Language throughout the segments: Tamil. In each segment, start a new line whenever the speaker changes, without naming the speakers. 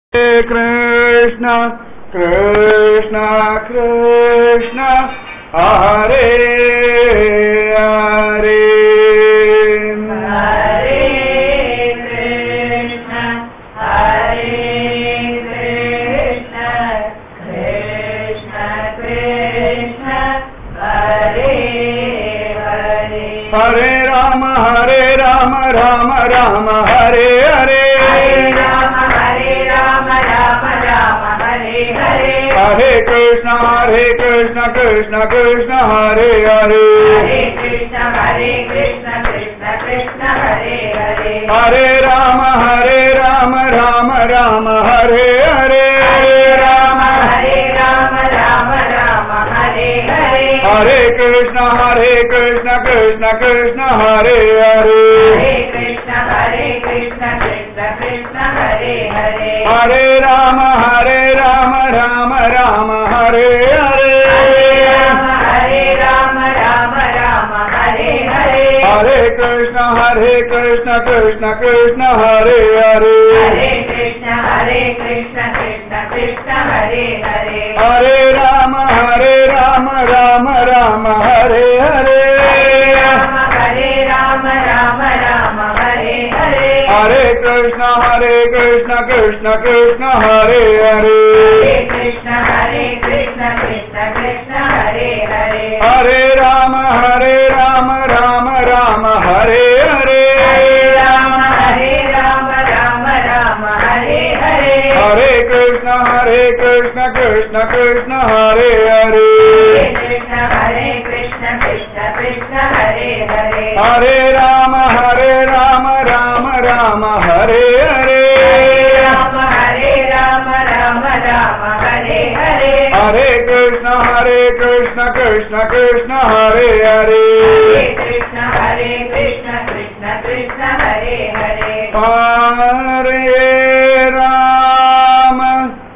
Krishna Krishna Krishna Hare Hare
Hare Krishna Krishna Krishna Hare Hare
Hare Rama Rama Rama Hare Hare Hare Krishna Krishna Krishna Hare Hare
Hare Krishna Krishna Krishna Hare Hare
Hare Rama Rama Rama Hare Hare
Hare Rama Hare Hare
Hare Krishna Krishna Krishna Hare Hare
Hare Krishna Krishna Krishna Hare Hare
Hare Rama Rama Rama Hare Hare
Hare Rama Hare Hare
Hare Krishna Krishna Krishna Hare Hare
Hare Krishna Krishna Krishna Hare Hare
Hare Rama Rama Rama Hare Hare
Hare Rama Hare Hare
Hare Krishna Krishna Krishna Hare Hare
Hare Krishna Krishna Krishna Hare Hare
Hare Rama Rama Hare Hare
Hare Rama Hare Hare
Hare Krishna Krishna Krishna Hare Hare
Hare Krishna Krishna Hare Hare
Hare Rama Rama Hare Hare
Hare Rama Hare Hare
Hare Krishna Krishna Hare Hare
Hare Krishna Krishna Hare Hare
Hare Rama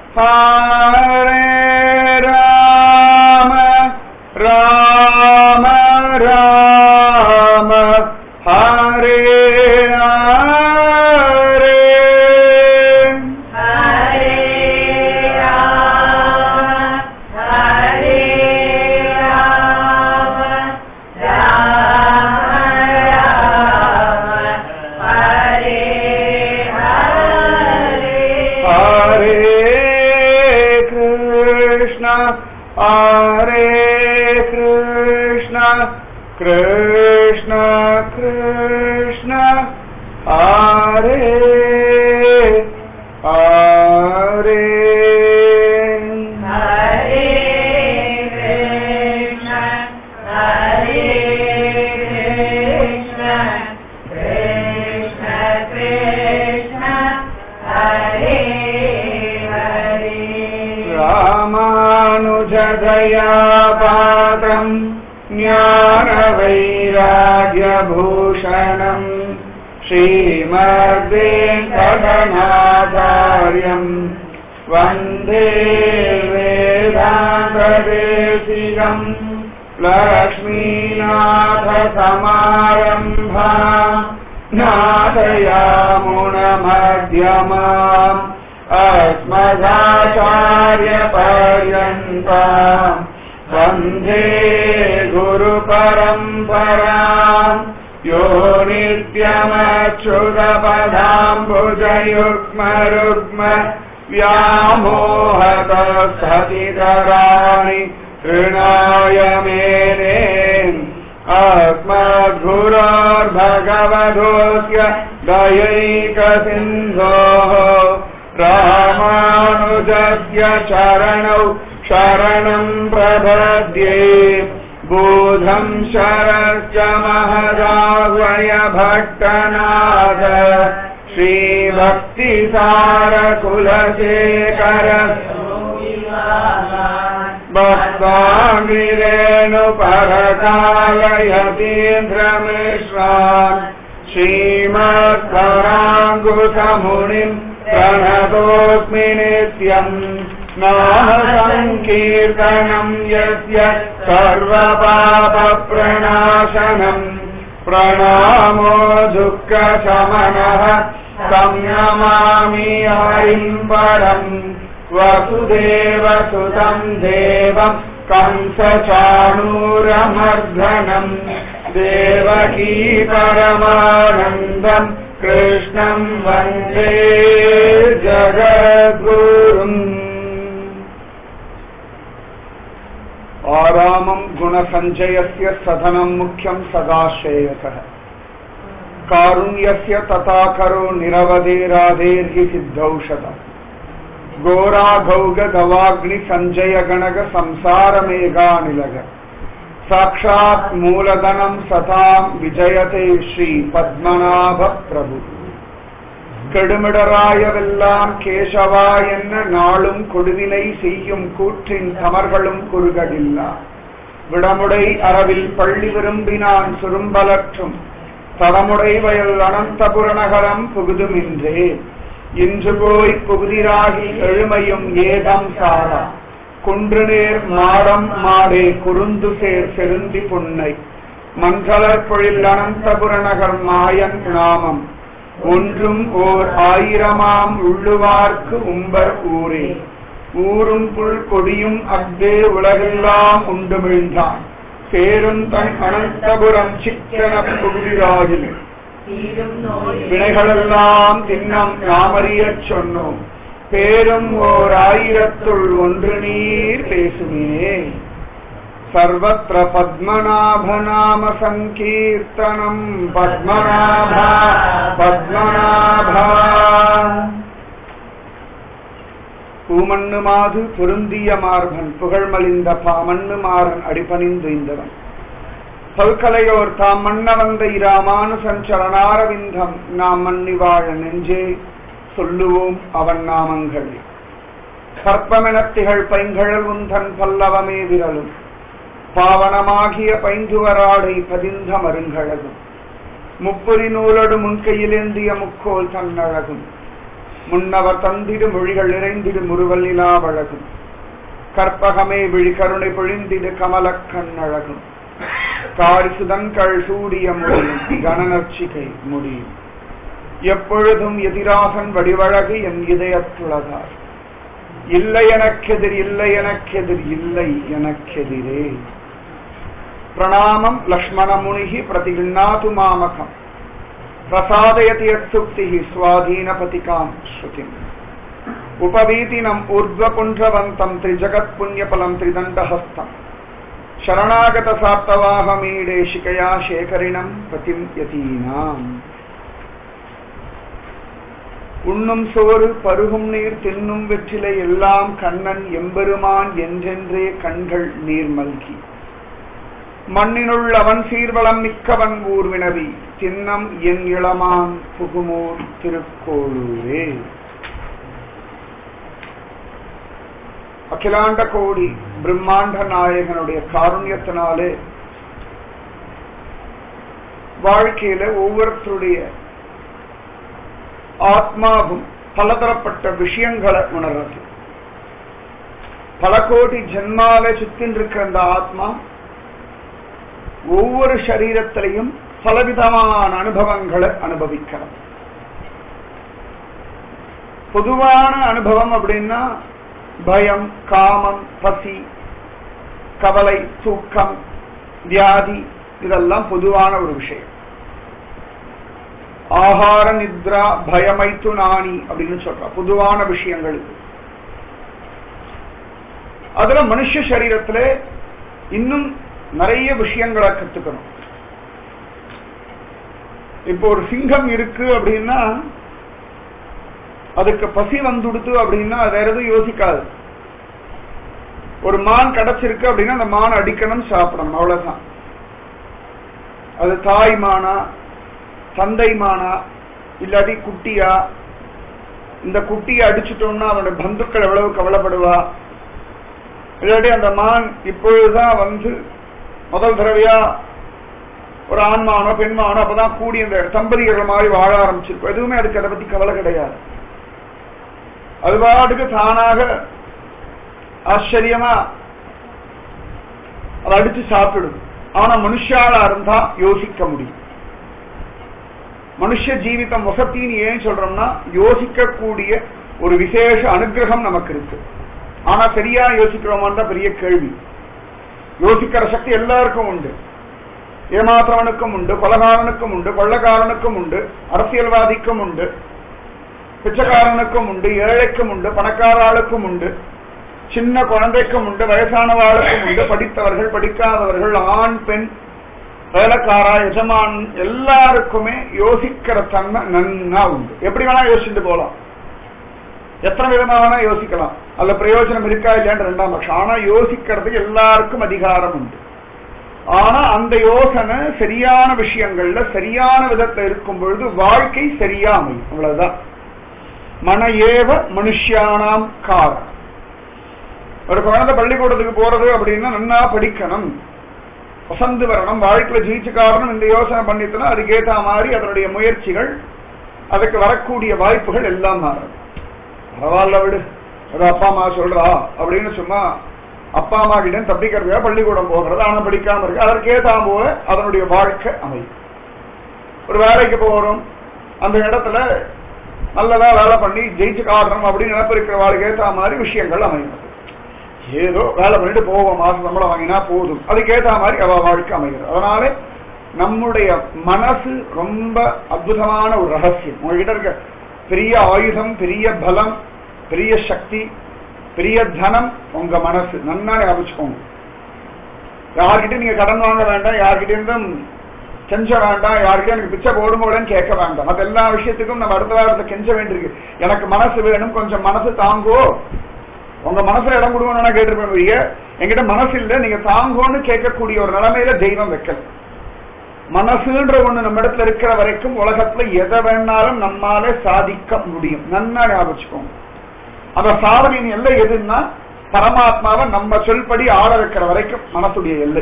Rama Rama Hare Hare
Hare Rama Hare Hare
Hare Krishna Krishna Krishna Hare Hare
Hare Krishna Krishna Krishna Hare Hare
Ramanujadaya Patram Jnana-vairagya-bhushanam Srimad-Venkatanacharyam Vande Vedanta-desiham Lakshminatha-samarambham Nathayamuna-madhyamam Asmadacharya-paryantam Vande Guru Paramparam Yo Nityamachyudapadambujayukmarugma Vyamohatasadhikarani Trinaya Mene Asmadgurur Bhagavadosya Dayaika Sindhoho Ramanujasya Charanau Sharanam Prabhadye Budham Sharasya Mahadavaya Bhattanatha Shri Bhakti Sara Kulasekara Bhakta-Mirenu Parakala-Yatindra Mishran Srimad-Parangusamunim Pranatosmi Nityam Nama-sankirtanam yasya sarva-papa-pranashanam Pranamo dukkha-shamanah तं नमामि हरिं परं वसुदेवसुतं देवं कंसचाणूरमर्दनं देवकी परमानन्दं कृष्णं वन्दे जगद्गुरुम् आरामं गुणसञ्जयस्य सधनं मुख्यं सदाश्रेयसः कारुण्यस्य तथा करो निरवधेराधेर्हि सिद्धौषधम् घोराघौगवाग्नि संजय गणग संसार मेघानिलग साक्षात् मूलधनं सतां विजयते श्री पद्मनाभ प्रभु கெடுமிடராயவெல்லாம் கேசவா என்ன நாளும் கொடுவினை செய்யும் கூற்றின் தமர்களும் குறுகடில்லா விடமுடை அரவில் பள்ளி விரும்பினான் சுரும்பலற்றும் தடமுடை வயல் அனந்தபுர நகரம் புகுதுமின்றே இன்று போய் புகுதிராகி எழுமையும் ஏகம் சாரா குன்றுநேர் மாடம் மாடே குறுந்து சேர் செருந்தி புன்னை மஞ்சளர் பொழில் அனந்தபுர நகர் மாயன் நாமம் ஒன்றும் ஓர் ஆயிரமாம் உள்ளுவார்க்கு உம்பர் ஊரே ஊரும் புல் கொடியும் அக்தே உலகெல்லாம் உண்டுமிழ்ந்தான் பேரும் தன் அனந்தபுரம் சிக்கன புகுதிராகில் வினைகளெல்லாம் தின்னம் நாமறியச் சொன்னோம் பேரும் ஓர் ஆயிரத்துள் ஒன்று நீர் பேசுமே सर्वत्र पद्मनाभ नाम संकीर्तनम पद्मनाभा पद्मनाभा பூமண்ணு மாது பொருந்திய மார்பன் புகழ்மலிந்த பாமண்ணு மாறன் அடிபணிந்துய்ந்தவன் பல்கலையோர் தாம் மன்ன வந்த இராமானுசன் சரணாரவிந்தம் நாம் மன்னி வாழ நெஞ்சே சொல்லுவோம் அவன் நாமங்களே கற்பமெனத் திகழ் பைங்கழல் உந்தன் பல்லவமே விரலும் பாவனமாகிய பைந்துவராடை பதிந்த மருங்கழகும் முப்புரி நூலோடு முன்கையிலேந்திய முக்கோல் தன்னழகும் முன்னவர் தந்திடு மொழிகள் நிறைந்திடு முறுவல் நிலாவழகும் கற்பகமே விழி கருணை பொழிந்திடு கமலக் கண்ணழகும் காரிசுதன்கள் சூடிய முடியும் கணநர்ச்சிகை முடியும் எப்பொழுதும் எதிராகன் வடிவழகு என் இதயத்துளதார் இல்லை எனக்கெதிர் இல்லை எனக்கெதிர் இல்லை எனக்கெதிரே பிரணாமம் லக்ஷ்மண முனிஹி பிரதிகிண்ணாது மாமகம் பிரசாதயதி யத்சுக்திஹி ஸ்வாதீனபதிகாம் ஸ்ருதிம் உபவீதினம் ஊர்த்வகுன்றவந்தம் த்ரிஜகத் புண்ணியபலம் த்ரிதண்டஹஸ்தம் சரணாகத சார்த்தவாகமீடே சிகையா சேகரிணம் பதிம் யதீனாம் உண்ணும் சோறு பருகும் நீர் தின்னும் வெற்றிலை எல்லாம் கண்ணன் எம்பெருமான் என்றென்றே கண்கள் நீர் மல்கி மண்ணினுள் அவன் சீர்வளம் மிக்கவன் ஊர் வினவி தின்னம் என் இளமான் புகுமூர் திருக்கோளூரே. அகிலாண்ட கோடி பிரம்மாண்ட நாயகனுடைய காருண்யத்தினாலே வாழ்க்கையில ஒவ்வொருத்தருடைய ஆத்மாவும் பலதரப்பட்ட விஷயங்களை உணர்றது. பல கோடி ஜென்மால சுத்தின்றிருக்கிற அந்த ஆத்மா ஒவ்வொரு சரீரத்திலையும் பலவிதமான அனுபவங்களை அனுபவிக்கிறது. பொதுவான அனுபவம் அப்படின்னா பயம், காமம், பசி, கவலை, தூக்கம், வியாதி, இதெல்லாம் பொதுவான ஒரு விஷயம். ஆகார நித்ரா பயமைத்து நாணி அப்படின்னு சொல்ற பொதுவான விஷயங்கள். அதுல மனுஷ சரீரத்துல இன்னும் நிறைய விஷயங்களை கத்துக்கணும். இப்போ ஒரு சிங்கம் இருக்கு அப்படின்னா அதுக்கு பசி வந்துடுத்து அப்படின்னா வேற எதுவும் யோசிக்காது. ஒரு மான் கிடைச்சிருக்கு அப்படின்னா அந்த மான் அடிக்கணும், சாப்பிடணும், அவ்வளவுதான். அது தாய் மானா, தந்தை மானா, இல்லாட்டி குட்டியா, இந்த குட்டியை அடிச்சுட்டோம்னா அவனுடைய பந்துக்கள் எவ்வளவு கவலைப்படுவா. இல்லாட்டி அந்த மான் இப்பொழுதுதான் வந்து முதல் தடவையா ஒரு ஆண்மானோ பெண்மானோ அப்பதான் கூடி அந்த தம்பதிகள் மாதிரி வாழ ஆரம்பிச்சிருக்கும். எதுவுமே அதுக்கு அதை பத்தி கவலை கிடையாது. அது பாட்டுக்கு தானாக ஆச்சரியமா அதை அடிச்சு சாப்பிடும். ஆனா மனுஷாளா இருந்தா யோசிக்க முடியும். மனுஷ ஜீவிதம் வசத்தின்னு ஏன் சொல்றோம்னா யோசிக்கக்கூடிய ஒரு விசேஷ அனுகிரகம் நமக்கு இருக்கு. ஆனா சரியா யோசிக்கிறோமான்னு தான் பெரிய கேள்வி. யோசிக்கிற சக்தி எல்லாருக்கும் உண்டு. ஏமாற்றவனுக்கும் உண்டு, கொலகாரனுக்கும் உண்டு, கொள்ளக்காரனுக்கும் உண்டு, அரசியல்வாதிக்கும் உண்டு, பிச்சைக்காரனுக்கும் உண்டு, ஏழைக்கும் உண்டு, பணக்கார ஆளுக்கும் உண்டு, சின்ன குழந்தைக்கும் உண்டு, வயசானவாளுக்கும் உண்டு, படித்தவர்கள் படிக்காதவர்கள், ஆண் பெண், வேலைக்காரா எஜமான், எல்லாருக்குமே யோசிக்கிற தன்மை நன்னா உண்டு. எப்படி வேணா யோசிச்சுட்டு போலாம், எத்தனை விதமா வேணா யோசிக்கலாம். அதுல பிரயோஜனம் இருக்கா இல்லையான்னு ரெண்டாம் பட்சம். ஆனா யோசிக்கிறதுக்கு எல்லாருக்கும் அதிகாரம் உண்டு. ஆனா அந்த யோசனை சரியான விஷயங்கள்ல சரியான விதத்துல இருக்கும் பொழுது வாழ்க்கை சரியா அமையும். அவ்வளவுதான். மன ஏவ மனுஷியானாம் காரணம். ஒரு குழந்தை பள்ளிக்கூடத்துக்கு போறது அப்படின்னா நன்னா படிக்கணும், வசந்து வரணும், வாழ்க்கையில ஜெயிச்சு காரணம் இந்த யோசனை பண்ணிட்டுனா அதுக்கு ஏற்ற மாதிரி அதனுடைய முயற்சிகள், அதுக்கு வரக்கூடிய வாய்ப்புகள் எல்லாம் மாறும். பரவாயில்ல விடு, அது அப்பா அம்மா சொல்றா அப்படின்னு சும்மா அப்பா அம்மா கிட்ட தப்பிக்கிறதுக்காக பள்ளிக்கூடம் போகிறது. ஆனா படிக்காம இருக்கு, அதற்கு ஏற்ற போல அதனுடைய வாழ்க்கை அமையும். ஒரு வேலைக்கு போறோம், அந்த இடத்துல நல்லதா வேலை பண்ணி ஜெயிச்சு காரணம் அப்படின்னு நினைப்பு இருக்கிற வாழ்க்கை ஏற்ற மாதிரி விஷயங்கள் அமையும். ஏதோ வேலை பண்ணிட்டு போவோம், மாசம் சம்பளம் வாங்கினா போதும், அதுக்கேற்ற மாதிரி அவ வாழ்க்கை அமைகிறது. அதனால நம்முடைய மனசு ரொம்ப அற்புதமான ஒரு ரகசியம். உங்ககிட்ட இருக்க பெரிய ஆயுதம், பெரிய பலம், பெரிய சக்தி, பெரிய தனம் உங்க மனசு. நன்னா ஞாபகிச்சுக்கோங்க. யார்கிட்ட நீங்க கடன் வாங்க வேண்டாம், யார்கிட்ட இருந்தும் கெஞ்ச வேண்டாம், யார்கிட்ட எனக்கு பிச்சை போடும்போதுன்னு கேட்க வேண்டாம். மற்ற எல்லா விஷயத்துக்கும் நம்ம அடுத்த வாரத்தை கெஞ்ச வேண்டியிருக்கு. எனக்கு மனசு வேணும், கொஞ்சம் மனசு தாங்கோ. உங்க மனசுல இடம் கொடுவோம்னா கேட்டிருப்பீங்க. என்கிட்ட மனசு இல்ல, நீங்க தாங்கோன்னு கேட்கக்கூடிய ஒரு நிலைமையில தெய்வம் வைக்கல. மனசுன்ற ஒண்ணு நம்ம இடத்துல இருக்கிற வரைக்கும் உலகத்துல எதை வேணாலும் நம்மால சாதிக்க முடியும். நன்னா ஞாபகிச்சுக்கோங்க. அந்த சாதனையின் எல்லை எதுன்னா பரமாத்மாவை நம்ம சொல்படி ஆட வைக்கிற வரைக்கும் மனசுடைய எல்லை.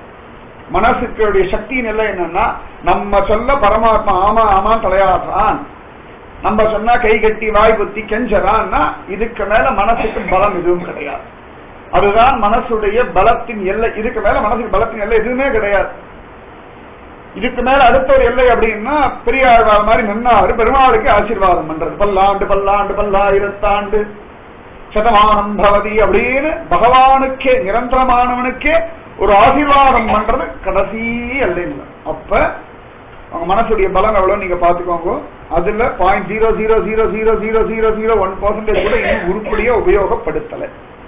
மனசுடைய சக்தியின் எல்லை என்னன்னா நம்ம சொல்ல பரமாத்மா ஆமா ஆமா தலையாடுறான், நம்ம சொன்னா கை கட்டி வாய் புத்தி கெஞ்சறான்னா இதுக்கு மேல மனசுக்கு பலம் எதுவும் கிடையாது. அதுதான் மனசுடைய பலத்தின் எல்லை. இதுக்கு மேல மனசுக்கு பலத்தின் எல்லை எதுவுமே கிடையாது. இதுக்கு மேல அடுத்த ஒரு எல்லை அப்படின்னா பெரிய ஆழ்வார் மாதிரி நின்னாரு பெருமாளுக்கு ஆசீர்வாதம் பண்றது. பல்லாண்டு பல்லாண்டு பல்லாயிரத்தாண்டு சதமானம் பவதி அப்படின்னு பகவானுக்கே நிரந்தரமானவனுக்கே ஒரு ஆசீர்வாதம் பண்றது கடைசி எல்லை. அப்ப அவங்க மனசுடைய பலம் எவ்வளவு நீங்க பாத்துக்கோங்க. அதுல 0.0000001% கூட இன்னும் உருப்படியா உபயோகப்படுத்தல.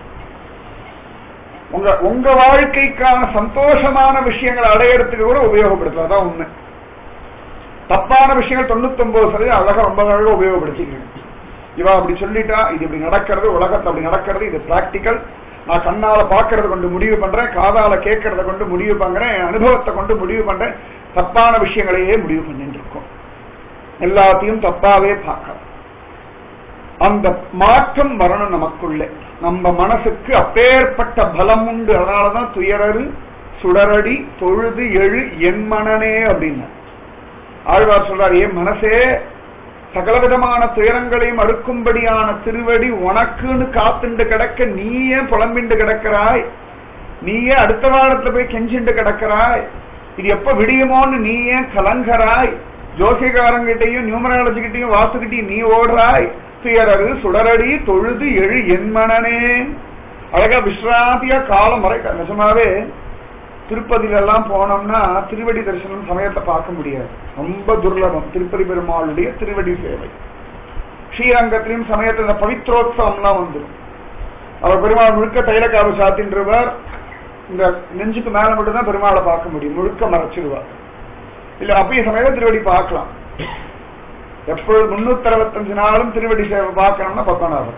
உங்க வாழ்க்கைக்கான சந்தோஷமான விஷயங்களை அடையறதுக்கு கூட உபயோகப்படுத்தல. அதான் உண்மை. தப்பான விஷயங்கள் 99% அழகா ரொம்ப அழகா உபயோகப்படுத்திக்கிறேன். இவா அப்படி சொல்லிட்டா, இது இப்படி நடக்கிறது, உலகத்தை அப்படி நடக்கிறது, இது பிராக்டிக்கல், நான் கண்ணால பாக்குறத கொண்டு முடிவு பண்றேன், காதால கேட்கறத கொண்டு முடிவு பண்றேன், அனுபவத்தை கொண்டு முடிவு பண்றேன். தப்பான விஷயங்களையே முடிவு பண்ணிட்டு இருக்கோம். எல்லாத்தையும் தப்பாவே பார்க்கலாம். அந்த மாற்றம் வரணும் நமக்குள்ள. நம்ம மனசுக்கு அப்பேற்பட்ட பலம் உண்டு. அதனாலதான் துயரரு சுடரடி தொழுது எழு என் மனனே அப்படின்னு ஆழ்வார் சொல்றார். ஏன் மனசே, சகலவிதமான துயரங்களையும் அடுக்கும்படியான திருவடி உனக்குன்னு காத்துண்டு கிடக்க நீயே புலம்பிண்டு கிடக்கிறாய், நீயே அடுத்த வாரத்துல போய் கெஞ்சிண்டு கிடக்கிறாய், இது எப்ப விடியுமோன்னு நீயே கலங்கராய், ஜோசிகாரங்கிட்டையும் நியூமராலஜிக்கிட்டையும் வாசுகிட்டையும் நீ ஓடுறாய். துயரரு சுடரடி தொழுது எழு என் மனனே. அழகா விஸ்ராந்தியா காலம் வரை. நிஜமாவே திருப்பதியில எல்லாம் போனோம்னா திருவடி தரிசனம் சமயத்தை பார்க்க முடியாது, ரொம்ப துர்லபம். திருப்பதி பெருமாளுடைய திருவடி சேவை. ஸ்ரீரங்கத்திலையும் சமயத்துல பவித்ரோத்சவம்லாம் வந்துடும். அவர் பெருமாள் முழுக்க தைலக்காவு சாத்தின்றுவார். இந்த நெஞ்சுக்கு மேல மட்டும்தான் பெருமாளை பார்க்க முடியும், முழுக்க மறைச்சிருவார். இல்ல அப்பயும் சமயம் திருவடி பார்க்கலாம். எப்பொழுது 365 நாளும் திருவடி சேவை பார்க்கணும்னா 10 நாள்.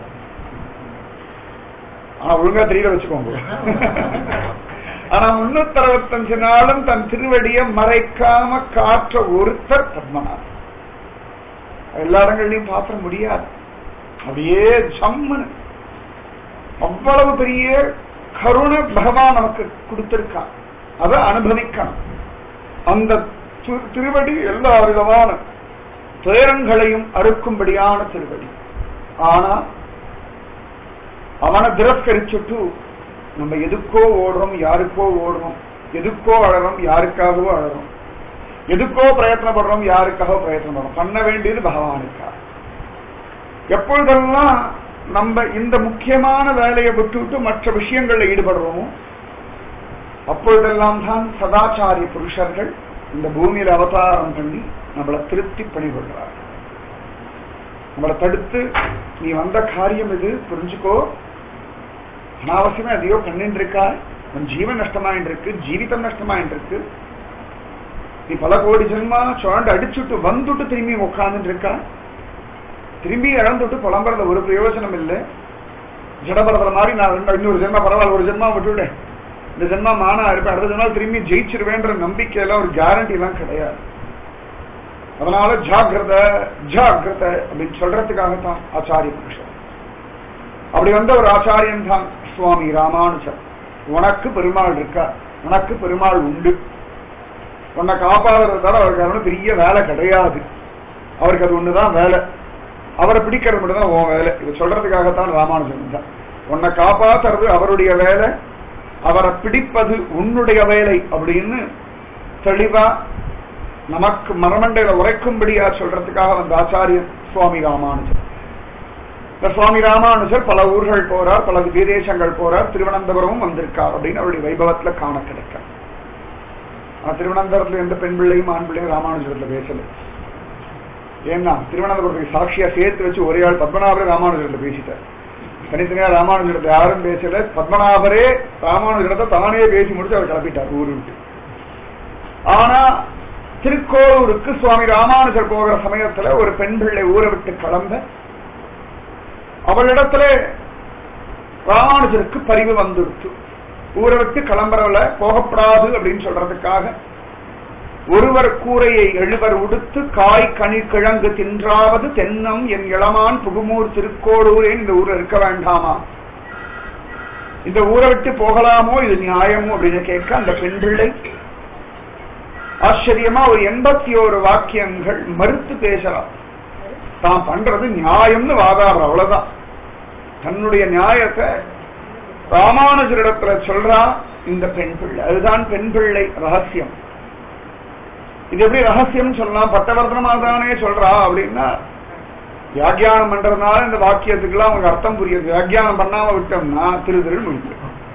ஆனா ஒழுங்கா தெரியல வச்சுக்கோங்க. ஆனா 365 நாளும் தன் திருவடியை மறைக்காம காற்ற ஒருத்தர் பத்மநாபர். எல்லா இடங்கள்லயும் பார்க்க முடியாது. அப்படியே ஜம்முன்னு அவ்வளவு பெரிய கருணை பகவான் நமக்கு கொடுத்திருக்கான். அதை அனுபவிக்கணும். அந்த திருவடி எல்லா விதமான துயரங்களையும் அறுக்கும்படியான திருவடி. ஆனா அவனை திரஸ்கரிச்சுட்டு நம்ம எதுக்கோ ஓடுறோம், யாருக்கோ ஓடுறோம், எதுக்கோ அழறோம், யாருக்காகவோ அழறோம். எதுக்கோ பிரயத்னப்படுறோம், யாருக்காக பிரயத்னப்படுறோம்? பண்ண வேண்டியது பகவானுக்கா. எப்பொழுதெல்லாம் நம்ம இந்த முக்கியமான வேலையை விட்டுவிட்டு மற்ற விஷயங்கள்ல ஈடுபடுறோமோ அப்பொழுதெல்லாம் தான் சதாச்சாரிய புருஷர்கள் இந்த பூமியில அவதாரம் பண்ணி நம்மளை திருப்தி பண்ணிக்கொள்றார். நம்மளை தடுத்து, நீ வந்த காரியம் இது, புரிஞ்சுக்கோ, அனாவசியமா எதையோ பண்ணிட்டு இருக்கா, உன் ஜீவன் நஷ்டமாயிட்டு இருக்கு, ஜீவிதம் நஷ்டமாயிட்டு இருக்கு, நீ பல கோடி ஜென்மா சுழண்டு அடிச்சுட்டு வந்துட்டு திரும்பி உட்கார்ந்துட்டு இருக்கா, திரும்பி இழந்துட்டு புலம்புறத ஒரு பிரயோஜனம் இல்லை. ஜடபரதர மாதிரி நான் இன்னொரு ஜென்மா பரவாயில்ல, ஒரு ஜென்மா விட்டுவிட்டேன், இந்த ஜென்மா மானா இருப்பேன், அடுத்த ஜென்மா திரும்பி ஜெயிச்சிருவேன்ற நம்பிக்கையெல்லாம் ஒரு கேரண்டி எல்லாம் கிடையாது. அதனால ஜாகிரத ஜாகிரத அப்படின்னு சொல்றதுக்காகத்தான் ஆச்சாரிய புருஷன். அப்படி வந்த ஒரு ஆச்சாரியன் தான் சுவாமி ராமானுஜர். உனக்கு பெருமாள் இருக்கா, உனக்கு பெருமாள் உண்டு, உன்னை காப்பாடுறதால அவருக்கு அது பெரிய வேலை கிடையாது, அவருக்கு அது ஒண்ணுதான் வேலை, அவரை பிடிக்கிறது மட்டும்தான் உன் வேலை. இதை சொல்றதுக்காகத்தான் ராமானுஜன் தான். உன்னை காப்பாத்துறது அவருடைய வேலை, அவரை பிடிப்பது உன்னுடைய வேலை அப்படின்னு தெளிவா நமக்கு மரமண்டையில உரைக்கும்படியா சொல்றதுக்காக வந்த ஆச்சாரியன் சுவாமி ராமானுஜர். இந்த சுவாமி ராமானுஜர் பல ஊர்கள் போறார், பல விதேசங்கள் போறார், திருவனந்தபுரமும் வந்திருக்கார் அப்படின்னு அவருடைய வைபவத்துல காண கிடைக்க. திருவனந்தபுரத்துல எந்த பெண் பிள்ளையும் ஆண் பிள்ளையும் ராமானுஜர்ல பேசல. ஏன்னா திருவனந்தபுரத்துக்கு சாட்சியா சேர்த்து வச்சு ஒரே ஆள் பத்மநாபரே ராமானுஜர்ல பேசிட்டார். தனித்தனியா ராமானுஜரத்தை யாரும் பேசல, பத்மநாபரே ராமானுஜரத்தை தானே பேசி முடிச்சு அவர் கிளப்பிட்டார் ஊரு விட்டு. ஆனா திருக்கோளூருக்கு சுவாமி ராமானுஜர் போகிற சமயத்துல ஒரு பெண் பிள்ளை ஊரை விட்டு கிளம்ப, அவளிடத்துல ராமானுஜருக்கு பரிவு வந்துடுச்சு. ஊரை விட்டு கிளம்புறவள போகப்படாது அப்படின்னு சொல்றதுக்காக, ஒருவர் கூரையை எழுவர் உடுத்து காய் கனி கிழங்கு தின்றாவது தென்னம் என் இளமான் புகுமூர் திருக்கோளூரே, இந்த ஊர் இருக்க வேண்டாமா, இந்த ஊரை விட்டு போகலாமோ, இது நியாயமோ அப்படின்னு கேட்க அந்த பெண் பிள்ளை ஆச்சரியமா ஒரு 81 வாக்கியங்கள் மறுத்து பேசலாம். தான் பண்றது நியாயம்னு வாதாடுற, அவ்வளவுதான். தன்னுடைய நியாயத்தை ராமானுஜரிடத்துல சொல்றா இந்த பெண் பிள்ளை. அதுதான் பெண் பிள்ளை ரகசியம். இது எப்படி ரகசியம் சொல்லலாம், பட்டவர்த்தனமா தானே சொல்றா அப்படின்னா, வியாக்கியானம் பண்றதுனால இந்த வாக்கியத்துக்குலாம் அவங்க அர்த்தம் புரியுது. வியாக்கியானம் பண்ணாம விட்டோம்னா திரு திரு முடிச்சு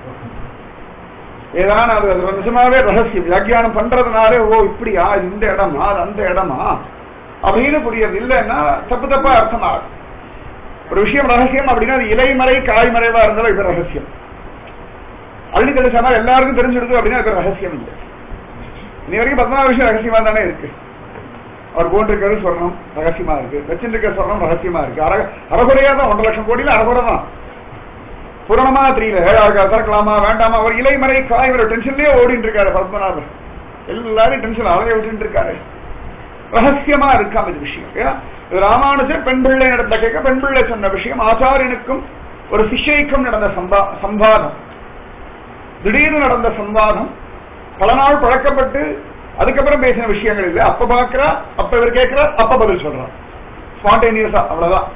ஏதான அது நிஜமாவே ரகசியம். வியாக்கியானம் பண்றதுனாலே ஓ இப்படியா, இந்த இடமா அது அந்த இடமா அப்படின்னு புரியுது. இல்லைன்னா தப்பு தப்பா அர்த்தம் ஆகும். ஒரு விஷயம் ரகசியம் அப்படின்னா அது இலைமறை காய்மறைவா இருந்தாலும் இது ரகசியம். அள்ளி தெளிச்சா எல்லாருக்கும் தெரிஞ்சிடுது அப்படின்னா அது ரகசியம் இல்லை. இன்னி வரைக்கும் 14 விஷயம் ரகசியமா தானே இருக்கு. அவர் போன்றிருக்கிறது சொர்ணம் ரகசியமா இருக்கு, வச்சிருக்கிற சொர்ணம் ரகசியமா இருக்கு. அறகுறையா தான் 1.5 லட்சம் கோடியில அறகுறை தான். புரணமா தெரியல, திறக்கலாமா வேண்டாமா, ஒரு இலைமறை காய்மறை டென்ஷன்லயே ஓடிட்டு இருக்காரு பத்மநாபர். எல்லாரும் டென்ஷன் அழகை விட்டு இருக்காரு. ரகசியமா இருக்காம இது விஷயம். ராமானுஜர் பெண் பிள்ளை நடந்த கேட்க, பெண் பிள்ளை சொன்ன விஷயம் ஆச்சாரியனுக்கும் ஒரு சிஷ்யைக்கும் நடந்த சம்வாதம். திடீர்னு நடந்த சம்வாதம், பல நாள் பழக்கப்பட்டு அதுக்கப்புறம் பேசின விஷயங்கள் இல்லை. அப்ப பாக்குறா, அப்ப இவர் கேட்கிறார், அப்ப பதில் சொல்றார். ஸ்பான்டேனியஸா, அவ்வளவுதான்.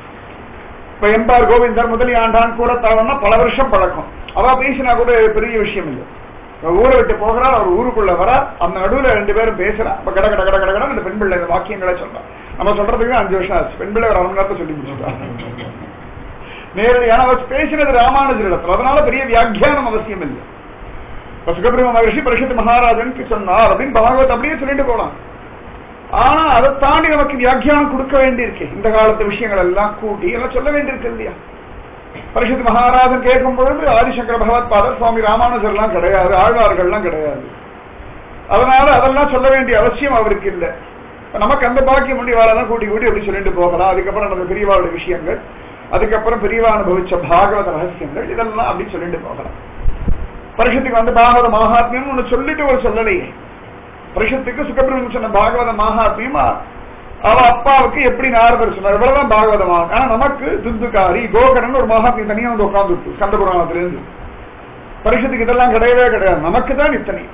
இப்ப எம்பார் கோவிந்தர் முதலியாண்டான் கூட தவறுனா பல வருஷம் பழக்கம். அவ பேசினா கூட பெரிய விஷயம் இல்லை. ஊரை விட்டு போகிறார், அவர் ஊருக்குள்ள வரார், அந்த நடுவுல 2 பேரும் பேசுறா. இப்ப கட கட கட கட கட அந்த பெண் பிள்ளை வாக்கியங்களை சொல்றான். நம்ம சொல்றதுக்கு 5 வருஷம் ஆச்சு. பெண் பிள்ளை ஒரு 1 மணி நேரத்தை சொல்லி முடிச்சுட்டா நேரடியான அவர் பேசினது ராமானுஜர் இடத்துல. அதனால பெரிய வியாக்கியானம் அவசியம் இல்லை. இப்ப சுகபிரம மகர்ஷி பரிஷத் மகாராஜன் சொன்னார் அப்படின்னு பாகவத் அப்படியே சொல்லிட்டு போலாம். ஆனா அதை தாண்டி நமக்கு வியாக்கியானம் கொடுக்க வேண்டியிருக்கு. இந்த காலத்து விஷயங்கள் எல்லாம் கூட்டி எல்லாம் சொல்ல வேண்டியிருக்கு இல்லையா? பரிஷத் மகாராஜன் கேட்கும் பொழுது ஆதிசங்கர பகவத் பாதர் சுவாமி ராமானுஜர் எல்லாம் கிடையாது, ஆழ்வார்கள்லாம் கிடையாது. அதனால அதெல்லாம் சொல்ல வேண்டிய அவசியம் அவருக்கு இல்லை. நமக்கு அந்த பாக்கியம் முடிவாளெல்லாம் கூட்டி கூட்டி அப்படி சொல்லிட்டு போகலாம். அதுக்கப்புறம் நம்ம பெரியவாளுடைய விஷயங்கள், அதுக்கப்புறம் பெரியவா அனுபவிச்ச பாகவத ரகசியங்கள், இதெல்லாம் அப்படி சொல்லிட்டு போகலாம். பரிஷத்துக்கு வந்து பாகவத மகாத்மியம் ஒண்ணு சொல்லிட்டு ஒரு சொல்லலையே. பரிஷத்துக்கு சுகபிரமன் சொன்ன பாகவத மகாத்மியம் அவ அப்பாவுக்கு எப்படி நாரதர் சொன்னார், இவ்வளவுதான் பாகவதமாக. ஆனா நமக்கு துந்துகாரி கோகரன் ஒரு மகாத்மியம் தனியா வந்து உட்கார்ந்து ஸ்கந்த புராணத்திலிருந்து. பரிஷத்துக்கு இதெல்லாம் கிடையவே கிடையாது, நமக்கு தான் இத்தனை.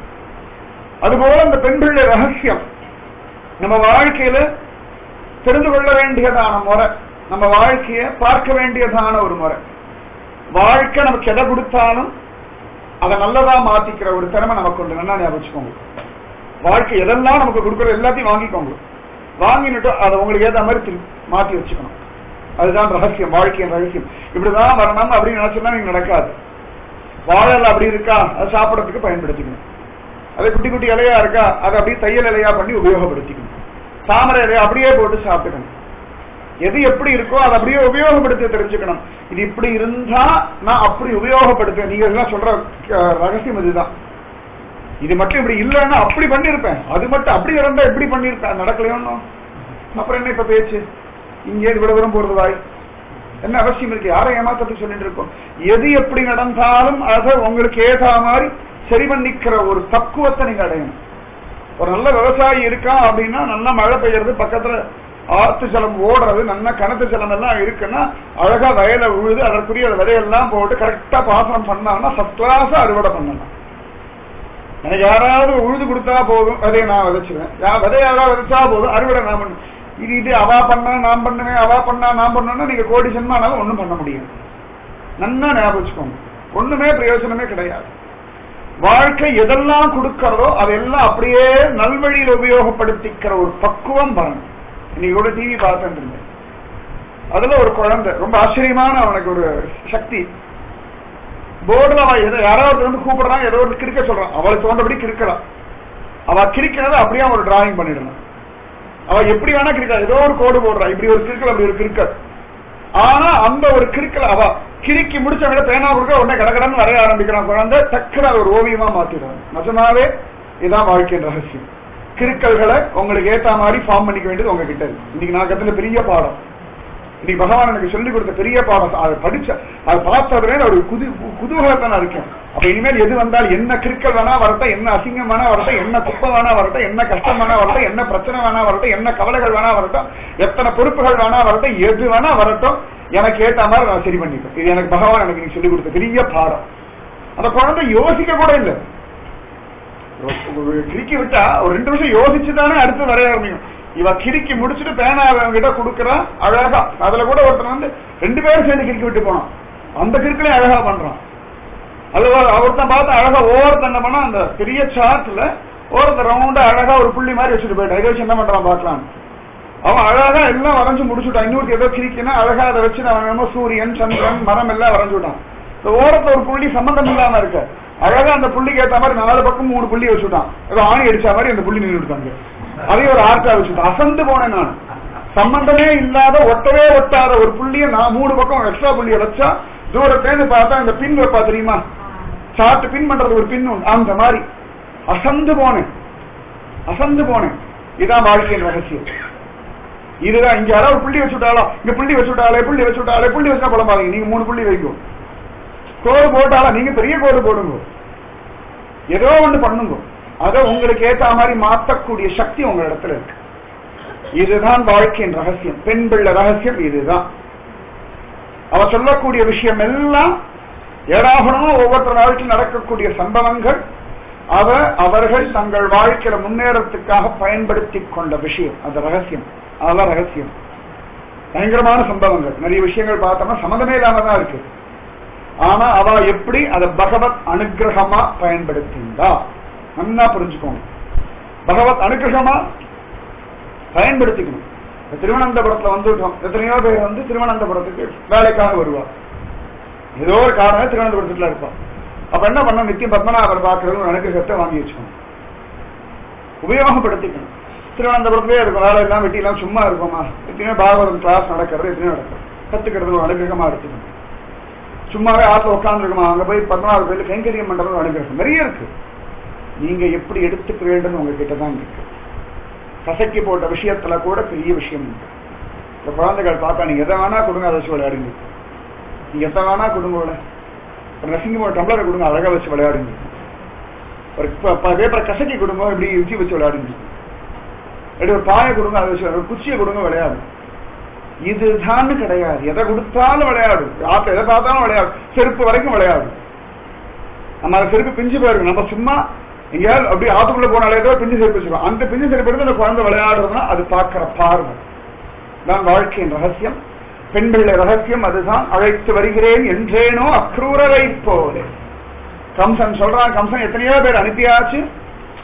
அதுபோல இந்த பெண் பிள்ளை ரகசியம் நம்ம வாழ்க்கையில தெரிந்து கொள்ள வேண்டியதான முறை, நம்ம வாழ்க்கைய பார்க்க வேண்டியதான ஒரு முறை. வாழ்க்கை நமக்கு எதை கொடுத்தாலும் அதை நல்லதா மாத்திக்கிற ஒரு திறமை நமக்கு உண்டு. நல்லா ஞாபகம் வச்சுக்கோங்க. வாழ்க்கை எதெல்லாம் நமக்கு கொடுக்குற எல்லாத்தையும் வாங்கிக்கோங்க. வாங்கிட்டு அதை உங்களுக்கு ஏற்ற மாதிரி மாற்றி வச்சுக்கணும். அதுதான் ரகசியம், வாழ்க்கையின் ரகசியம். இப்படிதான் வரணும் அப்படின்னு நினைச்சா நீங்க நடக்காது. வாழல் அப்படி இருக்கா, அதை சாப்பிடறதுக்கு பயன்படுத்திக்கணும். அது குட்டி குட்டி இலையா இருக்கா, அதை அப்படியே தையல் இலையா பண்ணி உபயோகப்படுத்திக்கணும். தாமரை இலையா அப்படியே போட்டு சாப்பிட்டுக்கணும். எது எப்படி இருக்கோ அதை அப்படியே உபயோகப்படுத்த தெரிஞ்சுக்கணும். இது இப்படி இருந்தா நான் அப்படி உபயோகப்படுத்துவேன். நீங்க எல்லாம் சொல்ற ரகசியம் இதுதான். இது மட்டும் இப்படி இல்லைன்னா அப்படி பண்ணிருப்பேன், அது மட்டும் அப்படி இருந்தா எப்படி பண்ணிருப்பேன், நடக்கலையோன்னு அப்புறம் என்ன இப்ப பேச்சு? இங்கே இவ்வளவு தூரம் போறது வாய் என்ன அவசியம் இருக்கு? யாரை ஏமாத்தத்துக்கு சொல்லிட்டு இருக்கோம்? எது எப்படி நடந்தாலும் அதை உங்களுக்கு ஏதா மாதிரி சரி பண்ணிக்கிற ஒரு பக்குவத்தை நீங்க அடையணும். ஒரு நல்ல விவசாயி இருக்கா அப்படின்னா நல்லா மழை பெய்யறது, பக்கத்துல ஆத்து ஜலம் ஓடுறது, நல்லா கணத்து ஜலம் எல்லாம் இருக்குன்னா அழகா வயலை உழுது அதற்குரிய விதையெல்லாம் போட்டு கரெக்டா பாசனம் பண்ணாங்கன்னா ஃபர்ஸ்ட் கிளாஸா அறுவடை பண்ணலாம். எனக்கு யாராவது உழுது கொடுத்தா போதும், விதையை நான் விதைச்சிருவேன். விதை யாராவது விதைச்சா போதும், அறுவடை நான் பண்ணுவேன். இது அவா பண்ணா நான் பண்ணுவேன், அவா பண்ணா நான் பண்ணுவேன்னா நீங்க கோடி ஜென்மானாலும் ஒண்ணும் பண்ண முடியும். நல்லா ஞாபகம் வச்சுக்கோங்க, ஒண்ணுமே பிரயோஜனமே கிடையாது. வாழ்க்கை எதெல்லாம் கொடுக்கிறதோ அதெல்லாம் அப்படியே நல்வழியில் உபயோகப்படுத்திக்கிற ஒரு பக்குவம் வரணும். இன்னைக்கு கூட டிவி பார்த்துட்டு இருந்தேன். அதுல ஒரு குழந்தை ரொம்ப ஆச்சரியமான அவனுக்கு ஒரு சக்தி. போர்டுல அவ யாராவது வந்து கூப்பிடுறான், ஏதோ ஒரு கிரிக்க சொல்றான், அவளுக்கு தோன்றபடி கிரிக்கலாம். அவ கிரிக்கிறத அப்படியே ஒரு டிராயிங் பண்ணிடணும். அவ எப்படி வேணா கிரிக்கா, ஏதோ ஒரு கோடு போடுறா, இப்படி ஒரு கிரிக்கல் அப்படி ஒரு கிரிக்கல். ஆனா அந்த ஒரு கிரிக்கல் அவ கிரிக்கி முடிச்ச விட பேனா கொடுக்க உடனே கடகடன்னு வரைய ஆரம்பிக்கிறான் குழந்தை. டக்குனு ஒரு ஓவியமா மாத்திடுறாங்க. நிஜமாவே இதுதான் வாழ்க்கையின் ரகசியம். கிருக்கல்களை உங்களுக்கு ஏத்த மாதிரி ஃபார்ம் பண்ணிக்க வேண்டியது உங்ககிட்ட இருக்கு. இன்னைக்கு நான் கத்துல பெரிய பாடம், இன்னைக்கு பகவான் எனக்கு சொல்லிக் கொடுத்த பெரிய பாடம். அதை படிச்ச அதை பார்த்ததுல ஒரு குதூகலத்தை நான் இருக்கேன். அப்ப இனிமேல் எது வந்தால் என்ன கிருக்கல் வேணா வரட்டும், என்ன அசிங்கம் வேணா வரட்டும், என்ன குப்பை வேணா வரட்டும், என்ன கஷ்டம் வேணா வரட்டும், என்ன பிரச்சனை வேணா வரட்டும், என்ன கவலைகள் வேணா வரட்டும், எத்தனை பொறுப்புகள் வேணா வரட்டும், எது வேணா வரட்டும், எனக்கு ஏத்த மாதிரி நான் சரி பண்ணிப்பேன். இது எனக்கு பகவான் எனக்கு நீங்க சொல்லிக் கொடுத்த பெரிய பாடம். அந்த குழந்தை யோசிக்க கூட இல்லை. கிரிக்கி விட்டா ஒரு 2 நிமிஷம் யோசிச்சுதானே அடுத்து வரைய ஆரம்பிக்கும். இவ கிரிக்கி முடிச்சுட்டு பேனா கிட்ட கொடுக்கறான் அழகா. அதுல கூட ஒருத்தன் வந்து 2 பேரும் சேர்ந்து கிரிக்கி விட்டு போனான். அந்த கிரிக்கலையும் அழகா பண்றான். அது ஒருத்தன் பார்த்து அழகா ஓரத்தன் என்ன பண்ணா, அந்த பெரிய சார்ட்ல ஓரத்த ரவுண்டா அழகா ஒரு புள்ளி மாதிரி வச்சுட்டு போயிட்டான். இதை வச்சு என்ன பண்றான் பாக்கலாம். அவன் அழகா எல்லாம் வரைஞ்சு முடிச்சுட்டான். இன்னொரு ஏதோ கிரிக்கினா அழகா அதை வச்சு அவன் சூரியன் சந்திரன் மரம் எல்லாம் வரைஞ்சு விட்டான். ஓரத்துல ஒரு புள்ளி சம்பந்தம் இல்லாம இருக்க அழகா அந்த புள்ளிக்கு ஏற்ற மாதிரி 4 பக்கம் 3 புள்ளி வச்சுட்டான். ஏதோ ஆணி அடிச்ச மாதிரி அந்த புள்ளி நின்று விட்டாங்க. அதையும் ஒரு ஆர்ட்டா வச்சுட்டான். அசந்து போனேன் நான். சம்பந்தமே இல்லாத ஒட்டவே ஒட்டாத ஒரு புள்ளிய நான் 3 பக்கம் எக்ஸ்ட்ரா புள்ளிய வச்சா தூரத்தேன்னு பார்த்தா இந்த பின் வைப்பா தெரியுமா, சாட்டு பின் பண்றது ஒரு பின் அந்த மாதிரி அசந்து போனேன். அசந்து போனேன். இதான் வாழ்க்கையின் ரகசியம். இதுதான். இங்க யாராவது புள்ளி வச்சுட்டாலா, இங்க புள்ளி வச்சுட்டாலே புள்ளி வச்சுட்டாலே புள்ளி வச்சா புலம்பாதீங்க. நீங்க 3 புள்ளி வைக்கும். கோடு போட்டாலா நீங்க பெரிய கோடு போடுங்க. ஏதோ ஒண்ணு பண்ணுங்க. அதை உங்களுக்கு ஏற்ற மாதிரி மாற்றக்கூடிய சக்தி உங்க இடத்துல இருக்கு. இதுதான் வாழ்க்கையின் ரகசியம். பெண் பிள்ளை ரகசியம் இதுதான். அவ சொல்லக்கூடிய விஷயம் எல்லாம் ஏடாகணுமா ஒவ்வொரு வாழ்க்கையில் நடக்கக்கூடிய சம்பவங்கள் அவர்கள் தங்கள் வாழ்க்கையில முன்னேறத்துக்காக பயன்படுத்தி கொண்ட விஷயம். அந்த ரகசியம். அதெல்லாம் ரகசியம். பயங்கரமான சம்பவங்கள். நிறைய விஷயங்கள் பார்த்தோம்னா சம்மந்தமே இல்லாம தான் இருக்கு. ஆனா அவ எப்படி அதை பகவத் அனுகிரகமா பயன்படுத்திந்தா நல்லா புரிஞ்சுக்கோங்க. பகவத் அனுகிரகமா பயன்படுத்திக்கணும். திருவனந்தபுரத்துல வந்துட்டோம். எத்தனையோ பேர் வந்து திருவனந்தபுரத்துக்கு வேலைக்காக வருவார். ஏதோ ஒரு காரணம் திருவனந்தபுரத்துல இருப்பான். அப்ப என்ன பண்ண, நித்தியம் பத்மநாபர் பார்க்கறது ஒரு அனுகிரகத்தை வாங்கி வச்சுக்கணும், உபயோகப்படுத்திக்கணும். திருவனந்தபுரத்திலே இருக்கும். வேலை எல்லாம் வெட்டி எல்லாம் சும்மா இருக்குமா, எத்தனையோ பாகவதம் கிளாஸ் நடக்கிறது, எத்தனையோ நடக்கிறது. கத்துக்கிறது ஒரு அனுகிரகமா எடுத்துக்கணும். சும்மாவே ஆத்துல உட்கார்ந்து இருக்குமா, அங்க போய் 16 பேர்ல கைங்கரியம் பண்றது அனுகிரகம் நிறைய இருக்கு. நீங்க எப்படி எடுத்துக்க வேண்டும் உங்ககிட்ட தான் இருக்கு. கசக்கி போட்ட விஷயத்துல கூட பெரிய விஷயம் இருக்கு. இந்த குழந்தைகள் பார்த்தா நீங்க எதை வேணா கொடுங்க, அதை வச்சு விளையாடுங்க. நீங்க எதை வேணா கொடுங்க. ஒரு நசிங்க ஒரு டம்ளரை கொடுங்க, அழகா வச்சு விளையாடுங்க. ஒரு பேப்பரை கசக்கி கொடுங்க, இப்படி உச்சி வச்சு விளையாடுங்க. அப்படி ஒரு பாயை கொடுங்க, அதை வச்சு ஒரு குச்சியை கொடுங்க, விளையாடு. இதுதான் கிடையாது. எதை கொடுத்தாலும் விளையாடு. ஆத்த எதை பார்த்தாலும் விளையாடு. செருப்பு வரைக்கும் விளையாடு. நம்ம அந்த செருப்பு பிஞ்சு போயிருக்கு. நம்ம சும்மா எங்கேயாவது அப்படியே ஆத்துக்குள்ள போனாலே ஏதோ பிஞ்சு செருப்பு வச்சுக்கோம். அந்த பிஞ்சு செருப்பு எடுத்து அந்த குழந்தை விளையாடுறதுன்னா அது பார்க்கிற பார்வை தான் வாழ்க்கையின் ரகசியம். பெண் பிள்ளை ரகசியம் அதுதான். அழைத்து வருகிறேன் என்றேனோ அக்ரூரரை போல. கம்சன் சொல்றான். கம்சன் எத்தனையோ பேர் அனுப்பியாச்சு,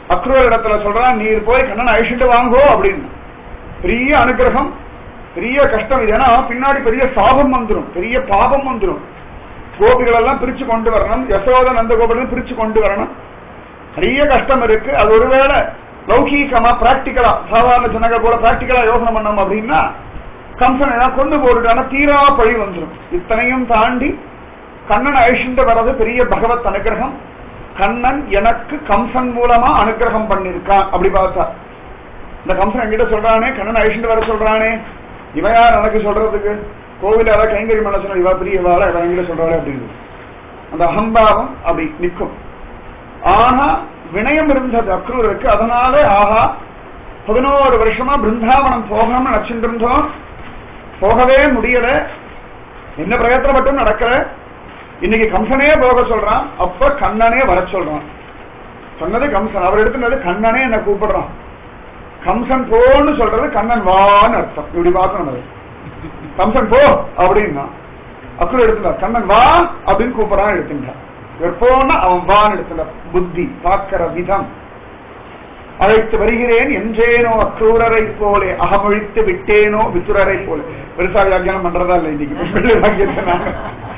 அக்ரூர் இடத்துல சொல்றான், நீர் போய் கண்ணனை அழிச்சுட்டு வாங்கோ அப்படின்னு. பெரிய அனுகிரகம், பெரிய கஷ்டம் இது. ஏன்னா பின்னாடி பெரிய சாபம் வந்துடும், பெரிய பாபம் வந்துடும். கோபிகள் எல்லாம் பிரிச்சு கொண்டு வரணும், யசோத நந்த கோபிகளும் பிரிச்சு கொண்டு வரணும். நிறைய கஷ்டம் இருக்கு. அது ஒருவேளை லௌகீகமா பிராக்டிக்கலா சாதாரண ஜனங்க கூட பிராக்டிக்கலா யோசனை பண்ணோம் அப்படின்னா கம்சன் எல்லாம் கொண்டு போட்டுட்டானா தீரா பழி வந்துடும். இத்தனையும் தாண்டி கண்ணன் அழிச்சுட்டு வர்றது பெரிய பகவத் அனுகிரகம். கண்ணன் எனக்கு கம்சன் மூலமா அனுகிரகம் பண்ணிருக்கான். அப்படி பார்த்தா இந்த கம்சன் என்கிட்ட சொல்றானே, கண்ணன் அழிச்சுட்டு வர சொல்றானே, இவன் யார் எனக்கு சொல்றதுக்கு? கோவில யாராவது கைங்கறி பண்ண சொன்னா இவா பெரிய இவாள இவன் என்கிட்ட சொல்றாளே அப்படின்னு அந்த அகம்பாவம் அப்படி நிற்கும். ஆனா வினயம் இருந்தது அக்ரூருக்கு. அதனால ஆஹா 11 வருஷமா பிருந்தாவனம் போகாம நினைச்சுட்டு இருந்தோம், போகவே முடியல, என்ன பிரயத்தனம் மட்டும் நடக்கல. இன்னைக்கு கம்சனே போக சொல்றான், அப்ப கண்ணனே வர சொல்றான். சொன்னது கம்சன், அவர் எடுத்துனது கண்ணனே என்ன கூப்பிடுறான். கம்சன் போன்னு சொல்றது கண்ணன் வான்னு அர்த்தம். இப்படி பார்க்கணும். அது கம்சன் போ அப்படின்னா அக்ரூர் எடுத்துட்டார், கண்ணன் வா அப்படின்னு கூப்பிடறான் எடுத்துட்டான். இவர் போனா அவன் வான்னு எடுத்துட்டார். புத்தி பார்க்கிற விதம். அழைத்து வருகிறேன் என்றேனோ அக்ரூரரை போலே, அகமொழித்து விட்டேனோ வித்துரரை போல. பெருசா வியாக்கியானம் பண்றதா இல்லை இன்னைக்கு,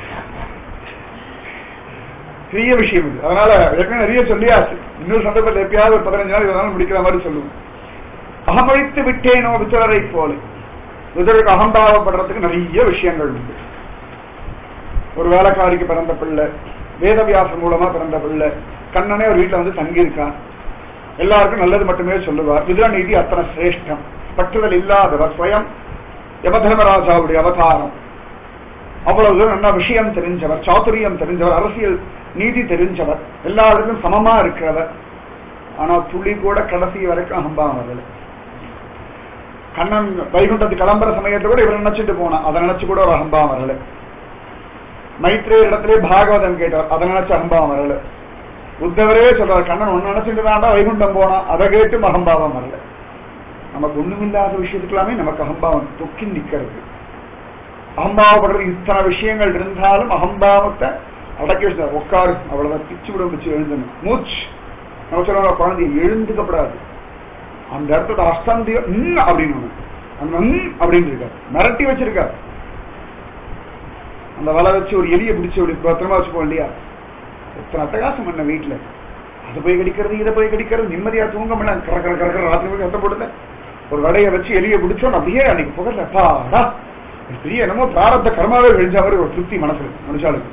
பெரிய விஷயம் இது. அதனால ஏற்கனவே நிறைய சொல்லியாச்சு. இன்னொரு சந்தர்ப்பத்தில் எப்பயாவது ஒரு 15 நாள் 20 நாள் முடிக்கிற மாதிரி சொல்லுவோம். அகமொழித்து விட்டேனோ வித்துரரை போல. விதுரருக்கு அகம்பாவப்படுறதுக்கு நிறைய விஷயங்கள் உண்டு. ஒரு வேலைக்காரிக்கு பிறந்த பிள்ளை, வேதவியாசம் மூலமா பிறந்த பிள்ளை, கண்ணனே ஒரு வீட்டுல வந்து தங்கியிருக்கான், எல்லாருக்கும் நல்லது மட்டுமே சொல்லுவார். விதுர நீதி அத்தனை சிரேஷ்டம், பற்றுதல் இல்லாதவர், ஸ்வயம் யமதர்மராஜாவுடைய அவதாரம், அவ்வளவு நல்ல விஷயம் தெரிஞ்சவர், சாதுரியம் தெரிஞ்சவர், அரசியல் நீதி தெரிஞ்சவர், எல்லாருக்கும் சமமா இருக்கிறவர். ஆனா துளி கூட கடைசி வரைக்கும் அகம்பாவம் வரல. கண்ணன் வைகுண்டத்துக்கு கிளம்புற சமயத்தை கூட இவர் நினைச்சிட்டு போனான், அதை நினைச்சு கூட ஒரு அகம்பாவம் வரல. மைத்ரேயர் இடத்திலே பாகவதம் கேட்டார், அதை நினைச்சு அகம்பாவம் வரல. உத்தவரே சொல்றார், கண்ணன் ஒன்னு நினைச்சிட்டு தாண்டா வைகுண்டம் போனா, அதை கேட்டும் அகம்பாவம் வரல. நமக்கு ஒண்ணுமில்லாத விஷயத்துக்கெல்லாமே நமக்கு அகம்பாவம் தொக்கி நிக்கிறது. அகம்பாவப்படுறது இத்தனை விஷயங்கள் இருந்தாலும் அகம்பாவத்தை அடக்கி வச்சு உட்காரு, அவ்வளவுதான், பிச்சு விட பிச்சு எழுந்தணும். மூச்சு நம்ம சொல்ற குழந்தைய எழுந்துக்கப்படாது. அந்த இடத்தோட அஸ்தந்தியம் அப்படின்னு அப்படின்னு இருக்காரு, மிரட்டி வச்சிருக்காரு. அந்த வலை வச்சு ஒரு எலியை பிடிச்சி பத்திரமா வச்சுப்போம் இல்லையா? எத்தனை அட்டகாசம் பண்ண வீட்டுல, அதை போய் கடிக்கிறது, இதை போய் கடிக்கிறது, நிம்மதியா தூங்க முடியல. கறக்கிற கறக்கிற ராத்திரி போய் கத்த போடுல ஒரு வடையை வச்சு எலியை பிடிச்சோம். அப்படியே அன்னைக்கு புகழ பாடா பெரிய என்னமோ பிராரத்த கர்மாவே கழிஞ்ச மாதிரி ஒரு திருப்தி மனசுல மனுஷாளுக்கு.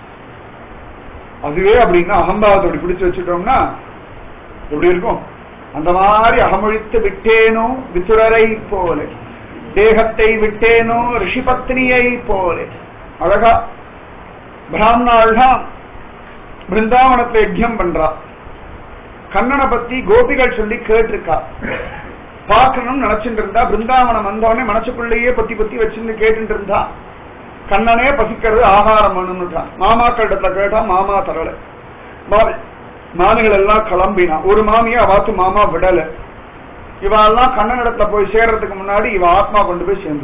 அதுவே அப்படின்னா அகம்பாவத்தை அப்படி பிடிச்சு வச்சுட்டோம்னா எப்படி இருக்கும்? அந்த மாதிரி அகமொழித்து விட்டேனோ வித்துரரை போல, தேகத்தை விட்டேனோ ரிஷிபத்னியை போல. அழகா பிராமணாள் தான் பிருந்தாவனத்துல யஜ்யம் பண்றா. கண்ணனை பத்தி கோபிகள் சொல்லி கேட்டிருக்கா, பார்க்கணும்னு நினைச்சுட்டு இருந்தா. பிருந்தாவனம் வந்தவனே மனசுக்குள்ளேயே பத்தி பத்தி வச்சுன்னு கேட்டு இருந்தா. கண்ணனே பசிக்கிறது, ஆகாரம் வேணும்னுட்டான். மாமாக்களிடத்துல கேட்டா மாமா தரல. மாமிகள் எல்லாம் கிளம்பினா. ஒரு மாமியை அவாத்து மாமா விடல. இவெல்லாம் கண்ணனிடத்துல போய் சேர்றதுக்கு முன்னாடி இவ ஆத்மா கொண்டு போய் சேர்ந்து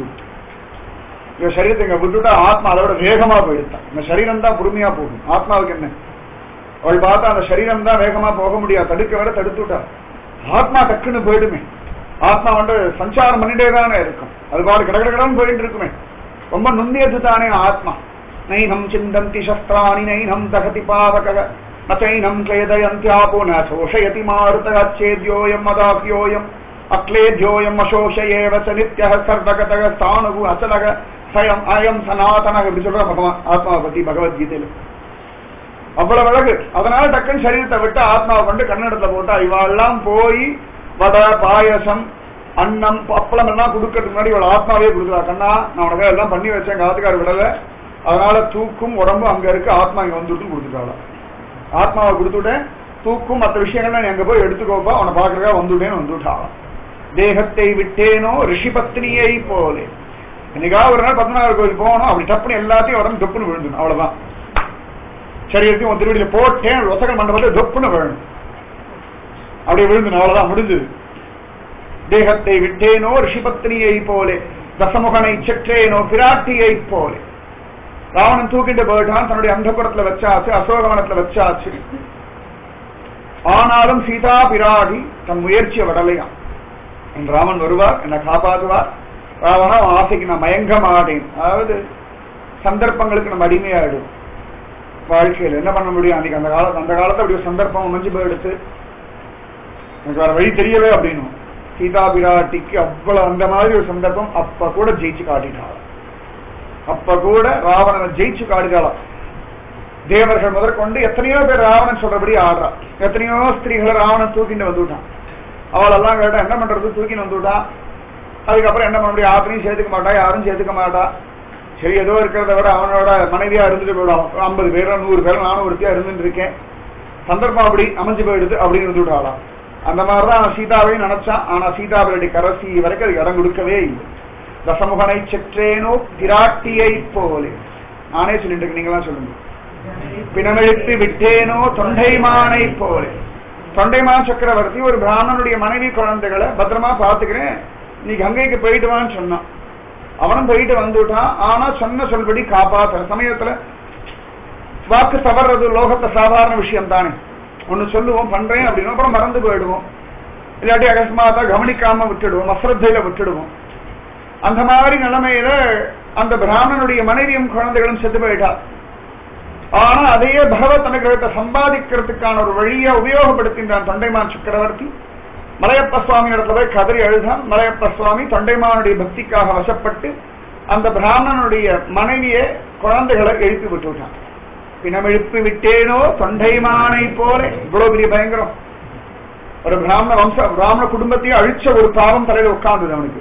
இவ சரீரத்தை இங்க விட்டுட்டா ஆத்மா அதோட வேகமா போயிடுத்தான். இந்த சரீரம் தான் பொறுமையா போகும், ஆத்மாவுக்கு என்ன? அவள் பார்த்தா அந்த சரீரம் தான் வேகமா போக முடியாது, தடுக்க வேற தடுத்துட்டா. ஆத்மா டக்குன்னு போயிடுமே. ஆத்மா வந்து சஞ்சாரம் பண்ணிட்டே தானே இருக்கும், அது பாடு கடகடன்னு போயிட்டு இருக்குமே. ரொம்ப நுண்ணியது தானே ஆத்மா. நைனம் சிந்தந்தி சஸ்திராணி நைனம் தகதி பாவக நைனம் கிளேதயந்தியாபோ ந சோஷயதி மாருதச்சேத்யோயம் மதாப்யோயம் அக்லேத்யோயம் அசோஷயேவ ச நித்யஹ சர்வகதக ஸ்தானுகு அச்சலக சயம் அயம் சனாதன. இப்படி சொல்ற பகவான் ஆத்மாவை பத்தி பகவத்கீதையில. அவ்வளவு அழகு. அதனால டக்குன்னு சரீரத்தை விட்டு ஆத்மாவை கொண்டு கண்ணடத்துல போட்டா இவாளெல்லாம் போய் வடை பாயசம் அன்னம் அப்பளம் எல்லாம் கொடுக்கறதுக்கு முன்னாடி இவள் ஆத்மாவே கொடுக்குறா. கண்ணா நான் உனக்கு எல்லாம் பண்ணி வச்சேன், காத்துக்கார விடல, அதனால தூக்கும் உடம்பு அங்க இருக்கு, ஆத்மா இங்க வந்துட்டு கொடுத்துட்டாளா. ஆத்மாவை கொடுத்துட்டேன், தூக்கும் மற்ற விஷயங்கள் நீ அங்க போய் எடுத்துக்கோப்பா, அவனை பாக்குறதா வந்துட்டேன்னு வந்துட்டாளா. தேகத்தை விட்டேனோ ரிஷிபத்னியை போலே. என்னைக்காவது ஒரு நாள் பத்மநாபர் கோயில் போகணும், அப்படி டப்புன்னு எல்லாத்தையும் உடம்பு தொப்புன்னு விழுந்துடும், அவ்வளவுதான். சரீரத்தையும் உன் திருவடியில போட்டேன், ரொசகல் மண்டபத்தை தொப்புன்னு விழணும், அப்படியே விழுந்துடும், அவ்வளவுதான், முடிஞ்சது. தேகத்தை விட்டேனோ ரிஷிபத்னியை போலே, தசமுகனை செற்றேனோ பிராட்டியை போலே. ராவணன் தூக்கிட்டு போயிட்டான், தன்னுடைய அந்தபுரத்துல வச்சாச்சு, அசோகவனத்துல வச்சாச்சு. ஆனாலும் சீதா பிராடி தன் முயற்சியை விடலையாம். என் ராமன் வருவார், என்னை காப்பாற்றுவார், ராவணா ஆசைக்கு நான் மயங்க மாட்டேன். அதாவது சந்தர்ப்பங்களுக்கு நம்ம அடிமையாயிடும். வாழ்க்கையில் என்ன பண்ண முடியும்? அன்னைக்கு அந்த காலத்தை அப்படி ஒரு சந்தர்ப்பம் அமைஞ்சு போயிடுத்து, எனக்கு வேற வழி தெரியவே அப்படின்னு சீதா பிராட்டிக்கு அவ்வளவு அந்த மாதிரி ஒரு சந்தர்ப்பம். அப்ப கூட ஜெயிச்சு காட்டிட்டாள். அப்ப கூட ராவணனை ஜெயிச்சு காட்டிட்டாளாம். தேவர்கள் முதற்கொண்டு எத்தனையோ பேர் ராவணன் சொல்றபடி ஆடுறா. எத்தனையோ ஸ்திரீகளை ராவணன் தூக்கிட்டு வந்துவிட்டான். அவளெல்லாம் கேட்டா என்ன பண்றது, தூக்கின்னு வந்துவிட்டான். அதுக்கப்புறம் என்ன பண்ண முடியும்? ஆத்திரையும் சேர்த்துக்க மாட்டா, யாரும் சேர்த்துக்க மாட்டா. சரி, ஏதோ இருக்கிறத விட அவனோட மனைவியா இருந்துட்டு போயிடும். 50 பேரோ 100 பேரோ நானும் ஒருத்தியா இருந்துட்டு இருக்கேன், சந்தர்ப்பம் அப்படி அமைஞ்சு போயிடுது அப்படின்னு இருந்துவிட்டாளாம். அந்த மாதிரிதான் சீதாவையும் நினைச்சான். ஆனா சீதாவினுடைய கரசி வரைக்கும் அதுக்கு இடம் கொடுக்கவே இல்லை. தசமுகனை செற்றேனோ பிராட்டியை போலே. நானே சொல்லிட்டு இருக்கேன், நீங்களாம் சொல்லுங்க. பிணமெழுத்து விட்டேனோ தொண்டைமானை போலே. தொண்டைமான் சக்கரவர்த்தி ஒரு பிராமணனுடைய மனைவி குழந்தைகளை பத்திரமா பாத்துக்கிறேன், நீ கங்கைக்கு போயிட்டு வான்னு சொன்னான். அவனும் போயிட்டு வந்துட்டான். ஆனா சொன்ன சொல்படி காப்பாத்துற சமயத்துல வாக்கு தவறது லோகத்தை சாதாரண விஷயம் தானே. ஒண்ணு சொல்லுவோம் பண்றேன் அப்படின்னு, அப்புறம் மறந்து போயிடுவோம். இல்லாட்டி அகஸ்மாத்தா கவனிக்காம விட்டுடுவோம், அஸ்ரத்தையில விட்டுடுவோம். அந்த மாதிரி நிலைமையில அந்த பிராமணனுடைய மனைவியும் குழந்தைகளும் செத்து போயிட்டா. ஆனா அதையே பகவத் அனுகிரகத்தை சம்பாதிக்கிறதுக்கான ஒரு வழியை உபயோகப்படுத்தின்றான் தொண்டைமான் சக்கரவர்த்தி. மலையப்ப சுவாமி இடத்துல போய் கதறி அழுதான். மலையப்ப சுவாமி தொண்டைமானுடைய பக்திக்காக வசப்பட்டு அந்த பிராமணனுடைய மனைவியை குழந்தைகளை எழுப்பி விட்டுவிட்டான். பிணமெழுப்பி விட்டேனோ தொண்டைமானை போல. இவ்வளவு பெரிய பயங்கரம். ஒரு பிராமண குடும்பத்தையே அழிச்ச ஒரு பாவம் தலையில உட்கார்ந்தது அவனுக்கு.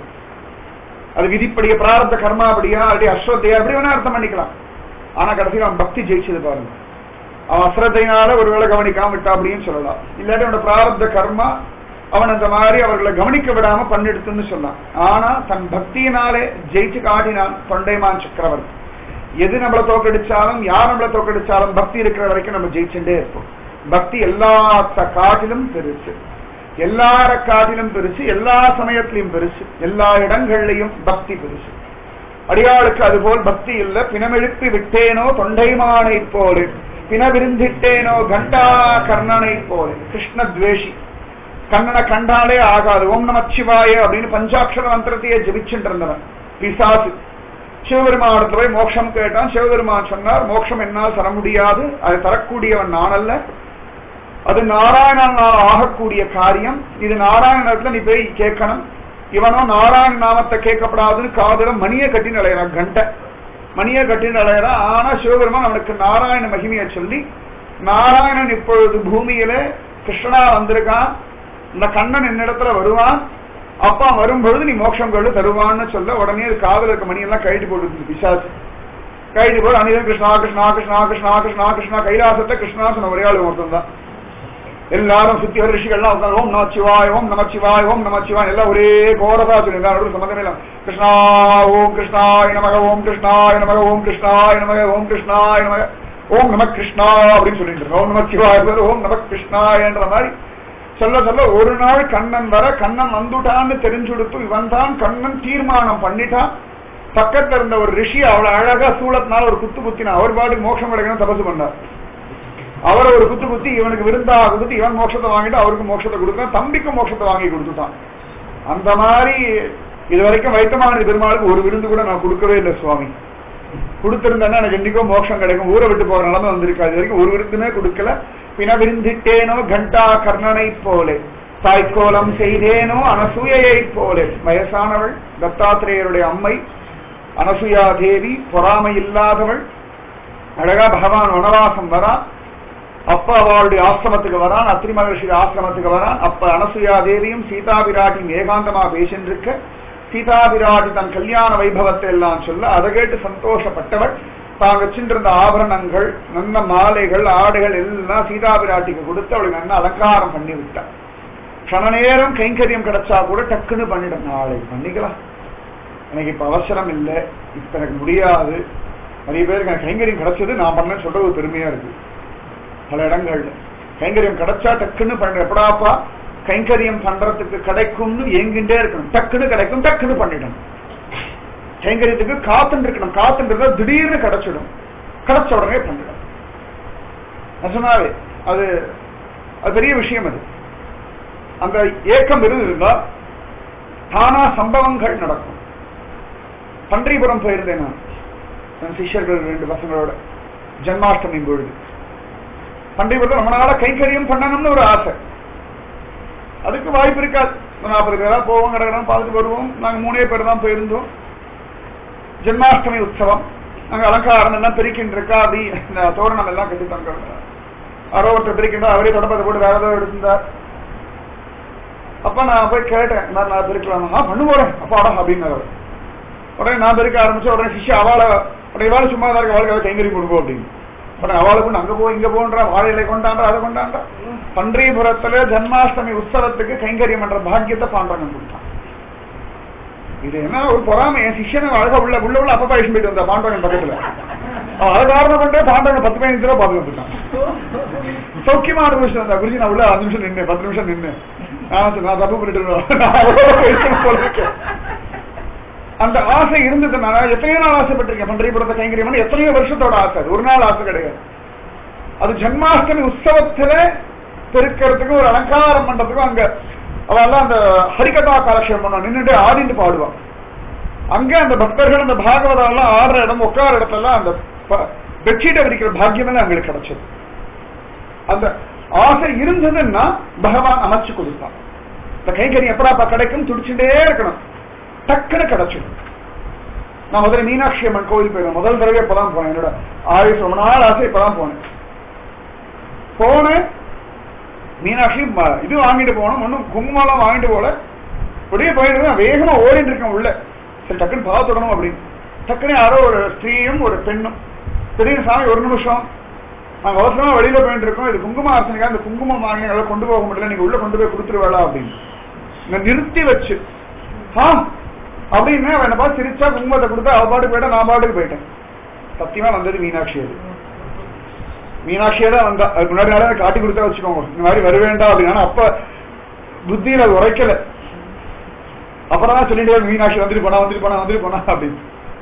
அது விதிப்படிய பிராரத்த கர்மாபடியா அப்படி அஸ்ரத்தையா அப்படி வேணா அர்த்தம் பண்ணிக்கலாம். ஆனா கடைசியில் அவன் பக்தி ஜெயிச்சது பாருங்க. அவன் அஸ்ரத்தையினால ஒருவேளை கவனிக்காம விட்டா அப்படின்னு சொல்லலாம். இல்லாட்டி அவனோட பிராரத்த கர்மா அவன் அந்த மாதிரி அவர்களை கவனிக்க விடாம பண்ணிடுத்துன்னு சொன்னான். ஆனா தன் பக்தியினாலே ஜெயிச்சு காட்டினான் தொண்டைமான் சக்கரவர்த்தி. எது நம்மளை தோக்கடிச்சாலும் யார் நம்மளை தோக்கடிச்சாலும் பக்தி இருக்கிற வரைக்கும் நம்ம ஜெயிச்சுட்டே இருப்போம். பக்தி எல்லாத்த காட்டிலும் பெருசு, எல்லார காட்டிலும் பெருசு, எல்லா சமயத்திலையும் பெருசு, எல்லா இடங்கள்லையும் பக்தி பெருசு. அடியாளுக்கு அதுபோல் பக்தி இல்ல. பிணமெழுப்பி விட்டேனோ தொண்டைமானை போல, பிணவிருந்திட்டேனோ கண்டா கர்ணனை போல. கிருஷ்ண துவேஷி, கண்ணனை கண்டாலே ஆகாது. ஓம் நமச்சிவாய அப்படின்னு பஞ்சாட்சர மந்திரத்தையே ஜபிச்சுட்டு இருந்தவன் பிசாசு. சிவபெருமானத்துல போய் மோட்சம் கேட்டான். சிவபெருமான் சொன்னார், மோட்சம் என்னால் தர முடியாது, அது தரக்கூடியவன் நான் அல்ல, அது நாராயணனால் ஆகக்கூடிய காரியம். இது நாராயணத்துல நீ போய் கேட்கணும். இவனோ நாராயண நாமத்தை கேட்கப்படாதுன்னு காதல மணியை கட்டின்னு அலையறான், கண்ட மணியை கட்டின்னு அலையறான். ஆனா சிவபெருமான் அவனுக்கு நாராயண மகிமையை சொல்லி, நாராயணன் இப்பொழுது பூமியில கிருஷ்ணனா வந்திருக்கான், இந்த கண்ணன் என்னிடத்துல வருவான், அப்பா வரும்பொழுது நீ மோட்சம் கொண்டு தருவான்னு சொல்ல உடனே காதல இருக்க மணியெல்லாம் கைட்டு போட்டு பிசாசு கைட்டு போட்டு அனிதன் கிருஷ்ணா கிருஷ்ணா கிருஷ்ணா கிருஷ்ணா கிருஷ்ணா கிருஷ்ணா கைலாசத்தை கிருஷ்ணா சொன்ன ஒரே ஆளு ஒருத்தம் தான். எல்லாரும் சுத்தி வர ரிஷிகள்லாம் உட்காந்து ஓம் நமச்சிவாய் ஓம் நமச்சிவாய் ஓம் நமச்சிவாய் எல்லாம் ஒரே கோரதா சொல்லி எல்லாரும் சம்பந்தமே இல்லை. கிருஷ்ணா ஓம் கிருஷ்ணாய நமக ஓம் கிருஷ்ணாய நமக ஓம் கிருஷ்ணாய நமக ஓம் கிருஷ்ணாய நமக ஓம் நம கிருஷ்ணா அப்படின்னு சொல்லிட்டு இருக்கோம். ஓம் நமச்சிவாய் ஓம் நம கிருஷ்ணாயன்ற மாதிரி சொல்ல சொல்ல ஒரு நாள் கண்ணன் வர, கண்ணன் வந்துட்டான்னு தெரிஞ்சுடுத்து இவன் தான் கண்ணன் தீர்மானம் பண்ணிட்டான். பக்கத்துல இருந்த ஒரு ரிஷி அவ்வளவு அழகா சூளத்தினால ஒரு குத்து குத்தினா, அவர் பாட்டு மோட்சம் கிடைக்கணும் தபசு பண்ணார். அவரை ஒரு குத்து குத்தி இவனுக்கு விருந்தாக கொடுத்து இவன் மோட்சத்தை வாங்கிட்டு அவருக்கு மோட்சத்தை கொடுத்தான், தம்பிக்கும் மோட்சத்தை வாங்கி கொடுத்துட்டான். அந்த மாதிரி இது வரைக்கும் வைத்தமானது பெருமாளுக்கு ஒரு விருந்து கூட நான் கொடுக்கவே இல்லை சுவாமி. கொடுத்திருந்தேன்னா எனக்கு என்னைக்கோ மோட்சம் கிடைக்கும், ஊரை விட்டு போற நிலைமை வந்திருக்காது. இது வரைக்கும் ஒரு விருந்துமே கொடுக்கல. பிணவிருந்திட்டேனோ கண்டா கர்ணனை போலே, தாய்க்கோலம் செய்தேனோ அனசூயை போலே. வயசானவள், தத்தாத்திரேயருடைய அம்மை அனசூயா தேவி, பொறாமை இல்லாதவள். அழகா பகவான் வனவாசம் வரான், அப்ப அவளுடைய ஆசிரமத்துக்கு வரான், அத்திரி மகர்ஷி ஆசிரமத்துக்கு வரான். அப்ப அனசூயா தேவியும் சீதா பிராட்டியும் ஏகாந்தமா பேசின்றிருக்க, சீதா பிராட்டி தன் கல்யாண வைபவத்தை எல்லாம் சொல்ல அதை கேட்டு சந்தோஷப்பட்டவள் தான் வச்சிருந்த ஆபரணங்கள், நல்ல மாலைகள், ஆடைகள் எல்லாம் சீதா பிராட்டிக்கு கொடுத்து அவளுக்கு நல்ல அலங்காரம் பண்ணி விட்டாள். கண நேரம் கைங்கரியம் கிடைச்சா கூட டக்குன்னு பண்ணிடும், நாளைக்கு பண்ணிக்கலாம், எனக்கு இப்ப அவசரம் இல்லை, இப்ப எனக்கு முடியாது. நிறைய பேருக்கு எனக்கு கைங்கரியம் கிடைச்சது நான் பண்ணேன்னு சொல்ற ஒரு பெருமையா இருக்கு. பல இடங்கள்ல கைங்கரியம் கிடைச்சா டக்குன்னு பண்ண, எப்படாப்பா கைங்கரியம் பண்றதுக்கு கிடைக்கும்னு ஏங்கிட்டே இருக்கணும். டக்குன்னு கிடைக்கும், டக்குன்னு பண்ணிடணும். கைங்கரியத்துக்கு காத்துட்டு இருக்கணும், காத்துன்றத திடீர்னு கிடைச்சிடும், கிடைச்ச உடனே பண்ணிடும். சொன்னாவே அது பெரிய விஷயம். அது அந்த ஏக்கம் இருந்தா தானா சம்பவங்கள் நடக்கும். பன்றிபுரம் போயிருந்தேன் நான் சிஷ்யர்கள் 2 பசங்களோட ஜன்மாஷ்டமி பொழுது. பன்றிபுரத்தில் ரொம்ப நாளா கைக்கரியம் பண்ணணும்னு ஒரு ஆசை. அதுக்கு வாய்ப்பு இருக்காது. 40 பேரா போவோம், கடற்கரை பார்த்துட்டு வருவோம். நாங்க 3 பேர் தான் போயிருந்தோம். ஜென்மாஷ்டமி உற்சவம், நாங்க அலங்காரம் எல்லாம் பெருக்கின்னு இருக்கா, அப்படி இந்த தோரணம் எல்லாம் கட்டி தங்க ஒருத்தர் பெருக்கின்றா, அவரே தொடப்பத்தை போட்டு வேற ஏதோ எடுத்திருந்தார். அப்ப நான் போய் கேட்டேன், நான் பெருக்கலாமா? பண்ணு போறேன் அப்பாடா அப்படின்னு. உடனே நான் பெருக்க ஆரம்பிச்சு உடனே சிஷ்யா அவளை உடைய சும்மா தான் இருக்கு, அவளுக்கு கைங்கறி கொடுப்போம் அப்படின்னு. உடனே அவளுக்கு அங்க போ இங்க போன்றா, வாழையிலை கொண்டாண்டா அதை கொண்டாண்டா. பன்றிபுரத்துல ஜன்மாஷ்டமி உற்சவத்துக்கு கைங்கரியம் பண்ற பாக்கியத்தை பாண்டவன் கொடுத்தான். இது என்ன ஒரு பொறாமை, என் சிஷ்யனை அழகா உள்ள அப்பா இஷ்டம் போயிட்டு வந்தா பாண்டவன் பக்கத்துல. அவன் அதை காரணம் பண்ற பாண்டவன் 10-15 ரூபா பாதுகாத்துட்டான். சௌக்கியமா அனுபவிச்சு வந்தா குருஜி, நான் உள்ள 5 நிமிஷம் நின்று 10 நிமிஷம் நின்று நான் தப்பு பண்ணிட்டு அந்த ஆசை இருந்ததுனால எத்தனையோ நாள் ஆசைப்பட்டிருக்கேன். பன்றிபுரத்தை கைங்கரியம் எத்தனையோ வருஷத்தோட ஆசை, ஒரு நாள் ஆசை கிடையாது. அது ஜன்மாஷ்டமி உற்சவத்துல பெருக்கிறதுக்கு ஒரு அலங்காரம் பண்றதுக்கும் அங்க அவெல்லாம் அந்த ஹரிகதா காலக்ஷேபம் பண்ணுவான், நின்றுட்டு ஆடிட்டு பாடுவான். அங்க அந்த பக்தர்கள் அந்த பாகவதம் எல்லாம் ஆடுற இடம் உட்கார இடத்தெல்லாம் அந்த பெட்ஷீட்டை விரிக்கிற பாக்கியம் எல்லாம் எங்களுக்கு கிடைச்சது. அந்த ஆசை இருந்ததுன்னா பகவான் அமைச்சு கொடுப்பான். இந்த கைகறி எப்படாப்பா கிடைக்கும் துடிச்சுட்டே இருக்கணும், டக்குன்னு கிடைச்சிடும். நான் முதல்ல மீனாட்சி அம்மன் கோவில் போயிருந்தேன். முதல் தடவை இப்பதான் போனேன். என்னோட ஆயுஷ் ரொம்ப நாள் ஆசை, இப்பதான் போனேன். மீனாட்சி இது வாங்கிட்டு போனோம், ஒன்னும் குங்குமம் வாங்கிட்டு போல, அப்படியே போயிட்டு வேகமா ஓடிட்டு இருக்கேன் உள்ள. சரி டக்குன்னு பார்த்துடணும் அப்படின்னு. டக்குன்னு யாரோ ஒரு ஸ்திரீயும் ஒரு பெண்ணும், பெரிய சாமி ஒரு நிமிஷம், நாங்க அவசரமா வெளியில போயிட்டு இருக்கோம், இது குங்கும ஆசனிக்கா, இந்த குங்குமம் வாங்கி நல்லா கொண்டு போக முடியல, நீங்க உள்ள கொண்டு போய் கொடுத்துருவேளா அப்படின்னு நிறுத்தி வச்சு அப்படின்னு என்ன பார்த்து சிரிச்சா குங்குமத்தை கொடுத்தா அவ பாட்டுக்கு போயிட்டா, நான் பாட்டுக்கு போயிட்டேன். சத்தியமா வந்தது மீனாட்சி. அது மீனாட்சியே தான் வந்தா. அதுக்கு முன்னாடி நாளே காட்டி கொடுத்தா வச்சுக்கோங்க, இந்த மாதிரி வருவேண்டா அப்படின்னா. அப்ப புத்தியில அது உரைக்கல. அப்புறம் சொல்லிட்டு மீனாட்சி வந்துட்டு போனா அப்படின்னு.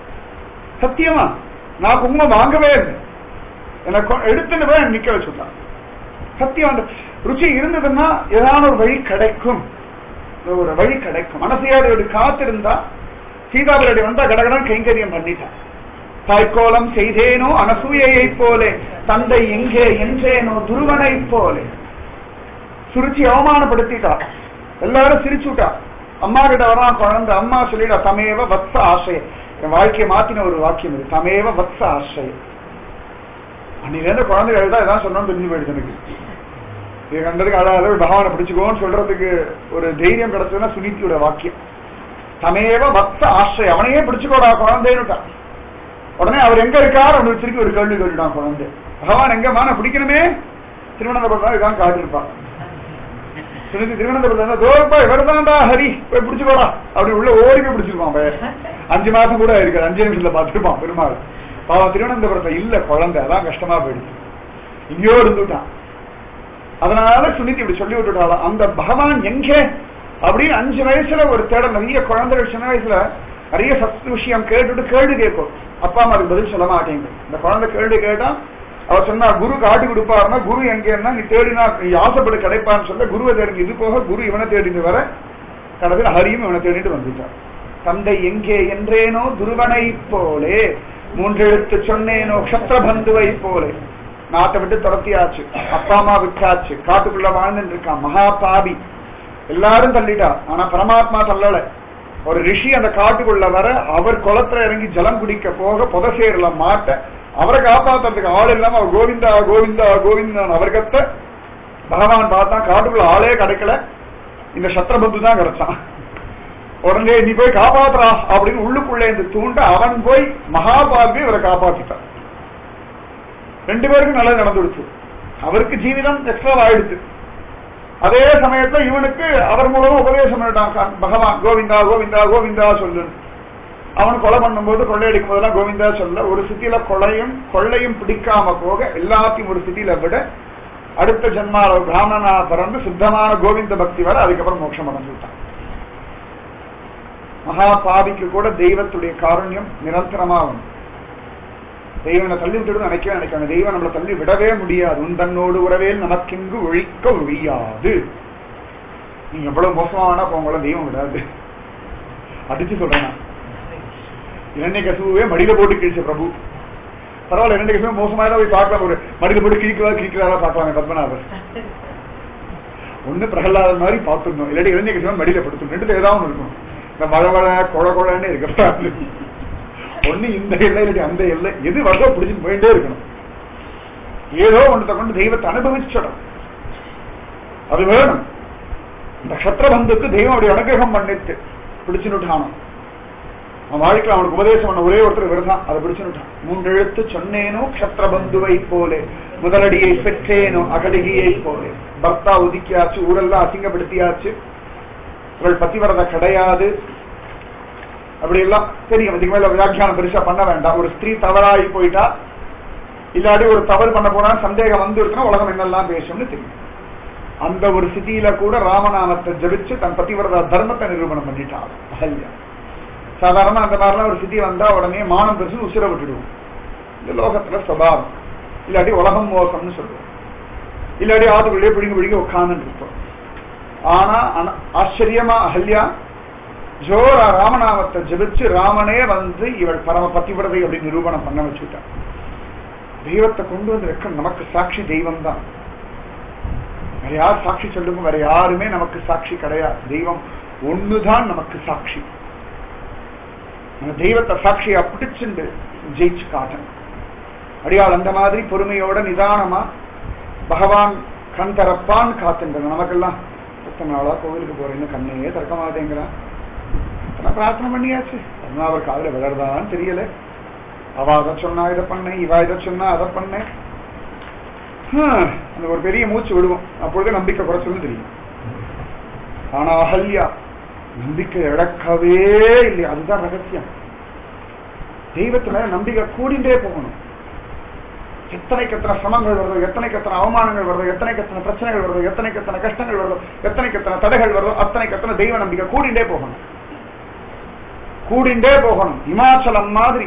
சத்தியமா நான் குங்குமம் வாங்கவே இல்லை, எனக்கு எடுத்துட்டு போய் நிக்க வச்சுட்டான். சத்தியம் அந்த ருச்சி இருந்ததுன்னா ஏதாவது ஒரு வழி கிடைக்கும், ஒரு வழி கிடைக்கும். மனசையோடு காத்திருந்தா சீதாபுரடி வந்தா கடகடன் கைங்கரியம் பண்ணிட்டான். தாய்க்கோலம் செய்தேனோ அனசூயை போலே, தந்தை எங்கே என்றேனோ துருவனை போலே. சுருச்சி அவமானப்படுத்திட்டா, எல்லாரும் சிரிச்சுட்டா. அம்மா கிட்ட வரான் குழந்தை, அம்மா சொல்லிடா தமேவ வத்ச ஆசை. என் வாழ்க்கையை மாத்தின ஒரு வாக்கியம் இது, தமேவ வத்ச ஆசை. அன்னிலிருந்து குழந்தைகள் தான் இதான் சொன்னோம் தெரிஞ்சு போயிடுச்சு எனக்கு. இது கண்டதுக்கு அழகாக பகவானை பிடிச்சுக்கோன்னு சொல்றதுக்கு ஒரு தைரியம் கிடைச்சதுன்னா சுனித்தியோட வாக்கியம். தமேவ வத்ச ஆசை, அவனையே பிடிச்சுக்கோடா குழந்தைன்னுட்டான். உடனே அவர் எங்க இருக்காரு அவனுக்கு திருப்பி ஒரு கேள்வி கேட்டுட்டான் குழந்தை. பகவான் எங்கம்மா, நான் பிடிக்கணுமே. திருவனந்தபுரம் இதான் காட்டிருப்பான். சுனிதி திருவனந்தபுரம் தோப்பா இவர்தான்டா ஹரி, போய் பிடிச்சுக்கோடா அப்படி உள்ள ஓடி போய் பிடிச்சிருப்பான். 5 மாசம் கூட இருக்காது, 5 நிமிஷத்துல பார்த்துருப்பான் பெருமாள். பாவம் திருவனந்தபுரத்தை இல்ல குழந்தை, அதான் கஷ்டமா போயிடுச்சு, இங்கேயோ இருந்துட்டான். அதனால சுனிதி இப்படி சொல்லி விட்டுட்டாலும் அந்த பகவான் எங்கே அப்படின்னு 5 வயசுல ஒரு தேடல். நிறைய குழந்தைகள் சின்ன வயசுல நிறைய சத்து விஷயம் கேட்டுட்டு கேள்வி கேட்கும், அப்பா அம்மா அதுக்கு பதில் சொல்ல மாட்டேங்க. இந்த குழந்தை கேள்வி கேட்டா அவர் சொன்னா குரு காட்டி கொடுப்பாருன்னா, குரு எங்கன்னா நீ தேடினா நீ ஆசைப்பட்டு கிடைப்பான்னு சொல்ல குருவை தேடி. இது போக குரு இவனை தேடிட்டு வர கடைசியில் ஹரியும் இவனை தேடிட்டு வந்துட்டார். தந்தை எங்கே என்றேனோ துருவனை போலே, 3 எழுத்து சொன்னேனோ க்ஷத்ரபந்துவை போலே. நாட்டை விட்டு துரத்தியாச்சு, அப்பா அம்மா விட்டாச்சு, காட்டுக்குள்ள வாழ்ந்துட்டு இருக்கான், மகா பாபி. எல்லாரும் தள்ளிட்டா, ஆனா பரமாத்மா தள்ளல. ஒரு ரிஷி அந்த காட்டுக்குள்ள வர, அவர் குளத்துல இறங்கி ஜலம் குடிக்க போக புதசேரில மாட்ட, அவரை காப்பாத்துறதுக்கு ஆள் இல்லாம அவர் கோவிந்தா கோவிந்தா கோவிந்தா அவர்கத்த பகவான் பார்த்தான். காட்டுக்குள்ள ஆளே கிடைக்கல, இந்த சத்ரபந்து தான் கிடைச்சான். உடனே நீ போய் காப்பாத்துறா அப்படின்னு உள்ளுக்குள்ளே இருந்து தூண்ட அவன் போய் மகாபாபி இவரை காப்பாத்திட்டான். 2 பேருக்கும் நல்லா நடந்துடுச்சு. அவருக்கு ஜீவிதம் எக்ஸ்ட்ரா ஆயிடுச்சு. அதே சமயத்துல இவனுக்கு அவர் மூலமா உபதேசம் பண்ணிட்டான் பகவான், கோவிந்தா கோவிந்தா கோவிந்தா சொல்லு. அவன் கொலை பண்ணும் போது கொள்ளையடிக்கும் போதெல்லாம் கோவிந்தா சொல்ல. ஒரு சிட்டியில கொள்ளையும் பிடிக்காம போக, எல்லாத்தையும் ஒரு சிட்டியில விட அடுத்த ஜன்மால பிராமணனா பிறந்து சுத்தமான கோவிந்த பக்தி வர, அதுக்கப்புறம் மோட்சம் அடைஞ்சுட்டான். மகா பாவிக்கு கூட தெய்வத்துடைய காருண்யம் நிரந்தரமா வரும். தெய்வனை தள்ளி விட்டுடும் நினைக்காங்க. தெய்வம் நம்மளை தள்ளி விடவே முடியாது. உன் தன்னோடு உறவேல் நமக்கிங்கு ஒழிக்க ஒழியாது. நீங்க எவ்வளவு மோசமானா போங்கள தெய்வம் விடாது. அடிச்சு சொல்றேன். இரண்யகசிபுவே மடியில போட்டு கிழிச்ச பிரபு. பரவாயில்ல, இரண்யகசிபு மோசமா போய் பார்க்கலாம். ஒரு மடியில போட்டு கிழிக்கிறதா பார்க்கலாம் பத்மநாபர். ஒண்ணு பிரகலாத மாதிரி பார்த்துடணும், இல்லாட்டி இரண்யகசிபு மடியில படுத்தணும். ரெண்டுல ஏதாவது இருக்கணும். இந்த மழை மழை கொழ கொழன்னு இருக்க ஒண்ணு இந்த எல்லை இல்லாட்டி அந்த எல்லை, எது வருதோ பிடிச்சிட்டு போயிட்டே இருக்கணும். ஏதோ ஒன்றத்தை கொண்டு தெய்வத்தை அனுபவிச்சிடும். அது வேணும். இந்த கஷத்திரபந்துக்கு தெய்வம் அப்படி அனுகிரகம் பண்ணிட்டு பிடிச்சுட்டானோ. அவன் வாழ்க்கையில் அவனுக்கு உபதேசம் பண்ண ஒரே ஒருத்தர் விரதான், அதை பிடிச்சுட்டான். 3 எழுத்து சொன்னேனோ கஷத்திரபந்துவை போலே, முதலடியை பெற்றேனோ அகலிகையை போலே. பர்த்தா ஒதுக்கியாச்சு, ஊரெல்லாம் அசிங்கப்படுத்தியாச்சு, இவள் பத்திவரத கிடையாது, அப்படி எல்லாம் தெரியும். இதுக்கு மேல வியாக்கியானம் பெருசா பண்ண வேண்டாம். ஒரு ஸ்திரீ தவறாகி போயிட்டா, இல்லாட்டி ஒரு தவறு பண்ண போனா சந்தேகம் வந்து இருக்குன்னா உலகம் என்னெல்லாம் பேசும்னு தெரியும். அந்த ஒரு ஸ்திதியில கூட ராமநாமத்தை ஜபிச்சு தன் பத்திவரத தர்மத்தை நிரூபணம் பண்ணிட்டான் அகல்யா. சாதாரண அந்த மாதிரிலாம் ஒரு ஸ்திதி வந்தா உடனே மானம் பெருசு உசிர விட்டுடுவோம். இந்த லோகத்துல சுபாவம். இல்லாட்டி உலகம் மோசம்னு சொல்லுவோம், இல்லாட்டி ஆத்துக்குள்ளே பிடிங்க உட்கார்ந்து இருப்போம். ஆனா ஆச்சரியமா அகல்யா ஜோரா ராமநாமத்தை ஜபிச்சு ராமனே வந்து இவள் பரம பத்திவிரதை அப்படின்னு நிரூபணம் பண்ண வச்சுட்டான். தெய்வத்தை கொண்டு வந்து வைக்க நமக்கு சாட்சி தெய்வம் தான். வேற யார் சாட்சி சொல்லுங்க? வேற யாருமே நமக்கு சாட்சி கிடையாது. தெய்வம் ஒண்ணுதான் நமக்கு சாட்சி. தெய்வத்தை சாட்சியை பிடிச்சுண்டு ஜெயிச்சு காட்டணும். அடியாள் அந்த மாதிரி பொறுமையோட நிதானமா பகவான் கண் தரப்பான் காத்துங்க. நமக்கெல்லாம் எத்தனை நாளா கோவிலுக்கு போறேன்னு கண்ணையே திறக்க மாட்டேங்கிறான். பிரார்த்தனை பண்ணியாச்சு, அதனால அவர் காதல விளர்தான் தெரியல. அவ அதை சொன்னா இதை பண்ணேன், இவா இதை சொன்னா அதை பண்ணேன். அந்த ஒரு பெரிய மூச்சு விடுவோம். அப்பொழுது நம்பிக்கை குறைச்சல்னு தெரியும். ஆனா அகல்யா நம்பிக்கை இழக்கவே இல்லை. அதுதான் ரகசியம். தெய்வத்துல நம்பிக்கை கூடிண்டே போகணும். எத்தனைக்கு எத்தனை சிரமங்கள் வருதோ, எத்தனைக்கு எத்தனை அவமானங்கள் வருதோ, எத்தனைக்கு எத்தனை பிரச்சனைகள் வருதோ, எத்தனைக்கு எத்தனை கஷ்டங்கள் வருதோ, எத்தனைக்கு எத்தனை தடைகள் வருதோ, அத்தனைக்கு எத்தனை தெய்வ நம்பிக்கை கூடிண்டே போகணும். கூடிண்டே போகணும். இமாச்சலம் மாதிரி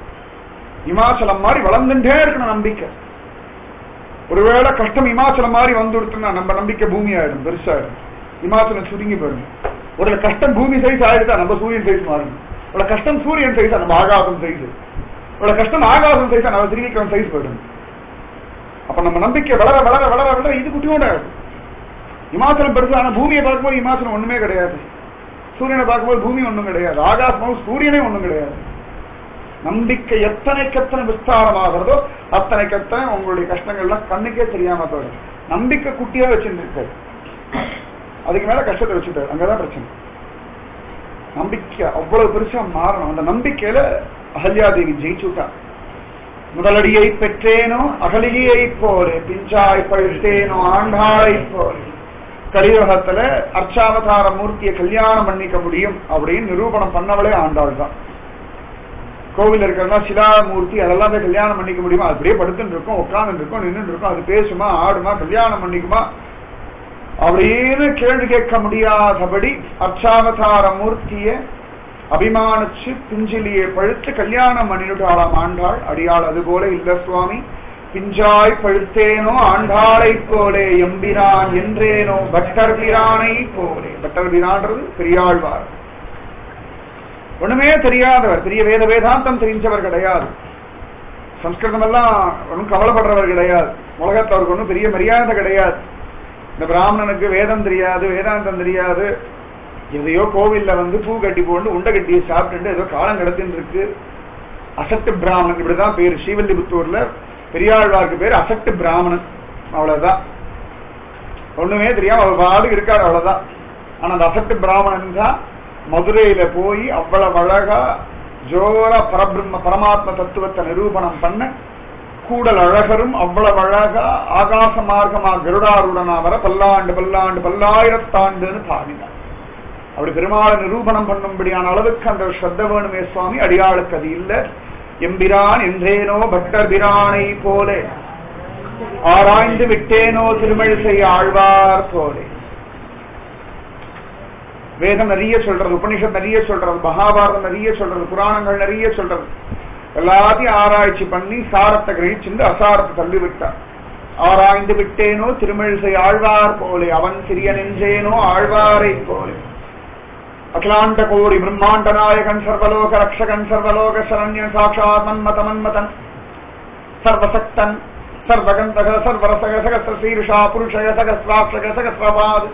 வளர்ந்துட்டே இருக்கணும் நம்பிக்கை. ஒருவேளை கஷ்டம் இமாச்சலம் மாதிரி வந்துடுத்துன்னா நம்ம நம்பிக்கை பூமி ஆயிடும், பெருசாயிடும். இமாச்சலம் சுருங்கி போயிடும். ஒரு கஷ்டம் பூமி சைஸ் ஆயிடுதா நம்ம சூரியன் சைஸ் மாறிடும். இவ்வளவு கஷ்டம் சூரியன் சைஸா நம்ம ஆகாசம் சைஸ். இவ்வளவு கஷ்டம் ஆகாசம் சைஸா நம்ம திருவிக்கிரம் சைஸ் போயிடும். அப்ப நம்ம நம்பிக்கை வளர வளர வளர வளர இது குட்டியோட ஆயிடும். இமாச்சலம் பெருசா. ஆனா பூமியை பார்க்கும்போது இமாச்சலம் ஒண்ணுமே கிடையாது. சூரியனை பார்க்கும்போது பூமி ஒண்ணும் கிடையாது. ஆகாசமும் சூரியனே ஒண்ணும் கிடையாது. நம்பிக்கை எத்தனைக்கெத்தனை விஸ்தாரமாகிறதோ அத்தனைக்கெத்தனை உங்களுடைய கஷ்டங்கள்லாம் கண்ணுக்கே தெரியாம போயிடும். நம்பிக்கை குட்டியா வச்சுருக்காரு, அதுக்கு மேல கஷ்டத்தை வச்சுட்டாரு. அங்கதான் பிரச்சனை. நம்பிக்கை அவ்வளவு பெருசா மாறணும். அந்த நம்பிக்கையில அகல்யாதேவி ஜெயிச்சுட்டா. முதலடியை பெற்றேனோ அகலிகையை போலே, பிஞ்சாய் பழுத்தேனோ ஆண்டாளை போலே. கலியுகத்துல அர்ச்சாவதார மூர்த்தியை கல்யாணம் பண்ணிக்க முடியும் அப்படின்னு நிரூபணம் பண்ணவளே ஆண்டாள் தான். கோவில் இருக்கிறதா சிலாமூர்த்தி அதெல்லாம் போய் கல்யாணம் பண்ணிக்க முடியுமா? அப்படியே படுத்துட்டு இருக்கும், உட்கார்ந்து இருக்கும், நின்று இருக்கும். அது பேசுமா, ஆடுமா, கல்யாணம் பண்ணிக்குமா அப்படின்னு கேள்வி கேட்க முடியாதபடி அர்ச்சாவதார மூர்த்திய அபிமானிச்சு பிஞ்சிலியை பழுத்து கல்யாணம் பண்ணிட்டாளாம் ஆண்டாள். அடியாள் அது போல இல்ல சுவாமி, பிஞ்சாய் பழுத்தேனோ ஆண்டாளை போலே, எம்பிரான் என்றேனோ பட்டர் பிரானை போலே. பட்டர் பிரான்றது பெரியாழ்வார். ஒண்ணுமே தெரியாதவர், பெரிய வேதாந்தம் தெரிஞ்சவர் கிடையாது. சம்ஸ்கிருதம் எல்லாம் ஒன்றும் கவலைப்படுறவர் கிடையாது. உலகத்தில் அவருக்கு ஒன்றும் பெரிய மரியாதை கிடையாது. இந்த பிராமணனுக்கு வேதம் தெரியாது, வேதாந்தம் தெரியாது, எதையோ கோவில்ல வந்து பூ கட்டி போட்டு உண்டை கட்டியை சாப்பிட்டு ஏதோ காலம் கிடத்துன்னு இருக்கு. அசட்டு பிராமணன் இப்படிதான் பேரு. ஸ்ரீவில்லிபுத்தூர்ல பெரியாழ்வாருக்கு பேர் அசட்டு பிராமணன். அவ்வளவுதான். ஒண்ணுமே தெரியாம அவர் பாடு இருக்காரு, அவ்வளவுதான். ஆனா அந்த அசட்டு பிராமணன் தான் மதுரையில போய் அவ்வளவு அழகா ஜோரா பரமாத்ம தத்துவத்தை நிரூபணம் பண்ண, கூடல் அழகரும் அவ்வளவு அழகா ஆகாச மார்க்கமா கருடாருடனா வர பல்லாண்டு பல்லாண்டு பல்லாயிரத்தாண்டுன்னு பாடினார். அப்படி பெருமாளை நிரூபணம் பண்ணும்படியான அளவுக்கு அந்த ஸ்ரத்த வேணுமே சுவாமி. அடியாளுக்கு அது இல்ல. எம்பிரான் என்றேனோ பட்டர் பிரானை போலே, ஆராய்ந்து விட்டேனோ திருமழிசை ஆழ்வார் போலே. வேதம் நிறைய சொல்றது, உபனிஷத் நிறைய சொல்றது, மகாபாரதம் நிறைய சொல்றது, புராணங்கள் நிறைய சொல்றது. எல்லாத்தையும் ஆராய்ச்சி பண்ணி சாரத்தை கிரகிச்சுண்டு அசாரத்தை தள்ளி விட்டார். ஆராய்ந்து விட்டேனோ திருமிழிசை ஆழ்வார் போலே, அவன் சிறிய நெஞ்சேனோ ஆழ்வாரை போலே. அகிலாண்ட கோடி பிரம்மாண்ட நாயகன் சர்வலோக ரக்ஷகன் சர்வலோக சரண்யன் சாட்சாத் மன்மத மன்மதன் சர்வசக்தன் சர்வகந்தக சர்வரசக சகஸ்ர சீருஷா புருஷக சகஸ்ராட்சக சகஸ்ரபாத்.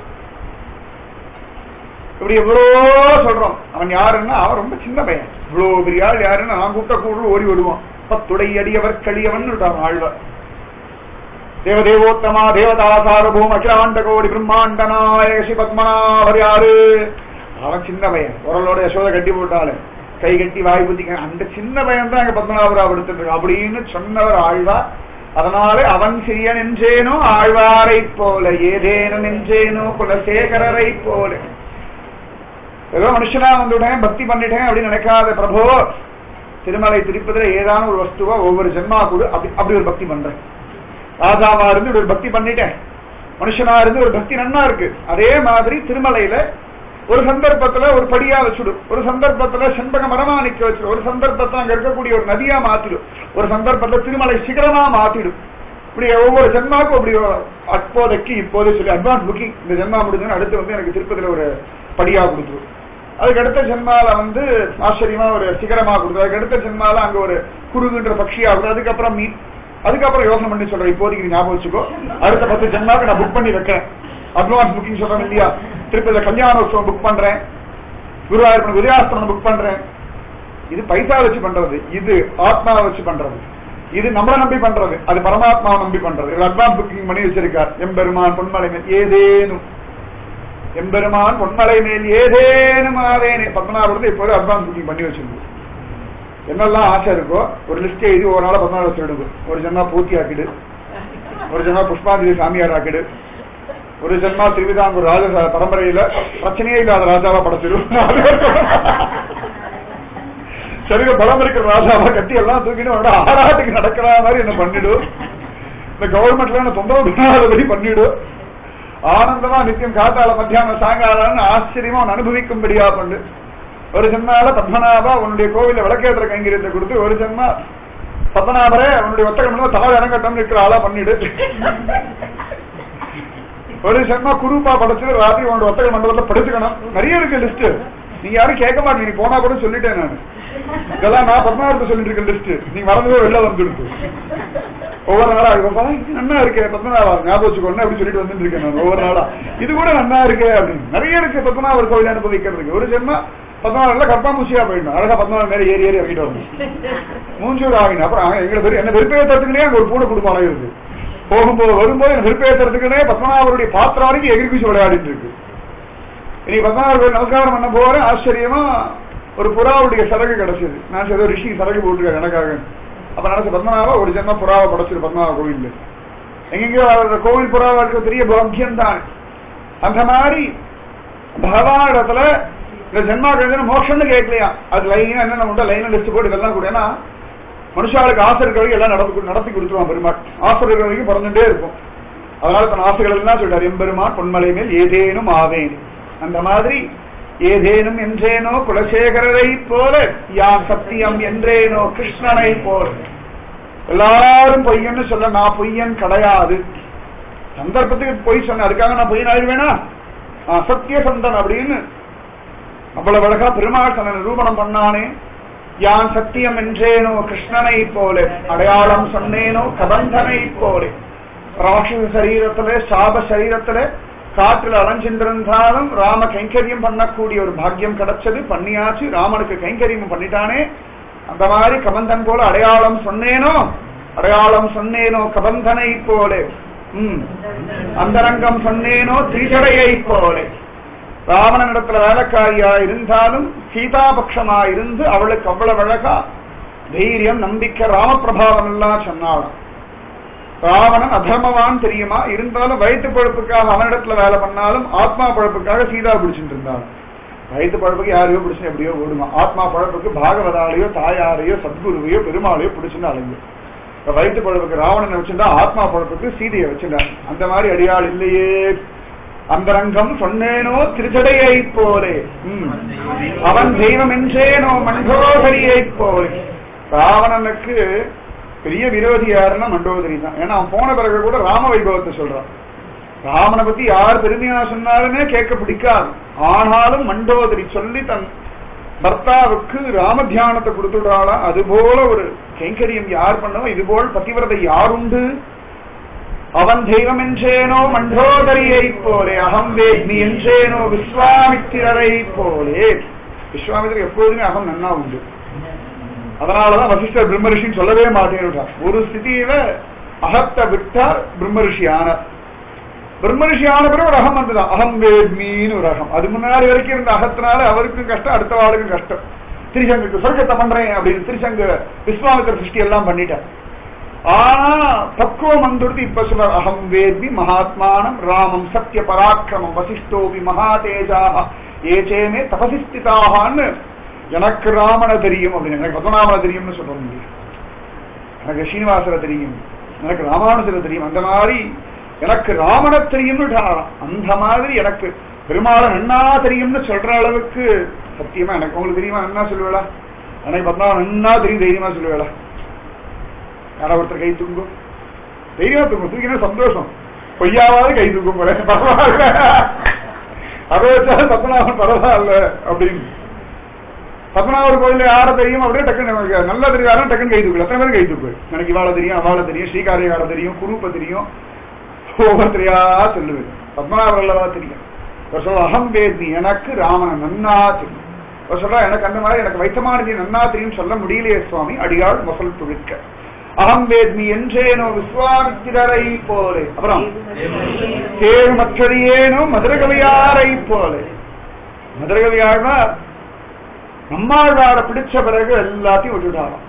இப்படி எவ்வளோ சொல்றோம். அவன் யாருன்னா அவன் ரொம்ப சின்ன பையன். இவ்வளவு பெரிய ஆள் யாருன்னா நான் கூட்ட கூடு ஓடி விடுவான். பத்துடை அடியவர் களியவன் ஆழ்வார். தேவதேவோத்தமா தேவதா சாரபூம் அகிலாண்ட கோடி பிரம்மாண்ட நாயக ஸ்ரீ பத்மநாபர் யாரு? அவன் சின்ன பையன். உரலோட யசோதை கட்டி போட்டாலும் கை கட்டி வாய் புத்திக்க அந்த சின்ன பையன் தான் அங்க பத்மநாபரா எடுத்துட்டு அப்படின்னு சொன்னவர் ஆழ்வார். அதனால அவன் சிறிய நெஞ்சேனோ ஆழ்வாரை போல, ஏதேனும் நெஞ்சேனோ குலசேகரரை போல. ஏதோ மனுஷனா வந்துட்டேன் பக்தி பண்ணிட்டேன் அப்படின்னு நினைக்காத பிரபோ. திருமலை திருப்பதில ஏதான ஒரு வஸ்துவா ஒவ்வொரு ஜென்மா கூட அப்படி ஒரு பக்தி பண்றேன். ராஜாவா இருந்து ஒரு பக்தி பண்ணிட்டேன், மனுஷனா இருந்து ஒரு பக்தி நன்னா இருக்கு. அதே மாதிரி திருமலையில ஒரு சந்தர்ப்பத்துல ஒரு படியா வச்சுடும், ஒரு சந்தர்ப்பத்துல செண்பக மரமா நிக்க வச்சிடும், ஒரு சந்தர்ப்பத்துல அங்க இருக்கக்கூடிய ஒரு நதியா மாத்திடும், ஒரு சந்தர்ப்பத்துல திருமலை சிகரமா மாத்திடும். இப்படி ஒவ்வொரு ஜென்மாவுக்கும் அப்படி அப்போதைக்கு இப்போதே சொல்லி அட்வான்ஸ் புக்கிங். இந்த ஜென்மா முடிஞ்சுன்னு அடுத்து வந்து எனக்கு திருப்பதியில ஒரு படியா கொடுத்துரும். அதுக்கு அடுத்த ஜென்மால வந்து ஆச்சரியமா ஒரு சிகரமா கொடுத்துரும். அதுக்கு அடுத்த ஜென்மால அங்க ஒரு குருகுன்ற பட்சியா கொடுத்து, அதுக்கப்புறம் மீன். அதுக்கப்புறம் யோசனை பண்ணி சொல்றேன், இப்போதைக்கு ஞாபகம் வச்சுக்கோ, அடுத்த 10 ஜென்மாவுக்கு நான் புக் பண்ணி வைக்கிறேன். அட்வான்ஸ் புக்கிங் சொல்றேன் இல்லையா? திருப்பதியில கல்யாணோத்சவம் புக் பண்றேன், குருவாயூர் உதயாஸ்தமனம் புக் பண்றேன். இது பைசா வச்சு பண்றது, இது ஆத்மாவை வச்சு பண்றது, இது நம்மளை நம்பி பண்றது, அது பரமாத்மாவை நம்பி பண்றது. இது அட்வான்ஸ் புக்கிங் பண்ணி வச்சிருக்கார். எம்பெருமான் பொன்மலை மேல் ஏதேனும், எம்பெருமான் பொன்மலை மேல் ஏதேனும் ஆவேனே பத்மநாபத்தை இப்போது அட்வான்ஸ் புக்கிங் பண்ணி வச்சிருக்கு. என்னெல்லாம் ஆசை இருக்கோ ஒரு லிஸ்ட் எழுதி ஒரு நாள் 14 வருஷம் எடுக்கும். ஒரு ஜென்மா பூர்த்தி ஆக்கிடு, ஒரு ஜென்மா புஷ்பாஞ்சலி சாமியார் ஆக்கிடு, ஒரு ஜென்மா திருவிதாங்கூர் ராஜ பரம்பரையில பிரச்சனையே இல்லாத ராஜாவா படைச்சிடும். சரீர பலம் இருக்கிற ராஜாவா கட்டி எல்லாம் தூக்கிட்டு ஆராட்டுக்கு நடக்கிற மாதிரி என்ன பண்ணிடும். இந்த கவர்மெண்ட்ல என்ன தொந்தரவு பண்ணிடும். ஆனந்தமா நித்தியம் காத்தால மத்தியானம் சாயங்காலம் ஆச்சரியமா அவன் அனுபவிக்கும்படியா பண்ணு. ஒரு ஜென்மால பத்மநாபா உன்னுடைய கோவில விளக்கேற்ற கைங்கரியத்தை கொடுத்து, ஒரு ஜென்மா பத்மநாபரே அவனுடைய ஒத்தகம் தாழ இறங்கட்டம் இருக்கிற ஆளா பண்ணிடு. ஒரு ஜென்மா குரூப்பா படைச்சு ராத்திரி உன்னோட ஒத்தக மண்டலத்தை படிச்சுக்கணும். நிறைய இருக்கு லிஸ்ட். நீங்க யாரும் கேட்க மாட்டீங்க, நீ போனா கூட சொல்லிட்டேன் நான். இதெல்லாம் நான் பத்மநாபத்தை சொல்லிட்டு இருக்க லிஸ்ட். நீங்க மறந்து வெளில வந்துடுது. ஒவ்வொரு நாளா நன்னா இருக்கே பத்மநாபா ஞாபகம் வச்சுக்கோன்னு அப்படி சொல்லிட்டு வந்துட்டு இருக்கேன் நான் ஒவ்வொரு நாளா. இது கூட நன்னா இருக்கு அப்படின்னு நிறைய இருக்கு பத்மநாபர் கோவில் அனுபவிக்கிறதுக்கு. ஒரு ஜென்மா பத்மநாபர்ல கர்ப்பாமூச்சியா போயிடணும். அழகா பத்மநாபர் மேல ஏறி ஏறி இறங்கிட்டு வரணும். மூஞ்சூர் ஆகினா அப்புறம் எங்களை என்ன வெறுப்பேற்றத்துக்குனே அங்க ஒரு பூனை குடும்பம் இருக்கு. போகும்போது வரும்போது என்ன வெறுப்பேற்றத்துக்குனே பத்மநாபருடைய பாத்திரம் வரைக்கும் எகிரிக்குச்சு விளையாடிட்டு இருக்கு. இனி பத்மநாபர் நமஸ்காரம் பண்ண போற ஆச்சரியமா ஒரு புறாவுடைய சரகு கிடைச்சது. நான் ஏதோ ரிஷி சரகு போட்டுருக்கேன் எனக்காக. அப்ப நினைச்ச பத்மநாபா ஒரு ஜென்ம புறாவை படைச்சிரு பத்மநாப கோவில். எங்கெங்கயோ கோவில் புறாவா இருக்க பெரிய பாக்கியம் தான். அந்த மாதிரி பகவானிடத்துல இந்த ஜென்மா கழிஞ்சு மோட்சம்னு கேட்கலையா? அது லைனா என்னென்ன உண்டா லைனா லிஸ்ட் போட்டு இதெல்லாம் கூட. ஏன்னா மனுஷாளுக்கு ஆசை இருக்கிற வரைக்கும் எல்லாம் நடத்தி கொடுத்துருவான் பெருமாள். ஆசை இருக்கிற வரைக்கும் பிறந்துட்டே இருக்கும். அதனால தன் ஆசைகள் எல்லாம் சொல்றாரு, எம்பெருமான் பொன்மலை மேல் ஏதேனும் ஆவேன். அந்த மாதிரி ஏதேனும் என்றேனோ குலசேகரரை போல, யான் சத்தியம் என்றேனோ கிருஷ்ணனை போல. எல்லாரும் பொய்யன்னு சொல்ல நான் பொய்யன் கிடையாது. சந்தர்ப்பத்துக்கு பொய் சொன்ன, அதுக்காக நான் பொய்யன் ஆயிடுவேனா? சத்திய சந்தன் அப்படின்னு அவ்வளவு அழகா பெருமாள் தன்னை நிரூபணம் பண்ணானே. யான் சத்தியம் என்றேனோ கிருஷ்ணனை போல, அடையாளம் சொன்னேனோ கபந்தனை போல. ராட்சச சரீரத்துல சாப சரீரத்துல காற்றுல அலைஞ்சிருந்தாலும் ராம கைங்கரியம் பண்ணக்கூடிய ஒரு பாக்கியம் கிடைச்சது. பண்ணியாச்சு, ராமனுக்கு கைங்கரியம் பண்ணிட்டானே. அந்த மாதிரி கபந்தன் போல அடையாளம் சொன்னேனோ கபந்தனை போல. அந்தரங்கம் சொன்னேனோ திரிசடையை போல. ராவணன் இடத்துல வேலைக்காரியா இருந்தாலும் சீதாபக்ஷமா இருந்து அவளுக்கு அவ்வளவு அழகா தைரியம் நம்பிக்கை ராமபிரபாவம் எல்லாம் சொன்னாலும். ராவணன் அதர்மவான் தெரியுமா, இருந்தாலும் வயிற்று பழப்புக்காக அவனிடத்துல வேலை பண்ணாலும் ஆத்மா பழப்புக்காக சீதா பிடிச்சிட்டு இருந்தாலும். வயிற்று பழப்புக்கு யாரையோ பிடிச்சு எப்படியோ ஓடுமா, ஆத்மா பழப்புக்கு பாகவதாலையோ தாயாரையோ சத்குருவையோ பெருமாளையோ பிடிச்சுன்னு அலைஞ்சு. வயிற்று பழப்புக்கு ராவணனை வச்சிருந்தா ஆத்மா பழப்புக்கு சீதையை வச்சிருந்தாங்க. அந்த மாதிரி அடியாள் இல்லையே. அந்தரங்கம் சொன்னேனோ திருச்சடையை போலே, அவன் தெய்வம் என்றேனோ மண்டோதரியை போலே. ராவணனுக்கு பெரிய விரோதி யாருன்னா மண்டோதரி தான். ஏன்னா அவன் போன பிறகு கூட ராம வைபவத்தை சொல்றான். ராமனை பத்தி யார் பெருமையா சொன்னாலுமே கேட்க பிடிக்காது. ஆனாலும் மண்டோதரி சொல்லி தன் பர்த்தாவுக்கு ராம தியானத்தை கொடுத்துடுறாளா. அதுபோல ஒரு கைங்கரியம் யார் பண்ணவோ, இதுபோல் பத்திவிரதை யாருண்டு? அவன் தெய்வம் என்றேனோ மண்டோதரியை போலே, அகம் வேத்மி என்றேனோ விஸ்வாமித்திரரை போலே. விஸ்வாமித்திரர் எப்போதுமே அகம் நன்னா உண்டு. அதனாலதான் வசிஷ்டர் பிரம்மரிஷின்னு சொல்லவே மாட்டேன். ஒரு ஸ்திதியில அகத்தை விட்டார் பிரம்மரிஷி ஆனார். பிரம்மரிஷி ஆன பிறகு ஒரு அகம் வந்துதான், அகம் வேத்மின்னு ஒரு அகம். அது முன்னாடி வரைக்கும் இருந்த அகத்தினால அவருக்கும் கஷ்டம், அடுத்த ஆளுக்கும் கஷ்டம். திரிசங்குக்கு சொர்க்கத்தை பண்றேன் அப்படின்னு திரிசங்கு விஸ்வாமித்திர சிருஷ்டி எல்லாம் பண்ணிட்டார். ஆனா பக்குவம் வந்துடுது. இப்ப சொல்ற அகம் வேத்மி மகாத்மானம் ராமம் சத்திய பராக்கிரமம் வசிஷ்டோபி மகாதேஜாக ஏச்சேமே தபசிஸ்திதாகான்னு எனக்கு ராமனை தெரியும் அப்படின்னு. எனக்கு பத்மநாபனை தெரியும்னு சொல்ல முடியும், எனக்கு ஸ்ரீனிவாசரை தெரியும், எனக்கு ராமானுஜரை தெரியும். அந்த மாதிரி எனக்கு ராமனை தெரியும்னு அந்த மாதிரி எனக்கு பெருமாளை நன்னா தெரியும்னு சொல்ற அளவுக்கு சத்தியமா எனக்கு உங்களுக்கு தெரியுமா என்ன சொல்லுவேளா? எனக்கு பத்மநாபன் நன்னா தெரியும் தைரியமா சொல்லுவேளா? யாரா ஒருத்தர் கை தூங்கும், தைரியமா தூங்கும், தூக்கினா சந்தோஷம். பொய்யாவது கை தூக்கும் போல பரவாயில்ல, அதை வச்சாலும் பத்மநாபன் பரவாயில்ல அப்படின்னு. பத்மநாபர் கோயில யார தெரியும் அப்படியே டக்குன்னு நல்லா தெரியும், டக்குன்னு கை தூக்கல. எத்தனை பேரும் கை தூக்கு. எனக்கு இவாளை தெரியும், அவளை தெரியும், ஸ்ரீகாரியால தெரியும், குரூப்பை தெரியும், ஒவ்வொருத்தரையா சொல்லுது. பத்மநாபர் அல்லவா தெரியும். ஒரு சொல்ற அகம் வேத்மி எனக்கு ராமனை நன்னா தெரியும். ஒரு சொல்றா எனக்கு அந்த மாதிரி எனக்கு வைத்தமானதி நன்னா தெரியும் சொல்ல முடியலையே சுவாமி, அடியாள் மொசல் துளிக்க. அகம் வேத்மி என்றேனோ விஸ்வாமித்திரரை போலே. அப்புறம் தேர் மற்றடியேனோ மதுரகவியாரை போலே. மதுரகவியார்னா நம்மாழ்வார பிடிச்ச பிறகு எல்லாத்தையும் விட்டுட்டாராம்.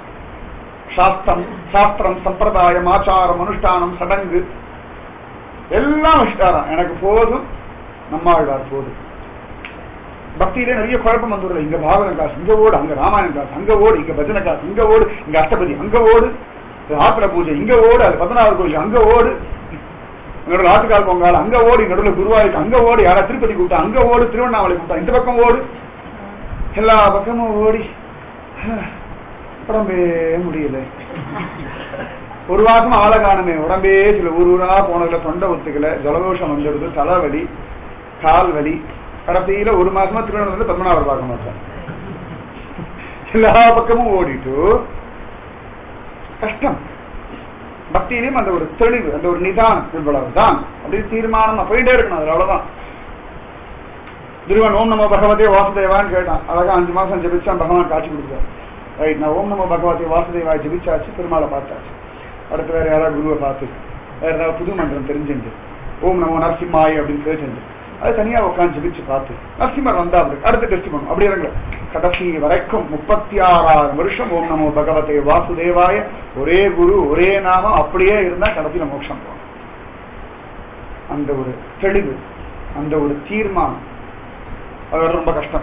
சாஸ்திரம் சம்பிரதாயம் ஆச்சாரம் அனுஷ்டானம் சடங்கு எல்லாம் விட்டாராம். எனக்கு போதும் நம்மாழ்வார் போதும். பக்தியிலே நிறைய குழப்பம் வந்துடுறது. இங்க பாகவதம் காசு இங்க ஓடு, அங்க ராமாயணம் காசு அங்க ஓடு, இங்க பஜனை காசு இங்க ஓடு, இங்க அஷ்டபதி அங்க ஓடு, ஆத்திர பூஜை இங்க ஓடு, அது 14 கோயில் அங்க ஓடு, நடுவில் ஆத்துக்கால் பொங்கால் அங்க ஓடு, நடுவில் குருவாயூருக்கு அங்க ஓடு, யாரா திருப்பதி கூப்பிட்டா அங்க ஓடு, திருவண்ணாமலை கூப்பிட்டா இந்த பக்கம் ஓடு, எல்லா பக்கமும் ஓடி உடம்பே முடியல. ஒரு மாசம் ஆளை காணுமே, உடம்பே சில ஊரா போனதுல தொண்டை ஒத்துக்கல, ஜலதோஷம் வந்துடுது, தலைவலி, கால் வலி. கடைசியில ஒரு மாசமா திருவண்ணாமலை பத்மநாபர் பார்க்க மாட்டார். எல்லா பக்கமும் ஓடிட்டு கஷ்டம். பக்தியிலையும் அந்த ஒரு தெளிவு, அந்த ஒரு நிதானம், இவ்வளவுதான் அப்படின்னு தீர்மானம் போயிட்டே இருக்கணும். அது அவ்வளவுதான். திருவன் ஓம் நமோ பகவதே வாசுதேவான்னு கேட்டான். அழகா 5 மாசம் ஜபிச்சான், பகவான் காட்சி கொடுத்தார். ரைட், நான் ஓம் நமோ பகவதே வாசுதேவாய் ஜபிச்சாச்சு, பெருமாளை பார்த்தாச்சு. அடுத்து வேற யாராவது குருவை பார்த்து வேற ஏதாவது புது மந்திரம் தெரிஞ்சுட்டு ஓம் நமோ நரசிம்மாய் அப்படின்னு கேட்டு அது தனியா உட்காந்து ஜபிச்சு பார்த்து நரசிம்மர் வந்தா அப்படி அடுத்த டெஸ்ட் பண்ணும். அப்படி இறங்கல. கடைசி வரைக்கும் 36,000 வருஷம் ஓம் நமோ பகவதே வாசுதேவாய ஒரே குரு ஒரே நாமம் அப்படியே இருந்தா கடைசியில மோட்சம் போகும். அந்த ஒரு தெளிவு, அந்த ஒரு தீர்மானம், அது ரொம்ப கஷ்டம்.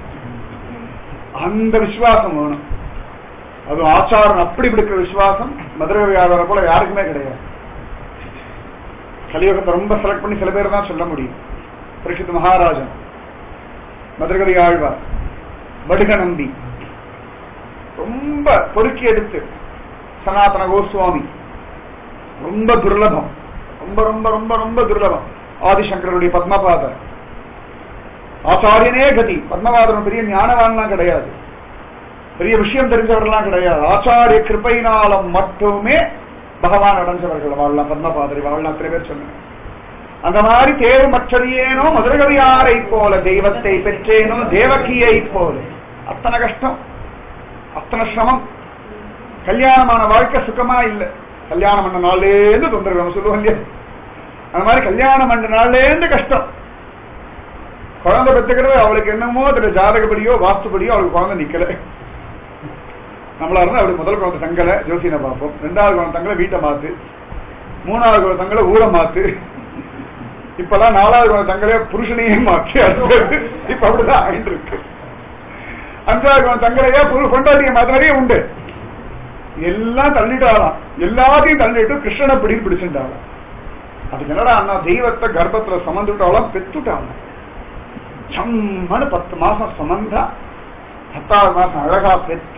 அந்த விசுவாசம் வேணும். அது ஆச்சாரம் அப்படி இருக்கிற விசுவாசம் மதுரை வியாபார போல யாருக்குமே கிடையாது. கலியுகத்தை ரொம்ப செலக்ட் பண்ணி சில பேர் தான் சொல்ல முடியும். பரீட்சித் மகாராஜன், மதுரகவி ஆழ்வார், வடுக நம்பி, ரொம்ப பொறுக்கி எடுத்து சனாதன கோஸ்வாமி, ரொம்ப துர்லபம், ரொம்ப ரொம்ப ரொம்ப ரொம்ப துர்லபம். ஆதிசங்கருடைய பத்மபாதர், ஆச்சாரியனே கதி. பத்மபாதர் பெரிய ஞானவான்லாம் கிடையாது, பெரிய விஷயம் தெரிஞ்சவர்கள்லாம் கிடையாது. ஆச்சாரிய கிருபையினாலம் மட்டுமே பகவான் அடைஞ்சவர்கள் வாழலாம். பத்மபாதரை வாழலாம் அத்தனை பேர் சொன்னாங்க. அந்த மாதிரி தேவு மற்றறியேனோ மதுரகவியாரை போல, தெய்வத்தை பெற்றேனோ தேவகியை போல. அத்தனை கஷ்டம், அத்தனை சிரமம். கல்யாணமான வாழ்க்கை சுகமா இல்லை. கல்யாணம் பண்ண நாள்லேருந்து தொந்தரவு சொல்லுவோம் இல்லையா? அந்த மாதிரி கல்யாணம் பண்ண நாள்லேருந்து கஷ்டம். குழந்தை பெற்றுக்கிறது அவளுக்கு என்னமோ அதுல ஜாதகப்படியோ வாஸ்துபடியோ அவளுக்கு குழந்தை நிக்கல. நம்மளா இருந்தா அப்படி முதல் குழந்தை தங்கலை ஜோசியனை பார்ப்போம், 2வது குழந்தை தங்கலை வீட்டை மாத்து, 3வது குழந்தை தங்கலை ஊரை மாத்து, இப்பெல்லாம் 4வது குழந்தை தங்கலே புருஷனையே மாற்றி. இப்ப அப்படிதான் ஆயிட்டு இருக்கு. 5வது குழந்தை தங்கலையா பொண்டாட்டிய மாத்திரையே உண்டு. எல்லாம் தள்ளிட்டாலாம், எல்லாத்தையும் தள்ளிட்டு கிருஷ்ணனை பிடிச்சுட்டாலாம். அதுக்கு என்னடா அண்ணா தெய்வத்தை கர்ப்பத்துல சமந்துட்டாலும் பெத்துட்டாங்க. சம்மனு 10 மாசம் சமந்தா, 10வது மாசம் அழகா பெத்தா,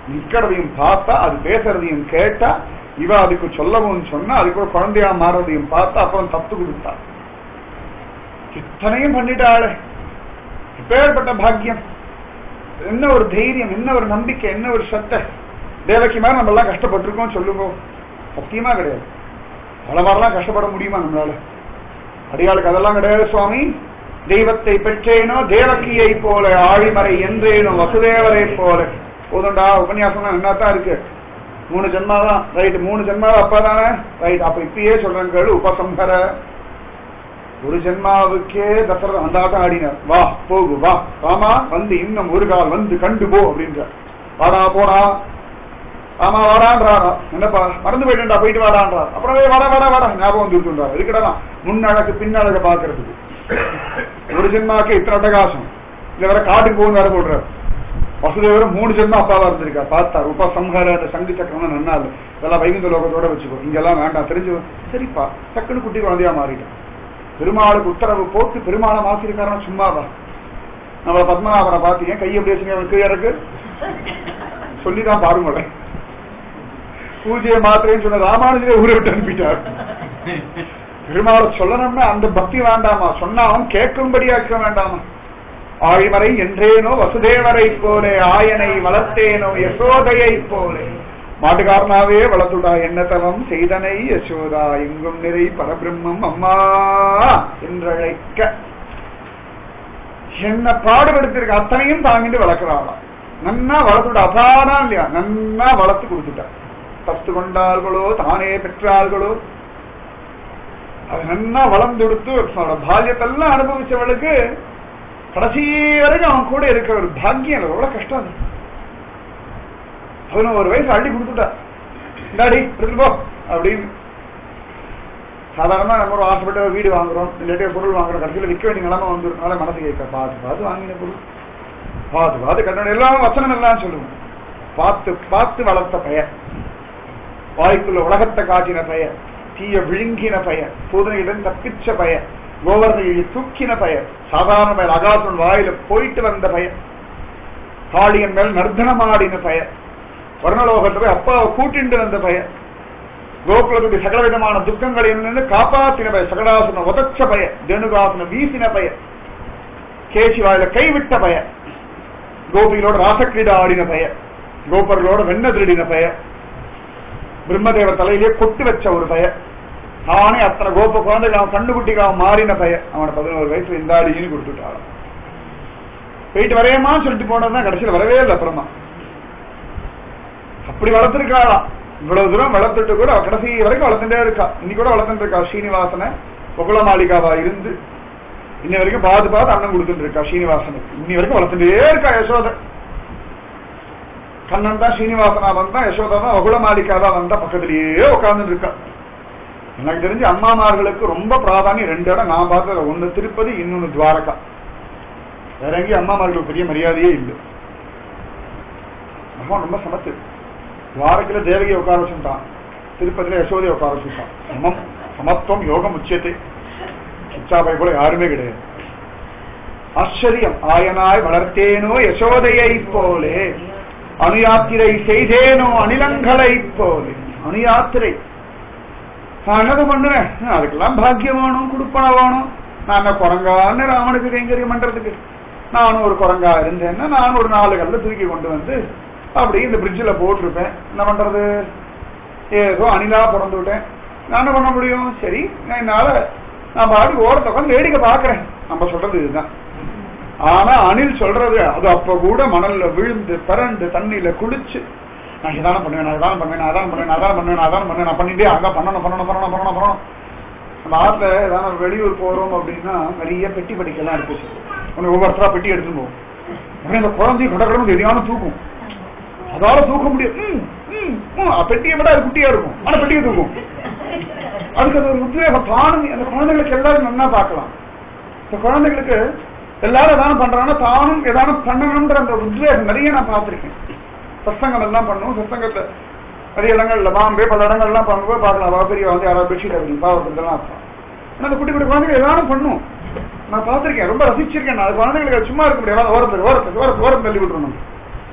நிக்கிறதையும் பார்த்தா, அது பேசுறதையும் கேட்டா, இவ அதுக்கு சொல்லவும் சொன்னா, அதுக்கு ஒரு குழந்தையா மாறதையும் பார்த்தா, அப்புறம் தப்பு கொடுத்தா. இத்தனையும் பண்ணிட்டாளே, இப்பேற்பட்ட பாக்கியம், என்ன ஒரு தைரியம், என்ன ஒரு நம்பிக்கை, என்ன ஒரு சத்தை. தேவகி மாதிரி நம்ம எல்லாம் கஷ்டப்பட்டிருக்கோம் சொல்லுங்க? சத்தியமா கிடையாது. பல மாதிரிலாம் கஷ்டப்பட முடியுமா நம்மளால? அடியாளுக்கு அதெல்லாம் கிடையாது சுவாமி. தெய்வத்தை பெற்றேனோ தேவகியை போல, ஆழிமறை என்றேனோ வசுதேவரை போல. போதுண்டா, உபன்யாசம் என்னத்தான் இருக்கு? 3 ஜென்மா தான், ரைட். 3 ஜென்மா அப்பா தானே, ரைட். அப்ப இப்பயே சொல்றேன் கேளு, உபசம்ஹர. ஒரு ஜென்மாவுக்கே தசரதன் அந்த ஆட்டம் ஆடினார். வா போகு வா ராமா, வந்து இன்னும் ஒரு கால் வந்து கண்டு போ அப்படின்ற. வாடா போடா, ஆமா வாடான்றாரா, என்னப்பா மறந்து போயிட்டா, போயிட்டு வாடான்றா. அப்புறமே வாடா வாடா வாடா ஞாபகம் வந்துருக்குன்றார். இதுக்கிடலாம் முன்னழகு பின்னழக பாக்குறதுக்கு. ஒரு ஜென்மாக்கு இத்தனை அட்டகாசம். இல்ல வேற காட்டுக்கு போகணும் வேற போடுறாரு. வசுதேவரும் 3 ஜென்மா அப்பாவா இருந்திருக்கா. பார்த்தார் உபசம்ஹார, அந்த சங்கு சக்கரம் நன்னாள். இதெல்லாம் வைகுந்த லோகத்தோட வச்சுக்கோ, இங்கெல்லாம் வேண்டாம் தெரிஞ்சு. சரிப்பா, சக்குன்னு குட்டி குழந்தையா மாறிட்டான். பெருமாளுக்கு உத்தரவு போட்டு பெருமாளை மாத்திருக்காரன் சும்மாவா? நம்மள பத்மநாபனை பாத்தீங்க, கையை பேசுங்க இறக்கு சொல்லிதான் பாருங்கள. பூஜையை மாத்திரைன்னு சொன்ன ராமானுஜரே ஊரை விட்டு அனுப்பிட்டார். பெருமாளை சொல்லணும்னா அந்த பக்தி வேண்டாமா? சொன்னா அவன் கேட்கும்படியாக்க வேண்டாமா? ஆழிமறை என்றேனோ வசுதேவரை போலே, ஆயனை வளர்த்தேனோ யசோதையை போலே. மாட்டுக்காரனாவே வளர்த்துடா என்ன தவம் செய்தனை யசோதா, எங்கும் நிறை பரபிரம்மம் அம்மா என்றழைக்க. என்ன பாடுபடுத்திருக்க அத்தனையும் தாங்கிட்டு வளர்க்கிறாளா. நன்னா வளர்த்துட்டா, அபாதான் இல்லையா, நன்னா வளர்த்து கொடுத்துட்டா. தத்து கொண்டார்களோ தானே பெற்றார்களோ, அது நன்னா வளர்ந்து கொடுத்து பால்யத்தெல்லாம் அனுபவிச்சவளுக்கு கடைசி வரைக்கும் அவன் கூட இருக்கிற ஒரு பாக்கியம். எவ்வளவு கஷ்டம் அது. 11 வயசு அள்ளி கொடுத்துட்டா, இந்தாடி எடுத்துட்டு போ அப்படின்னு. சாதாரணமா நம்ம ஒரு ஆசைப்பட்ட வீடு வாங்குறோம், இல்லாட்டிய பொருள் வாங்குறோம், கடைசியில் விற்க வேண்டிய நிலைமை வந்துருக்கனால மனசு கேட்க பார்த்து பார்த்து வாங்கின பொருள், பார்த்து பார்த்து கட்டணம் எல்லாம் வசனம் எல்லாம் சொல்லுவோம். பார்த்து பார்த்து வளர்த்த பெயர், வாய்க்குள்ள உலகத்தை காட்டின பெயர், தீய விழுங்கின பெயர், பூதனையிடம் தப்பிச்ச பெயர், கோவர்தனையை தூக்கின பெயர், சாதாரண பெயர், அகாசுரன் வாயில போயிட்டு வந்த பெயர், காளியன் மேல் நர்த்தனமாடின பெயர், வர்ணலோகத்தை போய் அப்பாவை கூட்டிட்டு வந்த பெயர், கோகுலத்துடைய சகல விதமான துக்கங்களிலிருந்து காப்பாத்தின பெயர், சகடாசுன உதச்ச பெயர், தேனுகாசுன வீசின பெயர், கேசி வாயில கைவிட்ட பெயர், கோபிகளோட ராசக்கிரீடா ஆடின பெயர், கோபர்களோட வெண்ண திருடின பெயர், பிரம்மதேவர் தலையிலே கொட்டு வச்ச ஒரு பெயர், நானே அத்தனை கோப குழந்தைகள் அவன் கண்ணுக்குட்டிக்கு மாறின பெயர். அவனை 11 வயசுல இந்த ஆடின்னு கொடுத்துட்டான். போயிட்டு வரையமான்னு சொல்லிட்டு போனதுதான் கடைசியில் வரவே இல்லை. அப்புறமா அப்படி வளர்த்துருக்காளாம். இவ்வளவு தூரம் வளர்த்துட்டு கூட அவ கடைசி வரைக்கும் வளர்த்துட்டே இருக்கா. இன்னைக்கு கூட வளர்த்துட்டு இருக்கா. ஸ்ரீனிவாசனை பகுல மாளிகாவா இருந்து இன்னி வரைக்கும் பார்த்து பார்த்து அண்ணன் கொடுத்துட்டு இருக்கா. ஸ்ரீனிவாசனுக்கு இன்னி வரைக்கும் வளர்த்துட்டே இருக்கா. யசோதை கண்ணன் தான் ஸ்ரீனிவாசனா வந்தா, யசோதா தான் வகுல மாளிகாவா வந்தா, பக்கத்திலேயே உட்கார்ந்துட்டு இருக்கா. எனக்கு தெரிஞ்சு அம்மாமார்களுக்கு ரொம்ப பிராதானியம் 2 இடம் நான் பார்த்தது. ஒன்னு திருப்பதி, இன்னொன்னு துவாரகா. வேற எங்கேயும் அம்மாமார்களுக்கு பெரிய மரியாதையே இல்லை. பகவான் ரொம்ப சமத்து. துவாரகையில தேவகியை உட்கார வச்சுட்டான், திருப்பதியில யசோதையை உட்கார வச்சுட்டான். சமம், சமத்துவம், யோகம் உச்சியத்தை. சிச்சாபை போல யாருமே கிடையாது. ஆச்சரியம். ஆயனாய் வளர்த்தேனோ யசோதையை போலே, அணுயாத்திரை செய்தேனோ அணிலங்களை போலே. அணுயாத்திரை நான் என்னது பண்ணுவேன்? அதுக்கெல்லாம் பாக்கியம் வேணும், கொடுப்பன வேணும். நான் என்ன குரங்கான்னு ராமனுக்கு கைங்கரியம் பண்றதுக்கு? நானும் ஒரு குரங்கா இருந்தேன்னா நானும் ஒரு 4 கல்ல தூக்கி கொண்டு வந்து அப்படி இந்த பிரிட்ஜில் போட்டிருப்பேன். என்ன பண்றது? ஏதோ அணிலா பிறந்து விட்டேன், நான் என்ன பண்ண முடியும்? சரி, நான் பாடி ஓரத்தை உட்காந்து வேடிக்கை பாக்குறேன். நம்ம சொல்றது இதுதான். ஆனா அணில் சொல்றது அது அப்ப கூட மணல்ல விழுந்து பிறண்டு தண்ணியில குளிச்சு, நான் இதான பண்ணுவேன், நான் இதான பண்ணுவேன், நான் அதான் பண்ணுவேன், நான் அதான் பண்ணுவேன், நான் அதான் பண்ணுவேன், நான் பண்ணிட்டே அதான் பண்ணணும் பண்ணணும் பண்ணணும் பண்ணணும் பண்ணணும். நம்ம ஆத்துல ஏதாவது வெளியூர் போறோம் அப்படின்னா நிறைய பெட்டி படிக்கலாம் இருக்கு. உனக்கு ஒவ்வொருத்தரா பெட்டி எடுத்துட்டு போகும். உடனே இந்த குழந்தைய கடற்கடமை எதையான தூக்கும். அதால தூக்க முடியும். பெட்டியை விட அது குட்டியா இருக்கும், ஆனா பெட்டியை தூக்கும். அதுக்கு அது ஒரு உத்வேகம் தானும். அந்த குழந்தைகளுக்கு எல்லாரும் நல்லா பார்க்கலாம். இந்த குழந்தைகளுக்கு எல்லாரும் எதானும் பண்றாங்கன்னா தானும் எதானும் பண்ணணும்ன்ற அந்த உத்வேகம் நிறைய நான் பார்த்திருக்கேன். சத்சங்கம் எல்லாம் பண்ணுவோம். சத்சங்கத்தை நிறைய இடங்கள்ல பாம்பே பல இடங்கள்லாம் பண்ணும்போது பார்க்கலாம். பெரிய வந்து யாராவது பெட்ஷீட் அப்படி பாவத்திலாம் இருப்பான். ஆனா அந்த குட்டி குட்டி குழந்தைகள் எதானும் பண்ணும். நான் பார்த்திருக்கேன், ரொம்ப ரசிச்சிருக்கேன். நான் குழந்தைகளுக்கு சும்மா இருக்க முடியாது. ஓரத்துக்கு ஓரத்துக்கு ஓரத்து ஓரம் தள்ளி விட்டுறணும்.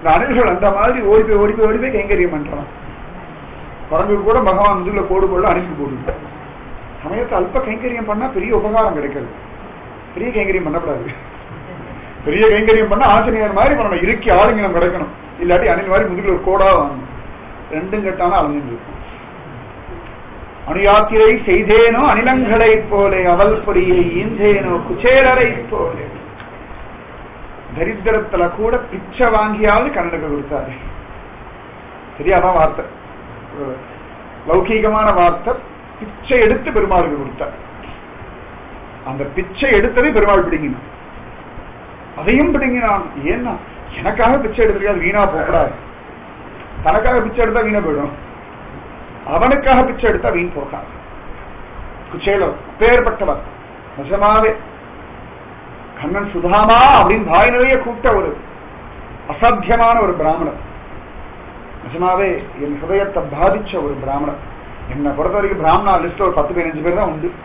அணில்கள் அந்த மாதிரி ஓடி போய் கைங்கரியம் பண்றான். குரங்கு கூட பகவான் முதுகுல கோடு போடல அணிலுக்கு போடுது. சமயத்தை அல்ப கைங்கரியம் பண்ணா பெரிய உபகாரம் கிடைக்கிறது. பெரிய கைங்கரியம் பண்ணக்கூடாது. பெரிய கைங்கரியம் பண்ணா ஆஞ்சநேயர் மாதிரி பண்ணணும், இறுக்கி ஆளுங்கனம் கிடைக்கணும். இல்லாட்டி அணில் மாதிரி முதுகுல ஒரு கோடா வாங்கணும். ரெண்டும் கட்டான அலைஞ்சிட்டு இருக்கும். அணுயாத்திரை செய்தேனோ அணிலங்களை போலே, அவல் பொடியை ஈந்தேனோ குச்சேலரை போலே. தரித்திரத்துல கூட பிச்சை வாங்கியாவது கண்ணனுக்கு கொடுத்தாரு. சரியாதான் வார்த்தை, லௌகீகமான வார்த்தை. பிச்சை எடுத்து பெருமாளுக்கு கொடுத்தார். அந்த பிச்சை எடுத்ததை பெருமாள் பிடிங்கினான், அதையும் பிடிங்கினான். ஏன்னா எனக்காக பிச்சை எடுத்திருக்காது, வீணா போகக்கூடாது. தனக்காக பிச்சை எடுத்தா வீணா போயிடும், அவனுக்காக பிச்சை எடுத்தா வீண் போகாது. குச்சேலோ பேர்பட்டவர் நிஜமாவே கண்ணன் சுதாமா அப்படின்னு வாய் நிறைய கூப்பிட்ட ஒரு அசாத்தியமான ஒரு பிராமணர். நிஜமாவே என் ஹிருதயத்தை பாதிச்ச ஒரு பிராமணர். என்னை பொறுத்த வரைக்கும் பிராமணா லிஸ்ட் ஒரு 10-15 பேர் தான் உண்டு.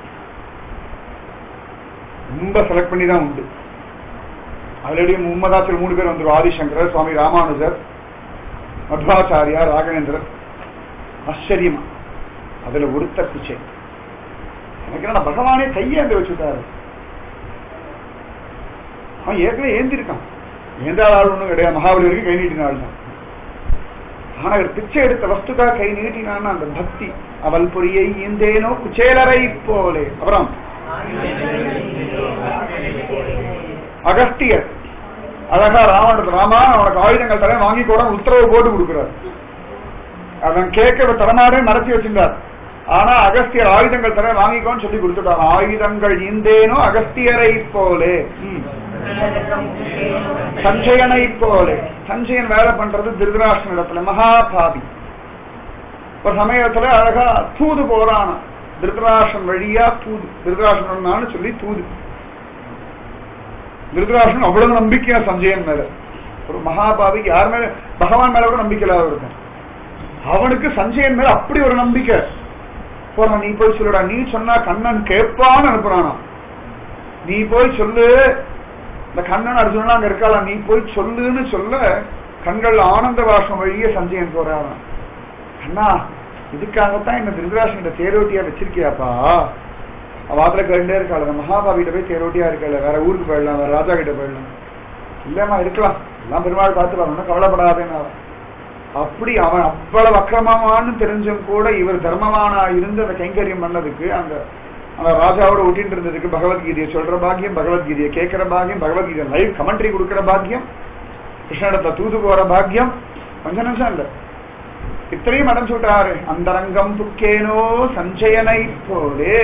ரொம்ப செலக்ட் பண்ணி தான் உண்டு. ஆல்ரெடி மும்மதாச்சில் 3 பேர் வந்துடும். ஆதிசங்கரர், சுவாமி ராமானுஜர், மத்வாச்சாரியா, ராகவேந்திரர். ஆச்சரியமா அதுல ஒருத்தர் பிச்சை. எனக்கு என்ன பகவானே கையேந்து வச்சுட்டாரு. அவன் ஏற்கனவே ஏந்திருக்கான், ஏந்தாத ஆள் ஒண்ணும் கிடையாது. மகாபலி வரைக்கும் கை நீட்டின ஆள் தான். ஆனா அவர் பிச்சை எடுத்த வஸ்துக்காக கை நீட்டினான்னு அந்த பக்தி. அவள் பொறியை ஈந்தேனோ குச்சேலரை போலே. அப்புறம் அகஸ்தியர் அழகா ராமா அவனுக்கு ஆயுதங்கள் தர வாங்கி கூட உத்தரவு போட்டு கொடுக்கிறார். அவன் கேட்க தரமாடே மறைச்சி வச்சிருந்தார். ஆனா அகஸ்தியர் ஆயுதங்கள் தர வாங்கிக்கோன்னு சொல்லி கொடுத்துட்டான். ஆயுதங்கள் ஈந்தேனோ அகஸ்தியரை போலே, சஞ்சயனை போலே. சஞ்சயன் வேலை பண்றது திருதராஷ்டிரன் இடத்துல, மகாபாவி. ஒரு சமயத்துல அழகா தூது போறான திருதராஷ்டிரன் வழியா. தூது திருதராஷ்டிரன் சொல்லி தூது. திருதராஷ்டிரன் அவ்வளவு நம்பிக்கையா சஞ்சயன் மேல. ஒரு மகாபாவிக்கு யார் மேல, பகவான் மேல கூட நம்பிக்கை இல்லாத இருக்கும். அவனுக்கு சஞ்சயன் மேல அப்படி ஒரு நம்பிக்கை. போற நீ போய் சொல்லுடா, நீ சொன்னா கண்ணன் கேட்பான்னு அனுப்புறானா. நீ போய் சொல்லு, இந்த கண்ணன் அர்ஜுனா அங்க இருக்கலாம், நீ போய் சொல்லுன்னு சொல்ல கண்கள் ஆனந்த வாசம் வழியே சஞ்சயன் போறான். அண்ணா இதுக்காகத்தான் என்ன திருதராஷ்டிரன் தேரோட்டியா வச்சிருக்கியாப்பா? வாத்திர கேட்டே இருக்காள், மகாபாவிட்ட போய் தேரோட்டியா இருக்கல, வேற ஊருக்கு போயிடலாம், வேற ராஜா கிட்ட போயிடலாம். இல்லம்மா இருக்கலாம், எல்லாம் பெருமாள் பார்த்து வரணும், கவலைப்படாதேன்னு. அப்படி அவன் அவ்வளவு அக்கிரமமானு தெரிஞ்சும் கூட இவர் தர்மமானா இருந்து அந்த கைங்கரியம் பண்ணதுக்கு, அந்த ராஜாவோட ஒட்டிட்டு இருந்ததுக்கு, பகவத்கீதையை சொல்ற பாக்கியம், பகவத்கீதையை கேட்கிற பாக்கியம், பகவத்கீதை லைவ் கமெண்ட்ரி கொடுக்கிற பாக்கியம், கிருஷ்ணனிடத்தை தூது போற பாக்கியம், கொஞ்ச நிமிஷம் இல்ல இத்தனையும் அடைஞ்சு விட்டாரு. அந்தரங்கம் புக்கேனோ சஞ்சயனை போலே,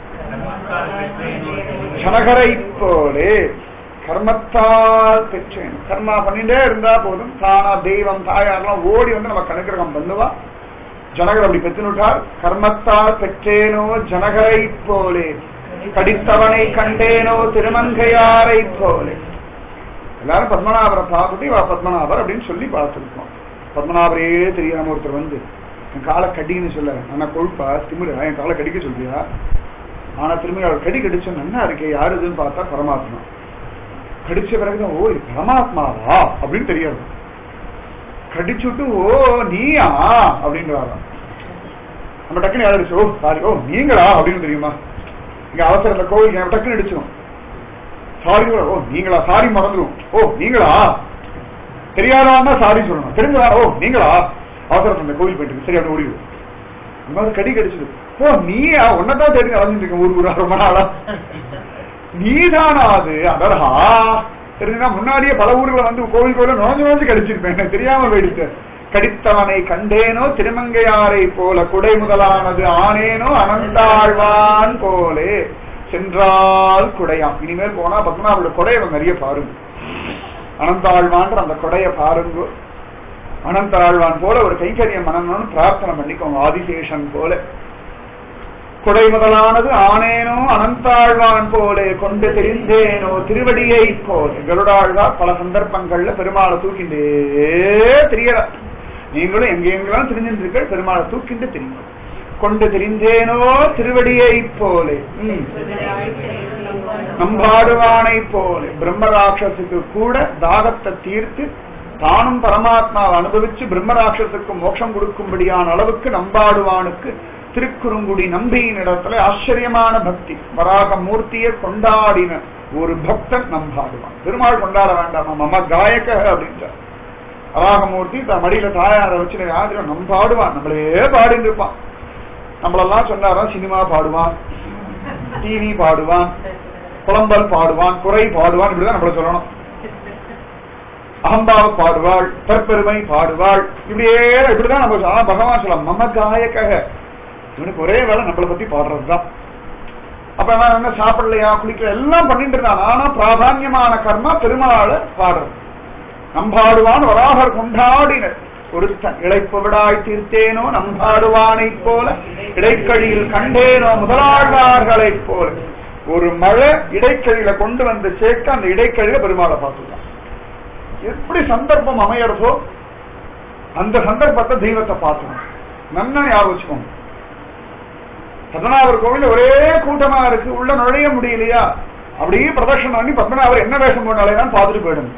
சனகரை போலே. கர்மத்தால் பெற்றேன். கர்மா பண்ணிட்டே இருந்தா போதும், தானா தெய்வம் தாயாரெல்லாம் ஓடி வந்து நம்ம கணக்கிரகம் பண்ணுவா. ஜனகர் அப்படி பெற்றுட்டார். கர்மத்தால் பெற்றேனோ ஜனகரை போலே, கடித்தவனை கண்டேனோ திருமங்கையாரை போலே. எல்லாரும் பத்மநாபரை பார்த்துட்டு இவா பத்மநாபர் அப்படின்னு சொல்லி பார்த்துருக்கோம். பத்மநாபரே தெரியாம ஒருத்தர் வந்து என் காலை கடின்னு சொல்ல, ஆனா கொழுப்பா திமிரு, என் காலை கடிக்க சொல்றியா? ஆனா திரும்பி அவர் கடி கடிச்சோம், நல்லா இருக்கே, யாருதுன்னு பார்த்தா பரமாத்மா. கடிச்ச பிறகுதான் ஓ இது பரமாத்மாவா அப்படின்னு தெரியாது. கடிச்சுட்டு ஓ நீயா அப்படின்னு வரோம். நம்ம டக்குன்னு யாரும் ஓ சாரி, ஓ நீங்களா அப்படின்னு தெரியுமா? இங்க அவசரத்துல கோவில் டக்குன்னு அடிச்சிடும். சாரி ஓ நீங்களா, சாரி மறந்துடும். ஓ நீங்களா, தெரியாதா சாரி சொல்லணும். தெரிஞ்சா ஓ நீங்களா, அவசரத்துல இந்த கோவில் போயிட்டு சரி அப்படி ஓடிடும். அந்த மாதிரி கடி கடிச்சிடு. ஓ நீயா, உன்னதான் தெரிஞ்சு அலைஞ்சிட்டு இருக்கேன் ஊர் ரொம்ப நாளா, நீதானா அது? அதரா தெரிஞ்சுனா முன்னாடியே பல ஊர்களை வந்து கோவில் கோயில நுழைஞ்சு கடிச்சிருப்பேன், தெரியாம போயிடுச்சு. கடித்தவனை கண்டேனோ திருமங்கையாரை போல, குடை முதலானது ஆனேனோ அனந்தாழ்வான் போலே, சென்றால் குடையாம். இனிமேல் போனா பத்மநாபோட கொடையை நிறைய பாருங்க. அனந்தாழ்வான்ற அந்த கொடைய பாருங்க. அனந்தாழ்வான் போல ஒரு கைங்கரியம் மனம்னு பிரார்த்தனை பண்ணிக்கோங்க. ஆதிசேஷன் போல கொடை முதலானது ஆனேனோ அனந்தாழ்வான் போலே, கொண்டு தெரிந்தேனோ திருவடியை போல. கருடாழ்வார் பல சந்தர்ப்பங்கள்ல பெருமாளை தூக்கிண்டே தெரியல. நீங்களும் எங்கெங்கெல்லாம் தெரிஞ்சிருக்க பெருமாளை தூக்கிண்டு தெரியும். கொண்டு தெரிந்தேனோ திருவடியை போலே, நம்பாடுவானை போலே. பிரம்மராட்சசுக்கு கூட தாகத்தை தீர்த்து தானும் பரமாத்மாவை அனுபவிச்சு பிரம்மராட்சத்துக்கு மோட்சம் கொடுக்கும்படியான அளவுக்கு நம்பாடுவானுக்கு திருக்குறுங்குடி நம்பியின் இடத்துல ஆச்சரியமான பக்தி. வராக மூர்த்தியை கொண்டாடின ஒரு பக்தன் நம்பாடுவான். பெருமாள் கொண்டாட வேண்டாமா, மம காயக அப்படின்றார். வராகமூர்த்தி தன் மடியில தாயார வச்சு யாரு நம்பாடுவான், நம்மளே பாடிட்டு இருப்பான். நம்மளெல்லாம் சொன்னாராம் சினிமா பாடுவான், டிவி பாடுவான், புலம்பல் பாடுவான், குறை பாடுவான், இப்படிதான் நம்மள சொல்லணும். அகம்பாவ பாடுவாள், தற்பெருமை பாடுவாள், இப்படிதான் நம்ம சொல்லலாம். பகவான் சொல்லலாம் மம காயக, இவனுக்கு ஒரே வேலை நம்மளை பத்தி பாடுறதுதான். அப்ப என்ன சாப்பிடலையா குளிக்கல எல்லாம் பண்ணிட்டு இருந்தான். ஆனா பிராதான்யமான கர்மா பெருமாளை பாடுறது. நம்பாடுவான் வராகர் கொண்டாடினர். ஒருத்தன் இழைப்பு விடாய் தீர்த்தேனோ நம்பாடுவானை போல இடைக்கழியில் கண்டேனோ முதலாழ்வார்களை போல. ஒரு மழை இடைக்கழியில கொண்டு வந்து சேர்க்க அந்த இடைக்கழியில பெருமாளை பார்த்துதான். எப்படி சந்தர்ப்பம் அமையறதோ அந்த சந்தர்ப்பத்தை தெய்வத்தை பார்க்கணும். நல்லா ஞாபகம் வச்சுக்கோங்க. பத்மநாபர் கோவில் ஒரே கூட்டமா இருக்கு, உள்ள நுழைய முடியலையா, அப்படியே பிரதட்சணம் பண்ணி பத்மநாபர் என்ன வேஷம் போனாலேதான் பார்த்துட்டு போயிடும்.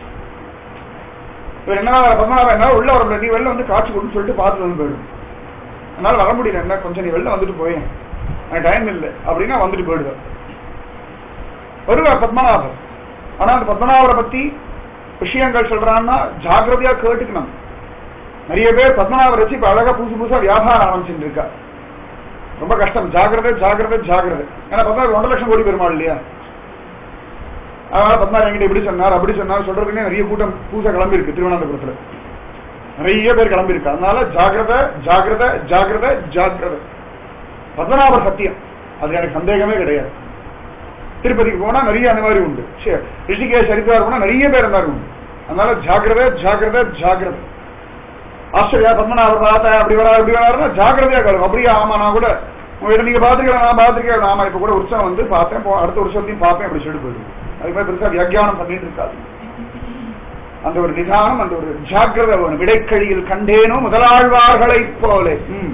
என்ன பத்மநாபர் என்ன உள்ள வர நீ வெளில வந்து காட்சி கொடுன்னு சொல்லிட்டு பார்த்துட்டு வந்து போயிடும். அதனால வர முடியல, என்ன கொஞ்சம் நீ வெளில வந்துட்டு போய் எனக்கு டைம் இல்லை அப்படின்னா வந்துட்டு போயிடுவார். வருவார் பத்மநாபர். ஆனா அந்த பத்மநாபரை பத்தி விஷயங்கள் சொல்றான்னா ஜாக்கிரதையா கேட்டுக்கணும். நிறைய பேர் பத்மநாபர் வச்சு இப்ப அழகா புதுசா வியாபாரம் ஆரம்பிச்சுட்டு இருக்கா. ரொம்ப கஷ்டம். ஜாக்கிரதை ஜாக்கிரதை ஜாக்கிரதை. ஏன்னா பத்மநாபர் 1 லட்சம் கோடி பெருமாள் இல்லையா. அதனால பத்மநாபர் என்கிட்ட இப்படி சொன்னார் அப்படி சொன்னார் சொல்றதுக்குன்னே நிறைய கூட்டம் பூசா கிளம்பி இருக்கு. திருவனந்தபுரத்துல நிறைய பேர் கிளம்பி இருக்கு. அதனால ஜாக்கிரதை ஜாக்கிரதை ஜாக்கிரதை ஜாக்கிரதை. பத்மநாபர் சத்தியம், அது எனக்கு சந்தேகமே கிடையாது. திருப்பதிக்கு போனா நிறைய அந்த மாதிரி உண்டு. ரிஷிகேஷ் ஹரித்வார் போனா நிறைய பேர் அந்த மாதிரி உண்டு. அதனால ஜாக்கிரதை ஜாக்கிரதை ஜாக்கிரதை. ஆஸ்திரேலியா பத்மநாபர் பார்த்தா அப்படி வரா இப்படி வராருன்னா ஜாக்கிரதையா கலரும். அப்படியே ஆமா நான் கூட உங்ககிட்ட நீங்க பாத்துருக்கேன் நான் பாத்துருக்கேன் ஆமா இப்ப கூட உற்சவம் வந்து பார்த்தேன், அடுத்த வருஷத்தையும் பார்ப்பேன் அப்படி சொல்லிட்டு போயிடுது. அதுக்கு மாதிரி பெருசா வியாக்கியானம் பண்ணிட்டு இருக்காது. அந்த ஒரு நிதானம், அந்த ஒரு ஜாக்கிரதை வேணும். இடைக்கழியில் கண்டேனோ முதலாழ்வார்களை போல.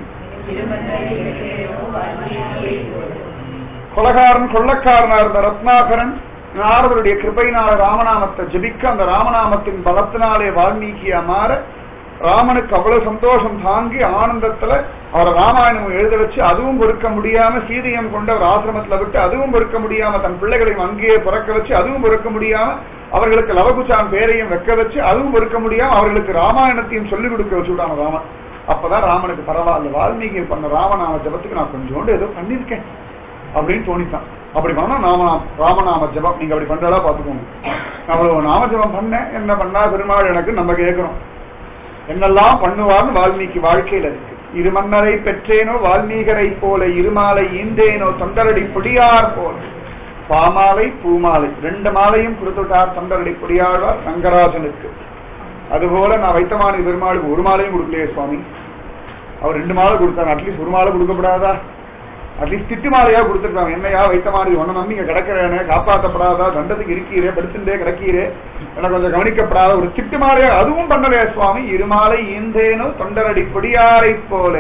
கொலகாரன் கொள்ளக்காரனா இருந்த ரத்னாகரன் நாரதருடைய கிருபையினால ராமநாமத்தை ஜபிக்க அந்த ராமநாமத்தின் பலத்தினாலே வால்மீகியா மாற ராமனுக்கு அவ்வளவு சந்தோஷம் தாங்கி ஆனந்தத்துல அவரை ராமாயணம் எழுத வச்சு அதுவும் பொறுக்க முடியாம சீதையம் கொண்டு அவர் ஆசிரமத்துல விட்டு அதுவும் பொறுக்க முடியாம தன் பிள்ளைகளையும் அங்கேயே பிறக்க வச்சு அதுவும் பொறுக்க முடியாம அவர்களுக்கு லவகுச்சான் பேரையும் வைக்க வச்சு அதுவும் பொறுக்க முடியாம அவர்களுக்கு ராமாயணத்தையும் சொல்லிக் கொடுக்க வச்சுட்டான ராமன். அப்பதான் ராமனுக்கு பரவாயில்ல, வால்மீகி பண்ண ராமநாம ஜபத்துக்கு நான் கொஞ்சோண்டு ஏதோ பண்ணிருக்கேன் அப்படின்னு தோணித்தான். அப்படி பண்ணா ராமநாம ஜபம் நீங்க அப்படி பண்றதா பாத்துக்கோங்க. அவ்வளவு நாம ஜபம் பண்ணேன், என்ன பண்ணா பெருமாள் எனக்கு நம்ம கேட்கிறோம் என்னெல்லாம் பண்ணுவார்னு வால்மீகி வாழ்க்கையில இருக்கு. இருமன்னரை பெற்றேனோ வால்மீகரை போல இருமாலை ஈந்தேனோ தொண்டரடி பொடியார் போல. பாமாலை பூமாலை 2 மாலையும் கொடுத்துட்டார் தொண்டரடி பொடியாழ்வார் ரங்கராஜனுக்கு. அதுபோல நான் வைத்தமானி பெருமாளுக்கு 1 மாலையும் கொடுக்கலையே சுவாமி, அவர் 2 மாலை கொடுத்தாரு. அட்லீஸ்ட் 1 மாலை கொடுக்கப்படாதா? அட்லீஸ்ட் திட்டு மாலையா கொடுத்துருக்காங்க. என்னையா வைத்தமானி ஒன்ன நம்பி இங்க கிடக்கிறேனே காப்பாற்றப்படாதா, தண்டத்துக்கு இருக்கீரே படுத்துட்டே கிடக்கீரே எனக்கு கொஞ்சம் கவனிக்கப்படாத ஒரு திட்டு மாலையா அதுவும் பண்ணலையா சுவாமி. இருமாலை ஈந்தேனோ தொண்டரடி கொடியாரை போல